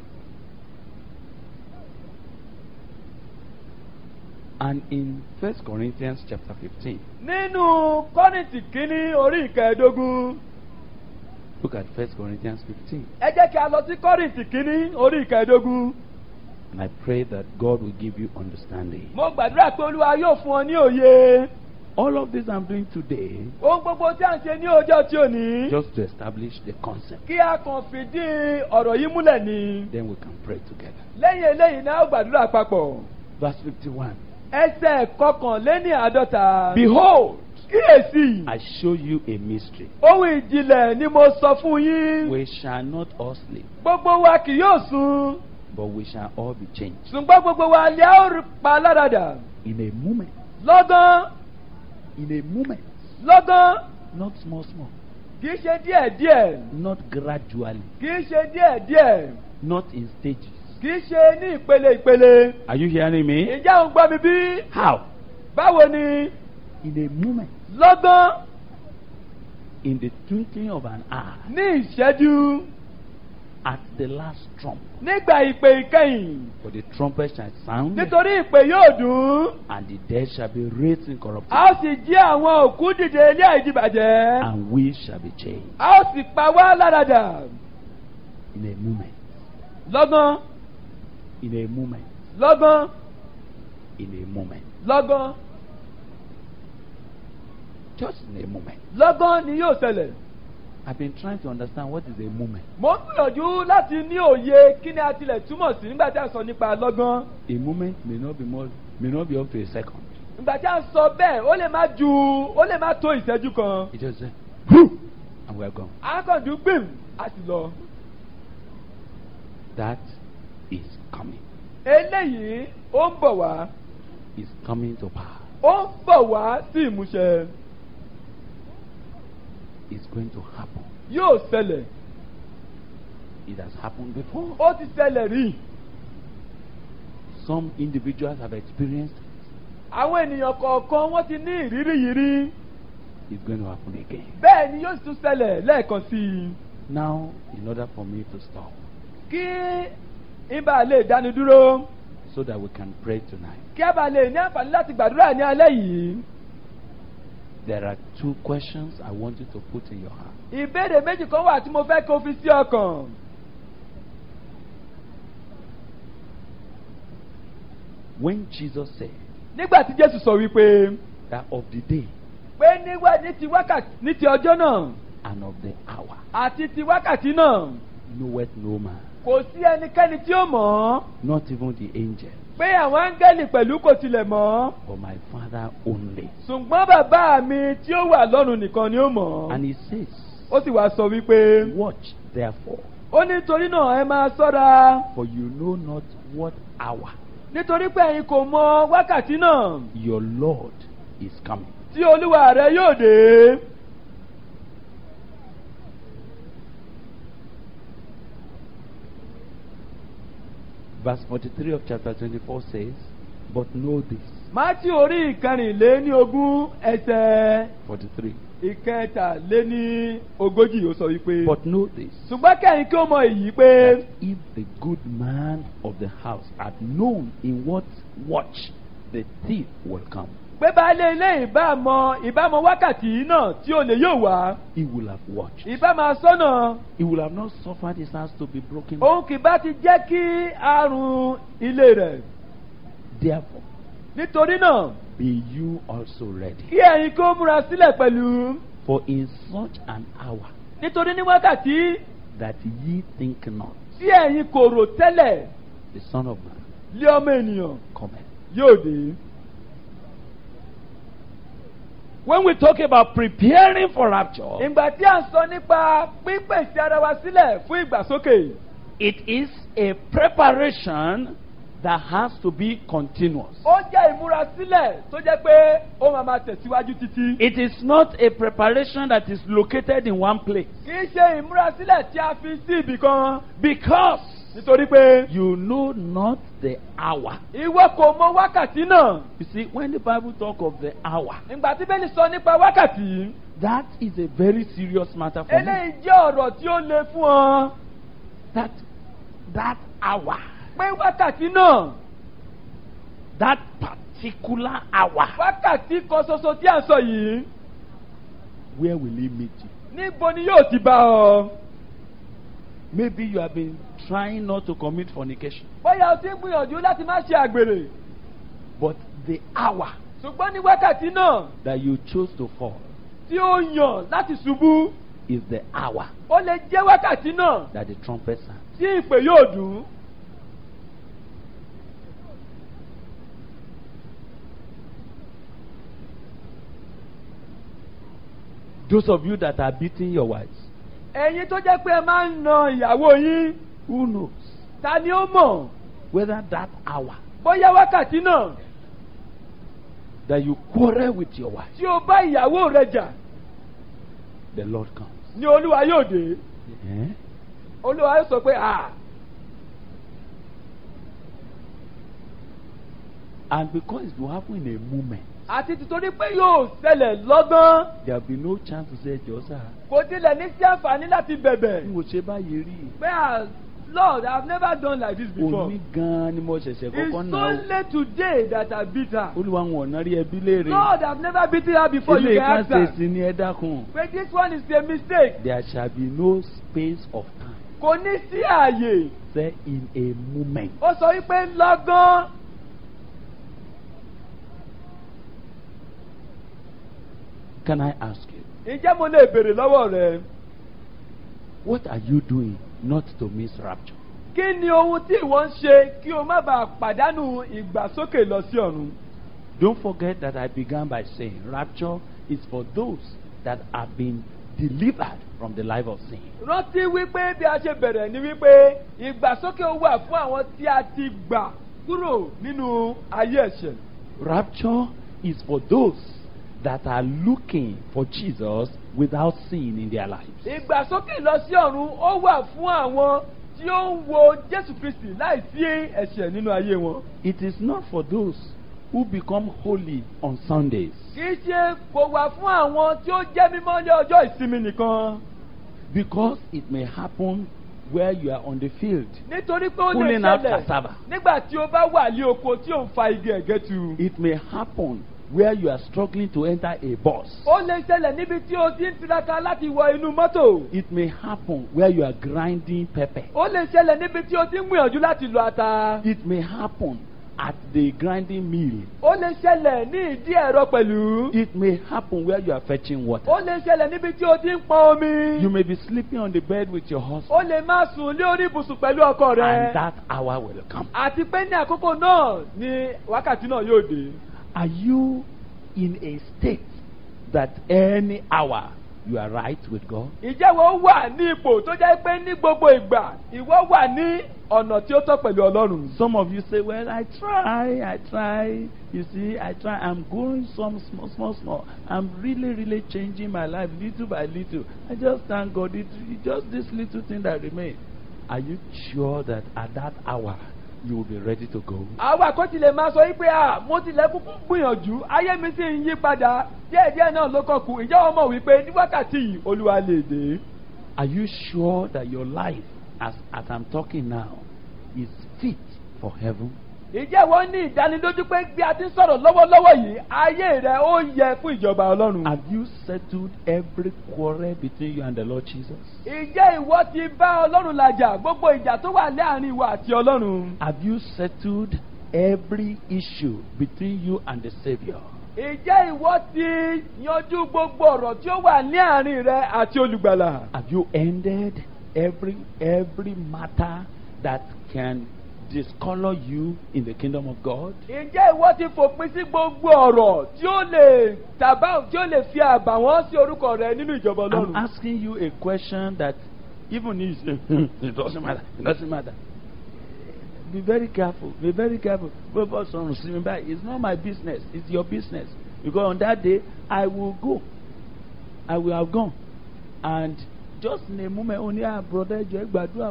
And in First Corinthians chapter fifteen, Nínú Kọ́ríńtì kínní orí ìkẹẹ̀ẹ́dógún. look at First Corinthians fifteen. Ẹ jẹ́ kí a lọ sí Kọ́ríńtì kínní orí ìkẹẹ̀ẹ́dógún. And I pray that God will give you understanding. Mo gbàdúrà pé Olúwa yóò fún ọ ní òye. All of this I'm doing today, Ohun gbogbo tí a ń ṣe ní ọjọ́ tí ò ní. just to establish the concept. Kí a kàn fìdí ọ̀rọ̀ yìí múlẹ̀ ni. Then we can pray together. Lẹ́yìn eléyìí náà ó gbàdúrà papọ̀. Verse fifty-one. Ẹsẹ̀ kọkànléní àádọ́ta. Behold, kíyèsí. I show you a mystery. ohun ìjìnlẹ̀ ni mo sọ fún yín. We shall not all sleep, gbogbo wa kì yóò sùn. but we shall all be changed. ṣùgbọ́n gbogbo wa lè á ó pa ládàdà. In a moment, lọ́gán in a moment, lọ́gán not small, small, kì í ṣe díẹ̀díẹ̀. not gradually, kì í ṣe díẹ̀díẹ̀. not in stages. kì í ṣe ní ìpele ìpele. Are you hearing me? ìjà òun gbọ́ mi bí. How? báwo ni. In a moment, lọ́gán in the twinkling of an eye, ní ìṣẹ́jú. at the last trump, nígbà ìpè ìkẹyìn. for the trumpet shall sound, nítorí ìpè yóò dùn. and the dead shall be raised incorruptible, a ó sì jí àwọn òkú dìde ilé àìdìbàjẹ́. and we shall be changed. a ó sì pa wá ládàdà. In a moment, lọ́gán in a moment, lọ́gán in a moment, lọ́gán just in a moment. lọ́gán ni yóò ṣẹlẹ̀. I've been trying to understand what is a moment. mo ń gbìyànjú láti ní òye kí ni a tilẹ̀ túmọ̀ sí nígbà tí a sọ nípa lọ́gán. A moment may not be more, may not be up to a second. ìgbà tí a sọ bẹ́ẹ̀ ó lè má ju ó lè má tó ìṣẹ́jú kan. It just said, "Whew," and we're gone. a kàn dùn gbìm a sì lọ. That is coming. eléyìí ó ń bọ̀ wá. Is coming to pass. ó ń bọ̀ wá sí ìmúṣẹ. It's going to happen. yóò ṣẹlẹ̀. It has happened before. ó ti ṣẹlẹ̀ rí. Some individuals have experienced. àwọn ènìyàn kọ̀ọ̀kan wọ́n ti ní ìrírí yìí rí. It's going to happen again. bẹ́ẹ̀ ni yóò tún ṣẹlẹ̀ lẹ́ẹ̀kan sí i. Now, in order for me to stop, kí ibà lè dáni dúró. so that we can pray tonight, kí a bá lè ní àǹfààní láti gbàdúrà ní alẹ́ yìí. there are two questions I want you to put in your heart. ìbéèrè méjì kan wà tí mo fẹ́ kó fi sí ọkàn. When Jesus said nígbà tí Jésù sọ wípé that of the day pé níwá ní ti wákàtí ní ti ọjọ́ náà and of the hour, àti ti wákàtí náà knoweth no man, kò sí ẹnikẹ́ni tí ó mọ̀ ọ́. not even the angel, pé àwọn áńgẹ́lì pẹ̀lú kò tilẹ̀ mọ̀ ọ́. but my Father only. ṣùgbọ́n bàbá mi tí ó wà lọ́run nìkan ni ó mọ̀ ọ́. And he says, ó sì wá sọ wípé watch therefore, ó ní torí náà ẹ máa ṣọ́ra for you know not what hour nítorí pé ẹ̀yin kò mọ wákàtí náà your Lord is coming. tí olúwa rẹ yóò dé. Verse forty-three of chapter twenty-four says, but know this. Mátíù orí ìkẹrìnléní ogún ẹsẹ̀ forty-three. ìkẹtàléní ogójì ó sọ wípé. But know this. ṣùgbọ́n kẹ́yìn kí ó mọ èyí pé. That if the good man of the house had known in what watch the thief will come, pé baálé ilé ìbámọ ìbámọ wákàtí náà tí olè yóò wá. he will have watched. ìbámu sọ́nà. He will have not suffered his house to be broken. òun kì bá ti jẹ́ kí àrùn ilé rẹ̀. Therefore, nítorí náà. be you also ready. kí ẹ̀yin kó múra sílẹ̀ pẹ̀lú. For in such an hour nítorí ní wákàtí. that ye think not, tí ẹ̀yin kò rò tẹ́lẹ̀. the Son of Man lé ọmọ ènìyàn. cometh. yóò dé. When we talk about preparing for rapture, ìgbà tí a ń sọ nípa pípèsè ara wa sílẹ̀ fún ìgbàsókè. it is a preparation that has to be continuous. ó jẹ́ ìmúrasílẹ̀ tó jẹ́ pé ó máa máa tẹ̀síwájú títí. It is not a preparation that is located in one place. kì í ṣe ìmúrasílẹ̀ tí a fi sí ibì kan. Because nítorí pé. you know not the hour. ìwọ kò mọ wákàtí náà. You see, when the Bible talk of the hour, ìgbà tí bẹ́ẹ̀ni sọ nípa wákàtí. that is a very serious matter for me. eléyìí jẹ́ ọ̀rọ̀ tí ó le fún ọ. That, that hour, pé wákàtí náà. that particular hour, wákàtí kan ṣoṣo tí a ń sọ yìí. where will he meet you? níbo ni yóò ti bá ọ. Maybe you have been trying not to commit fornication, bóyá o ti ń gbìyànjú láti má ṣe àgbèrè. but the hour ṣùgbọ́n ní wákàtí náà. that you chose to fall tí ó yàn láti ṣubú. is the hour ó lè jẹ́ wákàtí náà. that the trumpet sound. tí ìpè yóò dùn. Those of you that are beating your wives, ẹ̀yin tó jẹ́ pé ẹ máa ń na ìyàwó yín, who knows ta ni ó mọ̀ whether that hour bóyá wákàtí náà that you quarrel with your wife, tí o bá ìyàwó rẹ jà the Lord comes. ni olúwa yóò dé. Eh? olúwa yóò sọ pé à And because it will happen in a moment, àti tìtorí pé yóò ṣẹlẹ̀ lọ́gán there will be no chance to say, Josa, kò tilẹ̀ ní sí àǹfààní láti bẹ̀bẹ̀ n ò ṣe báyìí rí. pé à Lord, I have never done like this before. Òní gan-an ni mo ṣẹ̀ṣẹ̀ It's kọ́kọ́ náà. only today that I beat her. Olúwa wọn ọ̀nà rí ẹbí léèrè. Lord, I have never beaten her before. You Ilé can kan ask ṣe her. sí ní ẹ dákun. But this one is a mistake. There shall be no space of time. Kò ní sí ààyè. Say in a moment. Ó sọ wípé lọ́gán. Can I ask you, Ǹjẹ́ mo lè béèrè lọ́wọ́ rẹ? what are you doing not to miss rapture? Kí ni ohun tí ìwọ ń ṣe kí o má bàa pàdánù ìgbàsókè lọ sí ọ̀run? Don't forget that I began by saying rapture is for those that have been delivered from the life of sin. Rántí wípé bí a ṣe bẹ̀rẹ̀ ni wípé ìgbàsókè wà fún àwọn tí a ti gbà kúrò nínú ayé ẹ̀ṣẹ̀. Rapture is for those that are looking for Jesus without sin in their lives. Ìgbàsókè lọ sí ọ̀run ó wà fún àwọn tí ó ń wo Jésù Kristi láì sí ẹ̀ṣẹ̀ nínú ayé wọn. It is not for those who become holy on Sundays. Kì í ṣe kò wà fún àwọn tí ó jẹ́ mímọ́ ní ọjọ́ ìsinmi nìkan. Because it may happen where you are on the field. Nítorí pé ó lè Pulling out ṣẹlẹ̀ cassava. nígbà tí ó bá wà ní oko tí ó ń fa igi ẹ̀gẹ́ tu. It may happen where you are struggling to enter a bus. Ó lè ṣẹlẹ̀ níbi tí o ti ń tiraka láti wọ inú mọ́tò. It may happen where you are grinding pepper. Ó lè ṣẹlẹ̀ níbi tí o ti ń gbìyànjú láti lọ ata. It may happen at the grinding mill. Ó lè ṣẹlẹ̀ ní ìdí ẹ̀rọ pẹ̀lú. It may happen where you are fetching water. Ó lè ṣẹlẹ̀ níbi tí o ti ń pọn omi. You may be sleeping on the bed with your husband. Ó lè máa sùn lé orí ibùsùn pẹ̀lú ọkọ rẹ. And that hour will come. Àti pé ní àkókò náà ni wákàtí náà yóò dé. Are you in a state that any hour you are right with God? Ìjẹ́ wo wà ní ipò tó jẹ́ pé ní gbogbo ìgbà ìwọ wà ní ọ̀nà tí ó tọ́ pẹ̀lú Ọlọ́run. Some of you say, well, I try, I try. You see, I try. I'm going some small, small, small. I'm really, really changing my life little by little. I just thank God. It, it just this little thing that remains. Are you sure that at that hour you will be ready to go? Àwọn àkọsílẹ̀ máa sọ wípé à mo tilẹ̀ kúkú gbìyànjú ayé mi sì ń yí padà díẹ̀díẹ̀ náà ló kàn kù. Ǹjẹ́ o mọ̀ wípé ní wákàtí yìí Olúwa lè dé? Are you sure that your life, as, as I'm talking now, is fit for heaven? Ìjẹ́ wọ́n ní ìdánilójú pé bí a ti ń sọ̀rọ̀ lọ́wọ́lọ́wọ́ yìí ayé rẹ̀ ó yẹ fún ìjọba Ọlọ́run. Have you settled every quarrel between you and the Lord Jesus? Ìjẹ́ ìwọ ti bá Ọlọ́run làjà gbogbo ìjà tó wà láàrin ìwọ àti Ọlọ́run? Have you settled every issue between you and the Savior? Ìjẹ́ ìwọ ti yanjú gbogbo ọ̀rọ̀ tí ó wà ní àárín rẹ àti olùgbàlà? Have you ended every every matter that can discolor you in the kingdom of God? Ǹjẹ́ ìwọ ti fòpin sí gbogbo ọ̀rọ̀ tí ó lè tàbá tí ó lè fi àbàwọ́n sí orúkọ rẹ nínú ìjọba I'm Ọlọ́run? asking you a question that even if you say, it doesn't matter, it doesn't matter. Be very careful, be very careful. It's not my business, it's your business. Because on that day, I will go. I will have gone. And just in a moment, only our brother, there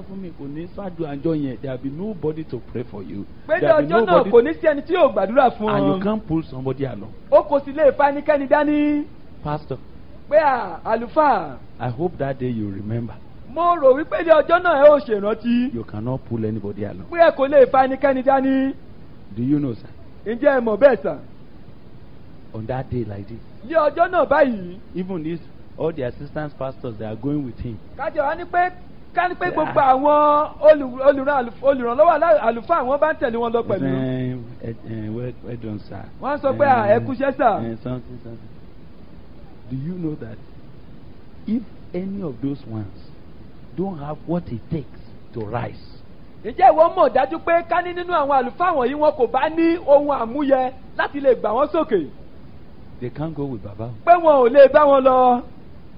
will be nobody to pray for you. Pé ní There will be ọjọ́ náà nobody, kò ní sí ẹni tí yóò gbàdúrà fún and you ọ. can't pull somebody along. Ó kò sì lè fa ẹnikẹ́ni dání. Pastor, Pé à àlùfáà, I hope that day you remember. mo rò wípé ní ọjọ́ náà ẹ ó ṣèrántí. You cannot pull anybody along. Pé ẹ kò lè fa ẹnikẹ́ni dání. Do you know, sir? Ǹjẹ́ ẹ mọ̀ bẹ́ẹ̀ sà? On that day like this, Ní ọjọ́ náà báyìí, even this, all the assistant pastors, they are going with him. kájọ wá ní pé ká ní pé gbogbo àwọn olù- olùràn àlù- olùrànlọ́wọ́ alá- àlùfáà wọn bá ń tẹ̀lé wọn lọ pẹ̀lú. Um, uh, uh, well, well done, sir. Wọ́n sọ pé à ẹ kúṣẹ́ sà. Uh, something, something. Do you know that if any of those ones don't have what it takes to rise, Ǹjẹ́ ìwọ mọ̀ dájú pé ká ní nínú àwọn àlùfáà wọ̀nyí wọn kò bá ní ohun àmúyẹ láti lè gbà wọ́n sókè? they can't go with Baba. Pé wọn ò lè bá wọn lọ.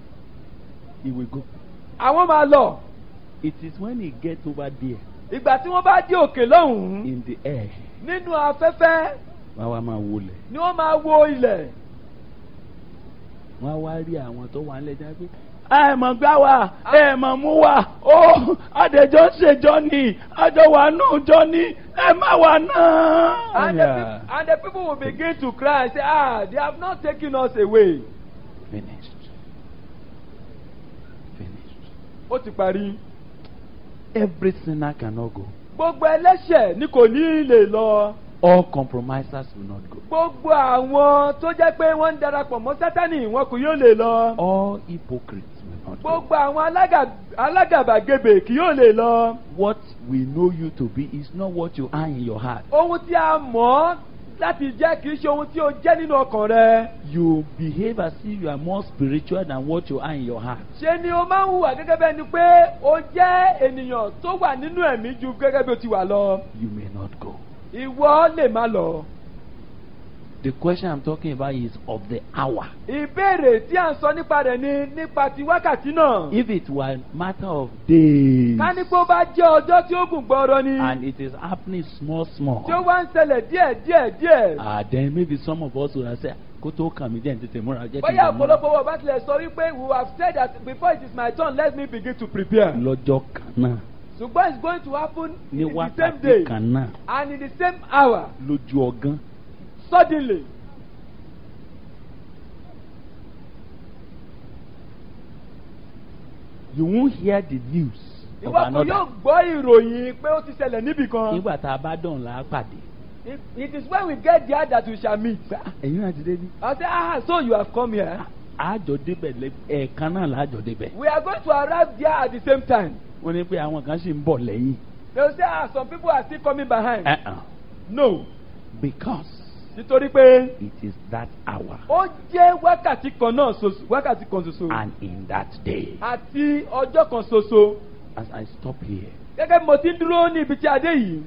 he will go. àwọn máa lọ. It is when he gets over there ìgbà tí wọ́n bá dé òkè lọ́hùn-ún in the air, nínú afẹ́fẹ́ wọ́n wá máa wọlé. ni wọ́n máa wo ilẹ̀. Wọ́n wá rí àwọn tó wà nílẹ̀ jẹ́ pé ẹ mọ̀ gbá wa ẹ mọ̀ mú wa ó àdèjọ́ ṣèjọ́ ni àjọ wà nù jọ ni ẹ má wà náà. And, the peop- and the people will begin to cry and say, ah, they have not taken us away. Finished. Finished. Ó ti parí. Every sinner cannot go. Gbogbo ẹlẹ́ṣẹ̀ ni kò ní lè lọ. All compromisers will not go. Gbogbo àwọn tó jẹ́ pé wọ́n ń darapọ̀ mọ́ Sátánì wọn kò yóò lè lọ. All hypocrites will not go. Gbogbo àwọn alága- alágàbàgebè kì yóò lè lọ. What we know you to be is not what you are in your heart. Ohun tí a mọ̀ láti jẹ́ kì í ṣe ohun tí o jẹ́ nínú ọkàn rẹ. You behave as if you are more spiritual than what you are in your heart. Ṣé ni o máa ń hùwà gẹ́gẹ́ bẹ́ẹ̀ ni pé o jẹ́ ènìyàn tó wà nínú ẹ̀mí ju gẹ́gẹ́ bí o ti wà lọ. You may not go. Ìwọ lè má lọ. The question I'm talking about is of the hour. Ìbéèrè tí à ń sọ nípa rẹ̀ ni nípa ti wákàtí náà. If it were a matter of days Ká ní pé ó bá jẹ́ ọjọ́ tí ó gùn gbọ́rọ̀ ni. and it is happening small small, Tí ó wá ń ṣẹlẹ̀ díẹ̀ díẹ̀ díẹ̀. ah, then maybe some of us would have said, kó tó kàn mí jẹ́ ní tètè múra jẹ́ kí n Bóyá lè múra." ọ̀pọ̀lọpọ̀ wọ̀ bá tilẹ̀ sọ wípé we have said that before it is my turn let me begin to prepare. Lọ́jọ́ kan náà, Ṣùgbọ́n it's going to happen ní in the same wákàtí day kan náà, and in the same hour lójú ọgán. suddenly. You won't hear the news of Ìwọ kò another. yóò gbọ́ ìròyìn pé ó ti ṣẹlẹ̀ níbì kan. Nígbà tá a bá dọ̀n là á pàdé. It, it is when we get there that we shall meet. Ẹ̀yin náà ti dé bí. I say ah so you have come here. Àjọ débẹ̀ lẹ ẹ̀ẹ̀kan náà làjọ débẹ̀. We are going to arrive there at the same time. Wọ́n ní pé àwọn kan sì ń bọ̀ lẹ́yìn. They will say ah some people are still coming behind. Uh-uh. No, Because nítorí pé it is that hour ó jẹ́ wákàtí kan náà ṣoṣo wákàtí kan ṣoṣo and in that day. àti ọjọ́ kan ṣoṣo. As I stop here, Gẹ́gẹ́ bí mo ti ń dúró ní ibi tí a dé yìí,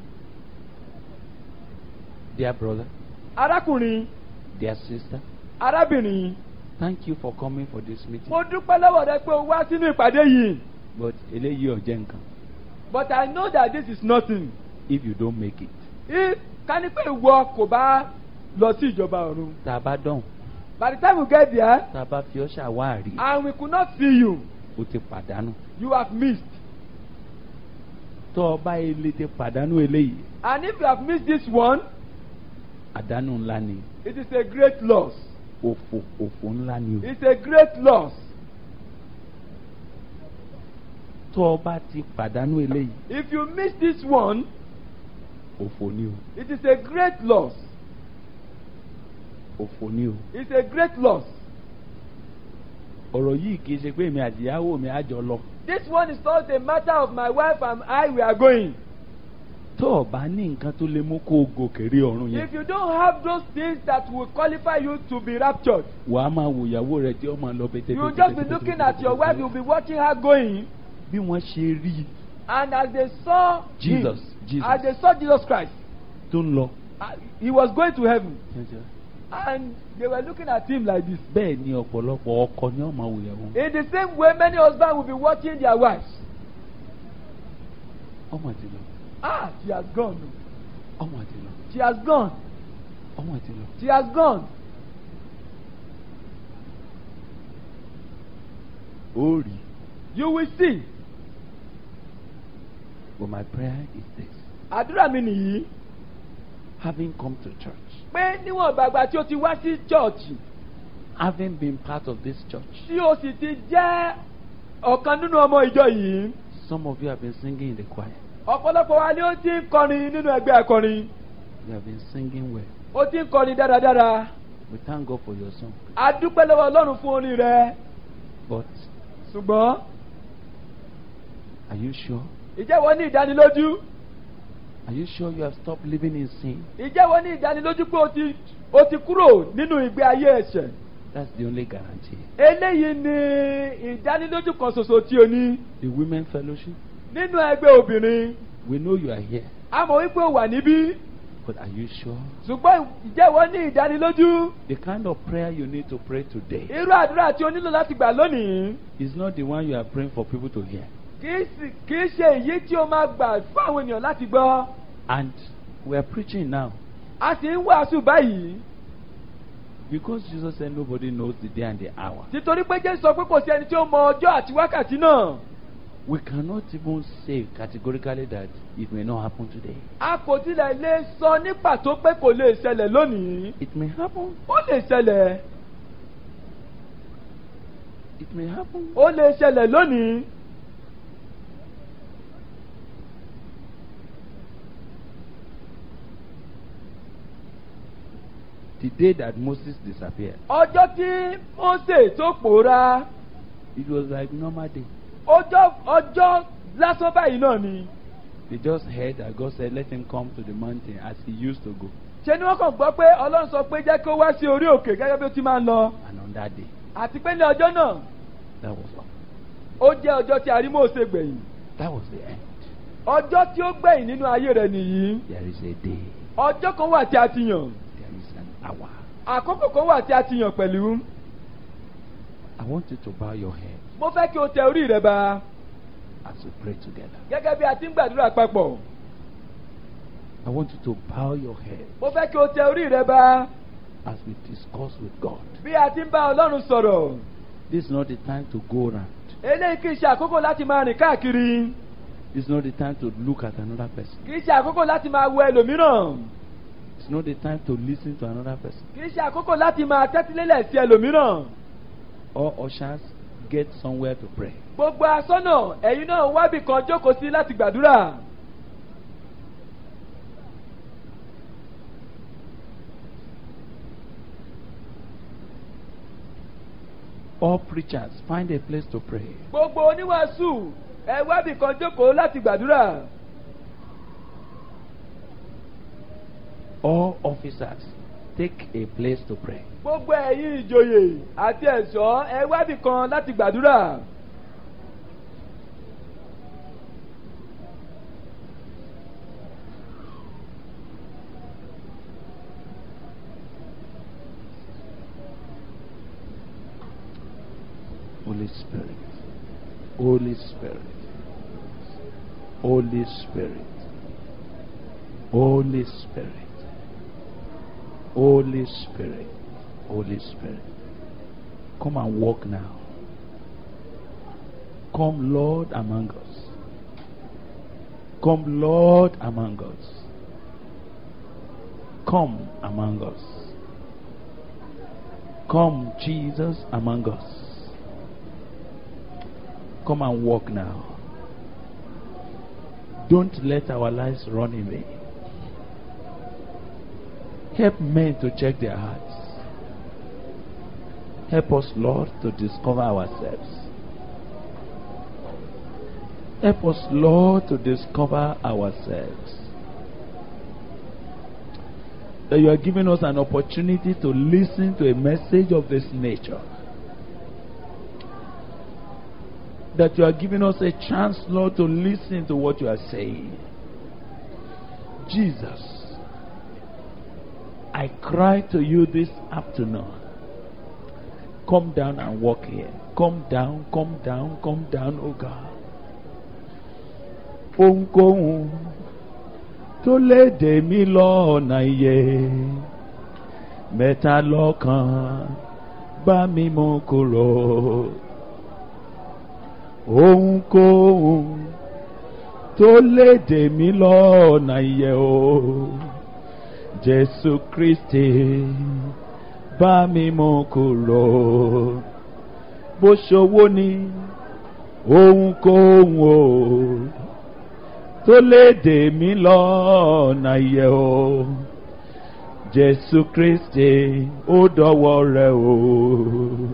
dear brother, arákùnrin, dear sister, arábìnrin, thank you for coming for this meeting. mo dúpẹ́ lọ́wọ́ rẹ pé o wá sínú ìpàdé yìí. But eléyìí ò jẹ́ nǹkan But I know that this is nothing. if you don't make it. If ká ní pé ìwọ kò bá lọ sí ìjọba ọ̀run. Tá a bá dọ̀n, By the time we get there tá a bá fi ọ́ ṣàwárí, and we could not see you, o ti pàdánù. you have missed. Tó o bá ilé ti pàdánù eléyìí, And if you have missed this one, àdánù ńlá ni. it is a great loss. Òfò òfò ńlá ni o. It's a great loss. Tó o bá ti pàdánù eléyìí, If you miss this one, òfò ni o. it is a great loss. Òfò ni o. It's a great loss. Ọ̀rọ̀ yìí kì í ṣe pé èmi àti ìyàwó mi á jọ lọ. This one is not a matter of my wife and I we are going. Tó o bá ní nǹkan tó lè mú kó o gòkè rí ọ̀run yẹn, If you don't have those things that will qualify you to be raptured, wàá máa wo ìyàwó rẹ tí ó máa lọ bẹ́tẹ́. you will just be looking at your wife, you will be watching her going. Bí wọ́n ṣe rí i And as they saw Jesus, him, Jesus. as they saw Jesus Christ, tó ń lọ. uh, he was going to heaven. And they were looking at him like this. Bẹ́ẹ̀ ni ọ̀pọ̀lọpọ̀ ọkọ ni ọmọ wo ìyàwó. In the same way, many husbands will be watching their wives. Ọmọ ti lọ. Ah, she has gone. Ọmọ ti lọ. She has gone. Ọmọ ti lọ. She has gone. Ó rí. You will see. But my prayer is this. Àdúrà mi nìyí Having come to church, pé níwọ̀n gbàgbà tí o ti wá sí chọ́ọ̀chì having been part of this church, tí o sì ti jẹ́ ọ̀kan nínú ọmọ ìjọ yìí, some of you have been singing in the choir. ọ̀pọ̀lọpọ̀ wa ni ó ti ń kọrin nínú ẹgbẹ́ akọrin. You have been singing well. Ó ti ń kọrin dáradára. We thank God for your song. A dúpẹ́ lọ́wọ́ Ọlọ́run fún orin rẹ. But Ṣùgbọ́n are you sure? ìjẹ́wọ́ ní ìdánilójú. Are you sure you have stopped living in sin? Ìjẹ́wọ́ ní ìdánilójú pé o ti o ti kúrò nínú ìgbé ayé ẹ̀ṣẹ̀. That's the only guarantee. Eléyìí ni ìdánilójú kan ṣoṣo tí o ní. The women fellowship, Nínú ẹgbẹ́ obìnrin, we know you are here. a mọ̀ wípé o wà níbí. But are you sure? ṣùgbọ́n ìjẹ́ ìwọ ní ìdánilójú. The kind of prayer you need to pray today irú àdúrà tí o nílò láti gbà lónìí. is not the one you are praying for people to hear. kìí sì kìí ṣe èyí tí o máa gbà fún àwọn ènìyàn láti gbọ́. And we are preaching now a sì ń wàásù báyìí. because Jesus said nobody knows the day and the hour. títorí pé Jésù sọ pé kò sí ẹni tí ó mọ ọjọ́ àti wákàtí náà. We cannot even say categorically that it may not happen today. a kò tilẹ̀ lè sọ ní pàtó pé kò lè ṣẹlẹ̀ lónìí. It may happen. ó lè ṣẹlẹ̀. It may happen. ó lè ṣẹlẹ̀ lónìí. The day that Moses disappeared, ọjọ́ tí Mósè tó pòórá. it was like normal day. ọjọ́ ọjọ́ lásán báyìí náà ni. They just heard that God said, let him come to the mountain as he used to go. ṣé ni wọ́n kàn gbọ́ pé Ọlọ́run sọ pé jẹ́ kí ó wá sí orí òkè gẹ́gẹ́ bí ó ti máa ń lọ. And on that day, àti pé ní ọjọ́ náà that was all. ó jẹ́ ọjọ́ tí a rí Mósè gbẹ̀yìn. That was the end. ọjọ́ tí ó gbẹ̀yìn nínú ayé rẹ̀ nìyí. There is a day. ọjọ́ kan wà tí a ti yàn. There is an hour. àkókò kan wà tí a ti yàn pẹ̀lú. I want you to bow your head mo fẹ́ kí o tẹ orí rẹ ba. as we pray together. gẹ́gẹ́ bí a ti ń gbàdúrà papọ̀. I want you to bow your head mo fẹ́ kí o tẹ orí rẹ ba. as we discuss with God. bí a ti ń bá Ọlọ́run sọ̀rọ̀. This is not the time to go around. eléyìí kì í ṣe àkókò láti máa rìn káàkiri. It's not the time to look at another person. kì í ṣe àkókò láti máa wo ẹlòmíràn. It's not the time to listen to another person. kì í ṣe àkókò láti máa tẹ́tílélẹ̀ sí ẹlòmíràn. All ushers, get somewhere to pray. gbogbo asọ́nà ẹ̀yin náà wábì kan jókòó sí láti gbàdúrà. All preachers, find a place to pray. gbogbo oníwàásù ẹ wábì kan jókòó láti gbàdúrà. All officers, take a place to pray. gbogbo ẹ̀yin ìjòyè àti ẹ̀ṣọ́ ẹ wábì kan láti gbàdúrà. Holy Spirit, Holy Spirit, Holy Spirit, Holy Spirit, Holy Spirit, Holy Spirit, come and walk now. Come, Lord, among us. Come, Lord, among us. Come among us. Come, Jesus, among us. Come and walk now. Don't let our lives run in vain. Help men to check their hearts. Help us, Lord, to discover ourselves. Help us, Lord, to discover ourselves. That you are giving us an opportunity to listen to a message of this nature. That you are giving us a chance, Lord, to listen to what you are saying. Jesus, I cry to you this afternoon. Come down and walk here. Come down, come down, come down, oh God. Ohunkóhun tó lè dè mí lọ́nà iye mẹ́ta lọ́kan bá mi mú kúrò. Ohunkóhun tó lè dè mí lọ́nà iye o Jésù Kristi bá mi mú kúrò. Bó ṣowó ni ohunkóhun o tó lè dè mí lọ́nà iye o Jésù Kristi ó dọ̀wọ́ rẹ̀ o.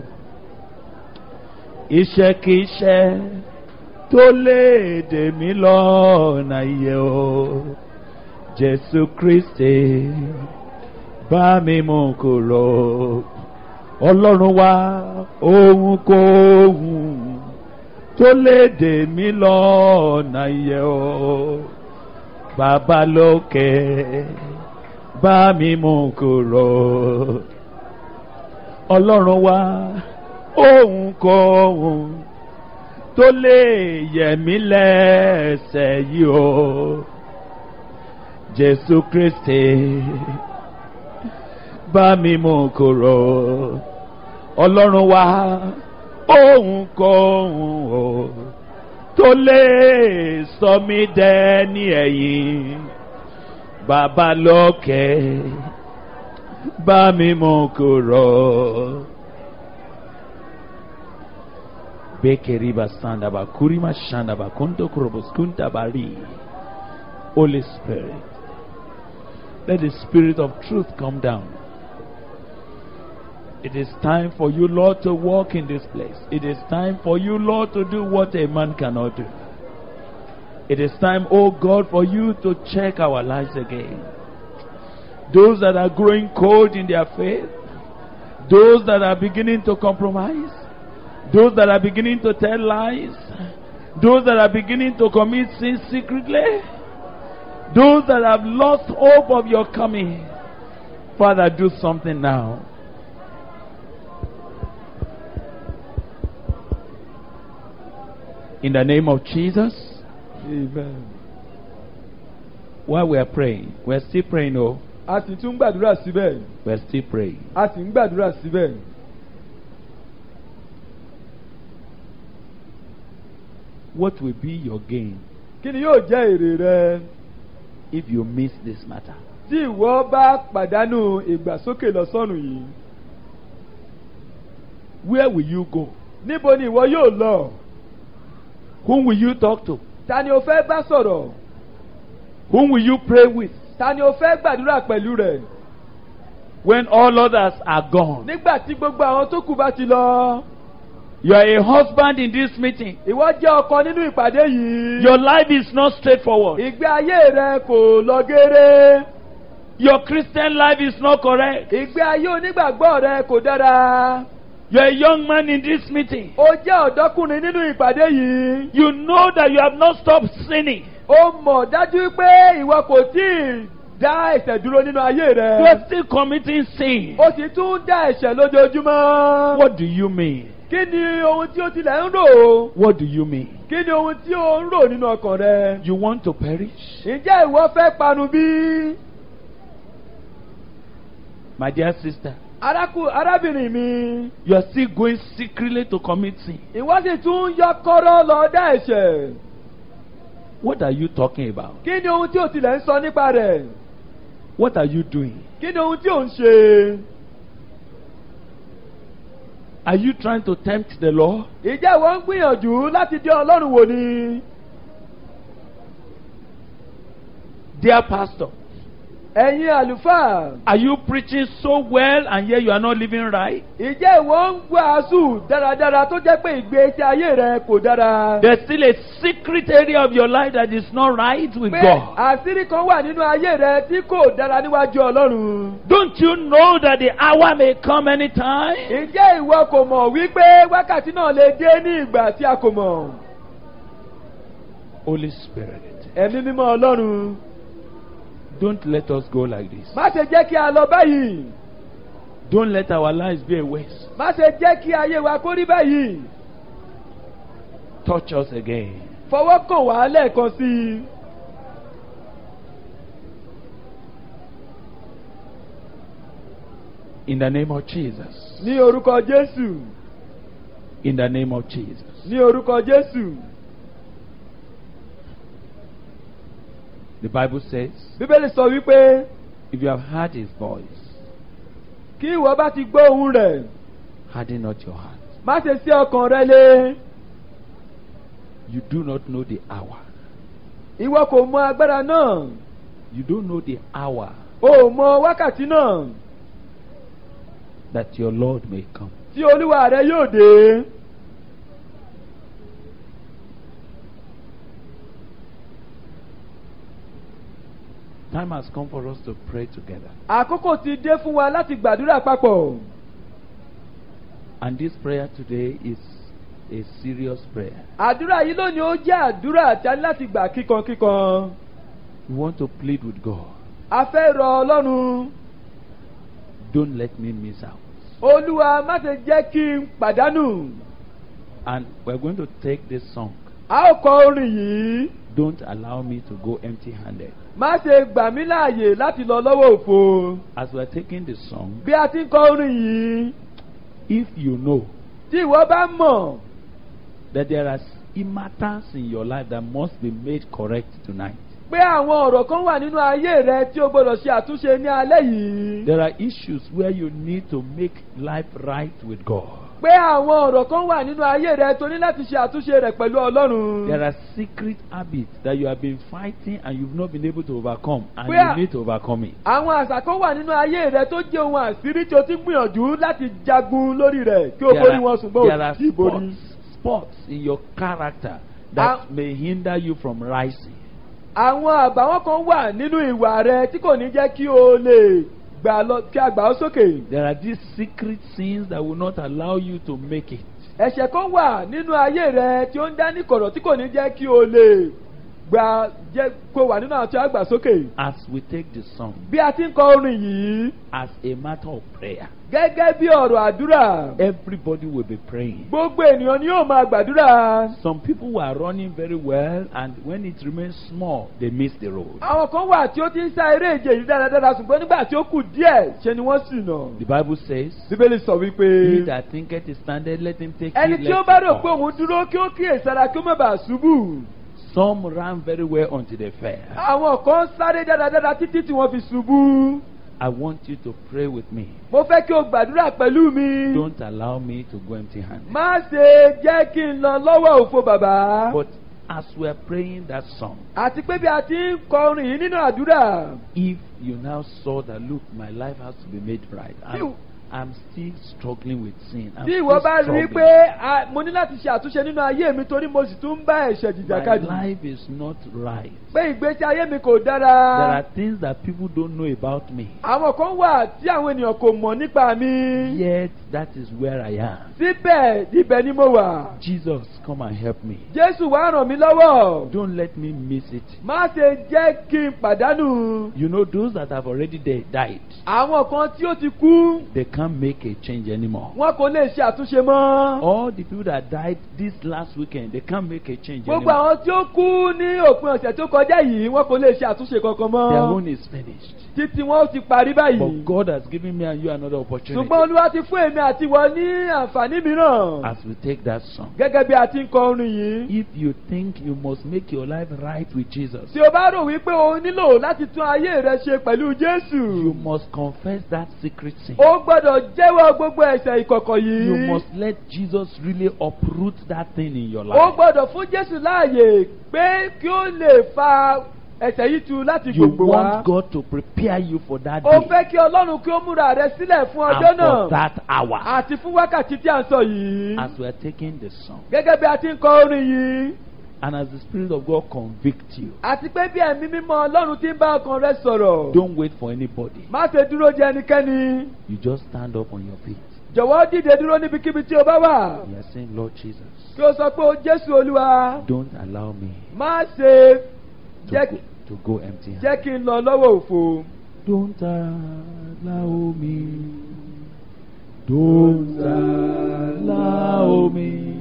Iṣẹ́kíṣẹ́ tó lè dè mí lọ́nà iye o Jésù Kristi bá mi mú kúrò. Ọlọ́run wá ohunkóhun tó lè dè mí lọ́nà iye o Bàbá lókè bá mi mú kúrò. Ọlọ́run wá ohunkóhun tó lè yẹ̀ mí lẹ́sẹ̀ yìí o. Jésù Kristi bá mi mú kúrò. Ọlọ́run wá ohunkóhun o tó lè sọ mí dẹni ẹ̀yìn. Bàbá lókè bá mi mú kúrò. Bekeriba sandaba kurima shandaba kunto kurobos kunta bari. Holy Spirit, let the Spirit of truth come down. It is time for you, Lord, to walk in this place. It is time for you, Lord, to do what a man cannot do. It is time, oh God, for you to check our lives again. Those that are growing cold in their faith, those that are beginning to compromise, those that are beginning to tell lies, those that are beginning to commit sin secretly, those that have lost hope of your coming. Father, do something now. In the name of Jesus. Amen. While we are praying, we are still praying, oh. A sì tún gbàdúrà síbẹ̀. We are still praying. A sì ń gbàdúrà síbẹ̀. What will be your gain Kí ni yóò jẹ́ èrè rẹ if you miss this matter? tí ìwọ bá pàdánù ìgbàsókè lọ́sọ̀nù yìí? Where will you go? Níbo ni ìwọ yóò lọ? Whom will you talk to? Ta ni o fẹ́ bá sọ̀rọ̀? Whom will you pray with? Ta ni o fẹ́ gbàdúrà pẹ̀lú rẹ̀? When all others are gone. Nígbà tí gbogbo àwọn tó kù bá ti lọ. You are a husband in this meeting. Ìwọ jẹ́ ọkọ nínú ìpàdé yìí. Your life is not straightforward. Ìgbé ayé rẹ kò lọ géré. Your Christian life is not correct. Ìgbé ayé onígbàgbọ́ rẹ kò dára. You are a young man in this meeting. O jẹ́ ọ̀dọ́kùnrin nínú ìpàdé yìí. You know that you have not stopped sinning. O mọ̀ dájú pé ìwọ kò tí ì dá ẹ̀ṣẹ̀ dúró nínú ayé rẹ. You are still committing sin. O sì tún dá ẹ̀ṣẹ̀ lójoojúmọ́. What do you mean? Kí ni ohun tí o tilẹ̀ ń rò? What do you mean? Kí ni ohun tí o ń rò nínú ọkàn rẹ? You want to perish? Ǹjẹ́ ìwọ fẹ́ parun bí? My dear sister, Arákù arábìnrin mi. you are still going secretly to commit sin. Ìwọ sì tún yọ kọ́rọ́ lọ dá ẹ̀ṣẹ̀. What are you talking about? Kí ni ohun tí o tilẹ̀ ń sọ nípa rẹ̀? What are you doing? Kí ni ohun tí o ń ṣe? Are you trying to tempt the Lord? Ìjẹ́ ìwọ ń gbìyànjú láti dé Ọlọ́run wò ni? Dear pastor, Ẹ̀yin àlùfáà. are you preaching so well and yet you are not living right? Ìjẹ́ ìwọ ń wàásù dáradára tó jẹ́ pé ìgbésí ayé rẹ kò dára? There's still a secret area of your life that is not right with Pé God. àṣírí kan wà nínú ayé rẹ tí kò dára níwájú Ọlọ́run. Don't you know that the hour may come anytime? Ìjẹ́ ìwọ kò mọ̀ wípé wákàtí náà lè dé ní ìgbà tí a kò mọ̀? Holy Spirit, Ẹ̀mí mímọ́ Ọlọ́run. don't let us go like this. Má ṣe jẹ́ kí a lọ báyìí. Don't let our lives be a waste. Má ṣe jẹ́ kí ayé wa kó rí báyìí. Touch us again. Fọwọ́ kàn wá lẹ́ẹ̀kan sí i. In the name of Jesus. Ní orúkọ Jésù. In the name of Jesus. Ní orúkọ Jésù. The Bible says, Bíbélì sọ wípé if you have heard his voice, kí ìwọ bá ti gbọ́ ohùn rẹ̀, harden not your heart. má ṣe sí ọkàn rẹ lé. You do not know the hour. Ìwọ kò mọ agbára náà. You don't know the hour O ò mọ wákàtí náà that your Lord may come. tí Olúwa rẹ yóò dé. Time has come for us to pray together. Àkókò ti dé fún wa láti gbàdúrà papọ̀. And this prayer today is a serious prayer. Àdúrà yìí lónìí ó jẹ́ àdúrà tí a ní láti gbà kíkankíkan. We want to plead with God. a fẹ́ rọ Ọlọ́run. Don't let me miss out. Olúwa má ṣe jẹ́ kí n pàdánù. And we're going to take this song. A ó kọ orin yìí. Don't allow me to go empty-handed. Má ṣe gbà mí láàyè láti lọ lọ́wọ́ òfo. As we're taking this song, Bí a ti ń kọ orin yìí, if you know tí ìwọ bá mọ̀ that there are matters in your life that must be made correct tonight, pé àwọn ọ̀rọ̀ kan wà nínú ayé rẹ tí o gbọdọ̀ ṣe àtúnṣe ní alẹ́ yìí. there are issues where you need to make life right with God. Pé àwọn ọ̀rọ̀ kan wà nínú ayé rẹ tó ní láti ṣe àtúnṣe rẹ̀ pẹ̀lú Ọlọ́run. There are secret habits that you have been fighting and you've not been able to overcome, and Where- you need to overcome it. Àwọn àṣà kan wà nínú ayé rẹ tó jẹ́ ohun àṣírí tí o ti ń gbìyànjú láti jagun lórí rẹ̀ kí o There borí are, wọn ṣùgbọ́n there o are kì í borí. spots, spots in your character that Ah. may hinder you from rising. Àwọn àbàwọ́n kan wà nínú ìwà rẹ tí kò ní jẹ́ kí o lè gbà lọ kí a gbà ọ́ sókè. There are these secret sins that will not allow you to make it. Ẹ̀ṣẹ̀ kan wà nínú ayé rẹ tí ó ń dá ní kọ̀rọ̀ tí kò ní jẹ́ kí o lè gbà jẹ́ kó wà nínú àwọn tí a gbà sókè. As we take the song, Bí a ti ń kọ orin yìí as a matter of prayer, gẹ́gẹ́ bí ọ̀rọ̀ àdúrà, everybody will be praying. gbogbo ènìyàn ni yóò máa gbàdúrà. Some people were running very well, and when it remains small, they miss the road. Àwọn kan wà tí ó ti ń sá eré ìje yìí dáradára ṣùgbọ́n nígbà tí ó kù díẹ̀ ṣe ni wọ́n sì nà. The Bible says, Bíbélì sọ "He wípé that thinketh he standeth, let him take ẹni heed tí ó lest bá he rò pé fall." òun dúró kí ó kíyèsára kí ó má bàa ṣubú. Some ran very well until they fell. Àwọn kan sáré dáradára títí tí wọ́n fi ṣubú. I want you to pray with me. Mo fẹ́ kí o gbàdúrà pẹ̀lú mi. Don't allow me to go empty-handed. Má ṣe jẹ́ kí n lọ lọ́wọ́ òfo bàbá. But as we are praying that song, Àti pé bí a ti ń kọ orin yìí nínú àdúrà. if you now saw that, look, my life has to be made right. I'm, You- I'm still struggling with sin. I'm Tí still ìwọ bá rí struggling. pé a- mo ní láti ṣe àtúnṣe nínú ayé mi torí mo sì tún ń bá ẹ̀ṣẹ̀ My jìjàkadì. life is not right. Pé ìgbésí ayé mi kò There dára. are things that people don't know about me. Àwọn kan wà tí àwọn ènìyàn kò mọ̀ nípa mi. Yet that is where I am. Síbẹ̀ ibẹ̀ ni mo wà. Jesus, come and help me. Jésù wá ràn mí lọ́wọ́. Don't let me miss it. Má ṣe jẹ́ kí n pàdánù. You know, those that have already de- died, Àwọn kan tí ó ti kú, they can't make a change anymore. wọn kò lè ṣe àtúnṣe mọ́. All the people that died this last weekend, they can't make a change Gbogbo anymore. àwọn tí ó kú ní òpin ọ̀sẹ̀ tó kọjá yìí, wọn kò lè ṣe àtúnṣe kankan Their mọ́. own is finished. Títí wọn ó ti parí But báyìí. God has given me and you another opportunity. Ṣùgbọ́n Olúwa ti fún èmi àti ìwọ ní àǹfààní mìíràn. As we take that song, Gẹ́gẹ́ bí a ti ń kọ orin yìí. if you think you must make your life right with Jesus, Tí o bá rò wípé o nílò láti tún ayé rẹ ṣe pẹ̀lú you Jésù, must confess that secret sin. o gbọ́dọ̀ jẹ́wọ́ gbogbo ẹ̀ṣẹ̀ ìkọ̀kọ̀ You yìí. must let Jesus really uproot that thing in your O life. gbọ́dọ̀ fún Jésù láàyè pé kí ó lè fa ẹ̀ṣẹ̀ yìí tu láti You gbogbo wa. want God to prepare you for that O day fẹ́ kí Ọlọ́run kí ó múra rẹ sílẹ̀ fún ọjọ́ and for náà that hour. àti fún wákàtí tí a ń sọ yìí. As we are taking the song, Gẹ́gẹ́ bí a ti ń kọ orin yìí. and as the Spirit of God convicts you, Àti pé bí ẹ̀mí mímọ́ Ọlọ́run ti ń bá ọkàn rẹ sọ̀rọ̀. don't wait for anybody. Má ṣe dúró de ẹnikẹ́ni. You just stand up on your feet. Jọ̀wọ́ dìde dúró níbikíbi tí o bá wà. You are saying, Lord Jesus, Kí o sọ pé o Jésù Olúwa. don't allow me Má ṣe to jẹ́ go, to go empty jẹ́ handed. kí n lọ lọ́wọ́ òfo. Don't allow me. Don't allow me.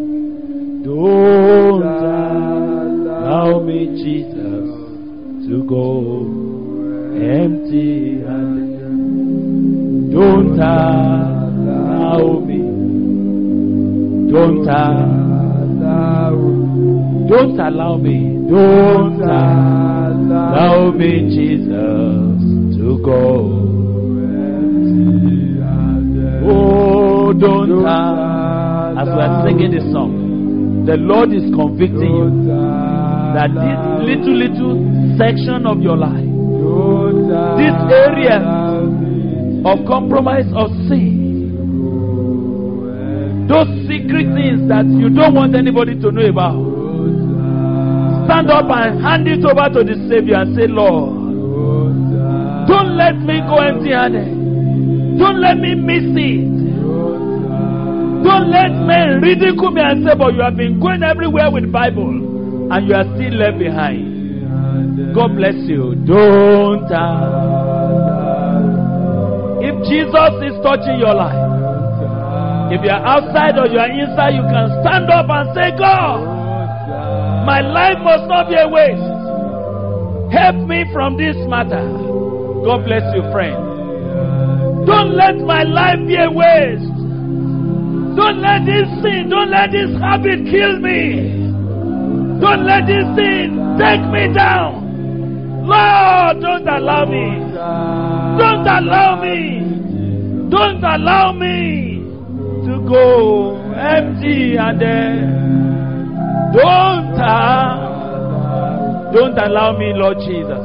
Don't allow me, Jesus, to go empty handed. Don't allow me. Don't allow Don't allow me. Don't allow me, Jesus, to go. Oh, don't allow. As we are singing this song, the Lord is convicting you that this little, little section of your life, this area of compromise of sin, those secret things that you don't want anybody to know about, stand up and hand it over to the Savior and say, Lord, don't let me go empty-handed. Don't let me miss it. Don't let men ridicule me and say, but you have been going everywhere with Bible and you are still left behind. God bless you. Don't allow. If Jesus is touching your life, if you are outside or you are inside, you can stand up and say, God, my life must not be a waste. Help me from this matter. God bless you, friend. Don't let my life be a waste. Don't let this sin, don't let this habit kill me. Don't let this sin take me down. Lord, don't allow me. Don't allow me. Don't allow me to go empty handed. Don't, uh, don't allow me, Lord Jesus.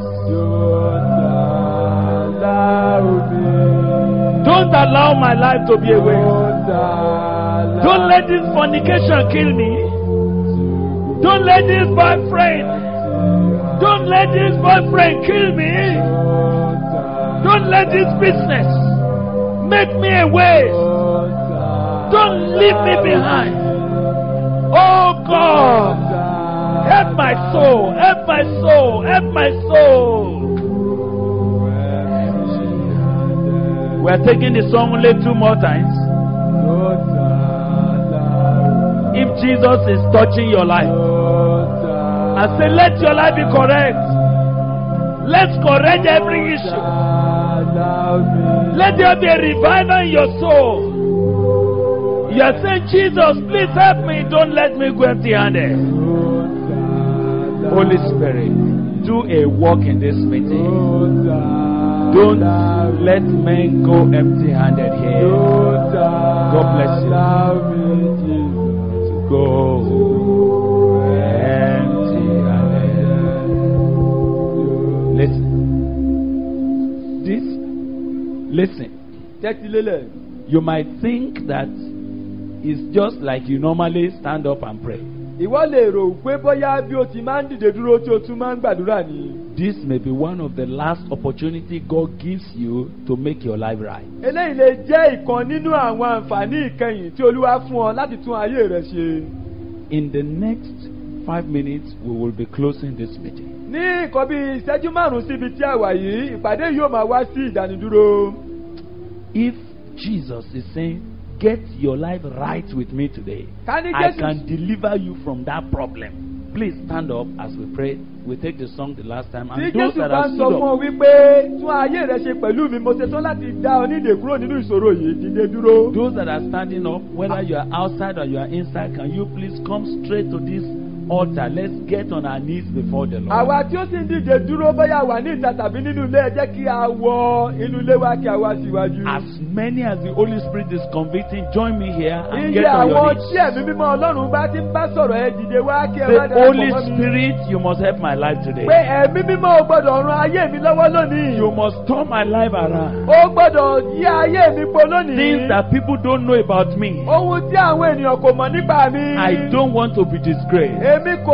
Don't allow my life to be a waste. Don't let this fornication kill me. Don't let this boyfriend. Don't let this boyfriend kill me. Don't let this business make me a waste. Don't leave me behind. Oh God, help my soul, help my soul, help my soul. We are taking the song only two more times. If Jesus is touching your life, I say let your life be correct. Let's correct every issue. Let there be a revival in your soul. You are saying, Jesus, please help me. Don't let me go empty-handed. Holy Spirit, do a work in this meeting. Don't let men go empty-handed here. God bless you. Go empty-handed. Listen. This, listen. You might think that it's just like you normally stand up and pray. Ìwọ lè rò pé bóyá bí o ti máa ń dìde dúró tí o tún máa ń gbàdúrà ni. This may be one of the last opportunity God gives you to make your life right. Eléyìí lè jẹ́ ìkan nínú àwọn àǹfààní ìkẹyìn tí Olúwa fún ọ láti tún ayé rẹ ṣe. In the next five minutes, we will be closing this meeting. Ní nǹkan bí ìṣẹ́jú márùn-ún síbi tí a wà yìí, ìpàdé yóò máa wá sí ìdánidúró. If Jesus is saying, get your life right with me today, I can deliver you from that problem. Please stand up as we pray. We take the song the last time. And those that are stood up, those that are standing up, whether you are outside or you are inside, can you please come straight to this altar? Let's get on our knees before the Lord. As many as the Holy Spirit is convicting, join me here and get on your knees. Say, Holy Spirit, you must help my life today. You must turn my life around. Things that people don't know about me. I don't want to be disgraced.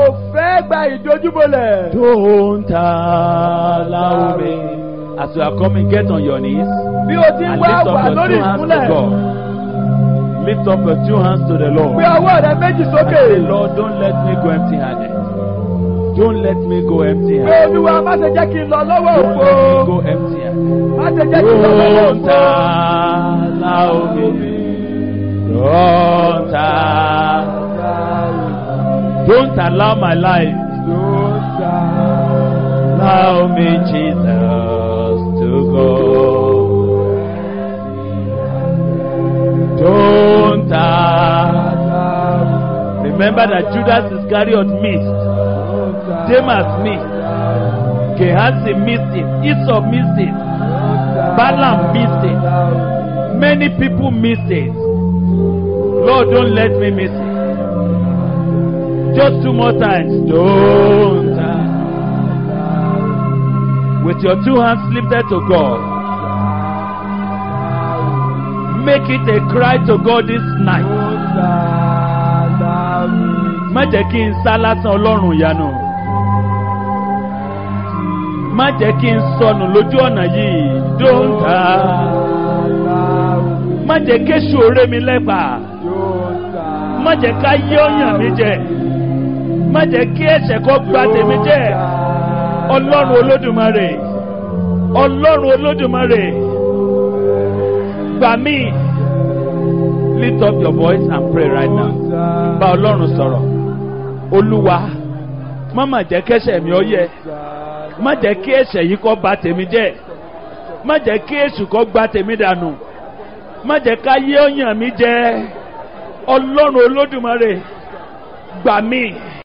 Don't allow me. As you are coming, get on your knees and lift up your two hands to God. Lift up your two hands to the Lord. And say, Lord, don't let me go empty-handed. Don't let me go empty-handed. Don't let me go empty-handed. Don't allow me. Don't allow. Don't allow my life. Allow me, Jesus, to go. Don't allow. Remember that Judas Iscariot missed. Demas missed. Gehazi missed it. Esau missed it. Balaam missed it. Many people missed it. Lord, don't let me miss it. Just two more times. Don't. With your two hands lifted to God, make it a cry to God this night. Má jẹ́ kí n sá lásán Ọlọ́run ìyanu. Má jẹ́ kí n sọnù lójú ọ̀nà yìí. Don't. Má jẹ́ kéṣù oré mi lẹ́pà. Má jẹ́ ká yé ọ̀yàn mi jẹ. Má jẹ́ kí ẹ̀ṣẹ̀ kó gba tèmi jẹ́. ọlọ́run olódùmarè ọlọ́run olódùmarè gbà mí. Lift up your voice and pray right now. Bá ọlọ́run sọ̀rọ̀. Olúwa má mà jẹ́ kẹ́ṣẹ̀ mi ó yẹ. Má jẹ́ kí ẹ̀ṣẹ̀ yìí kó bà tèmi jẹ́. Má jẹ́ kí èṣù kó gbà tèmi dànù. Má jẹ́ ká yé ọ̀yàn mi jẹ́. Ọlọ́run olódùmarè gbà mí.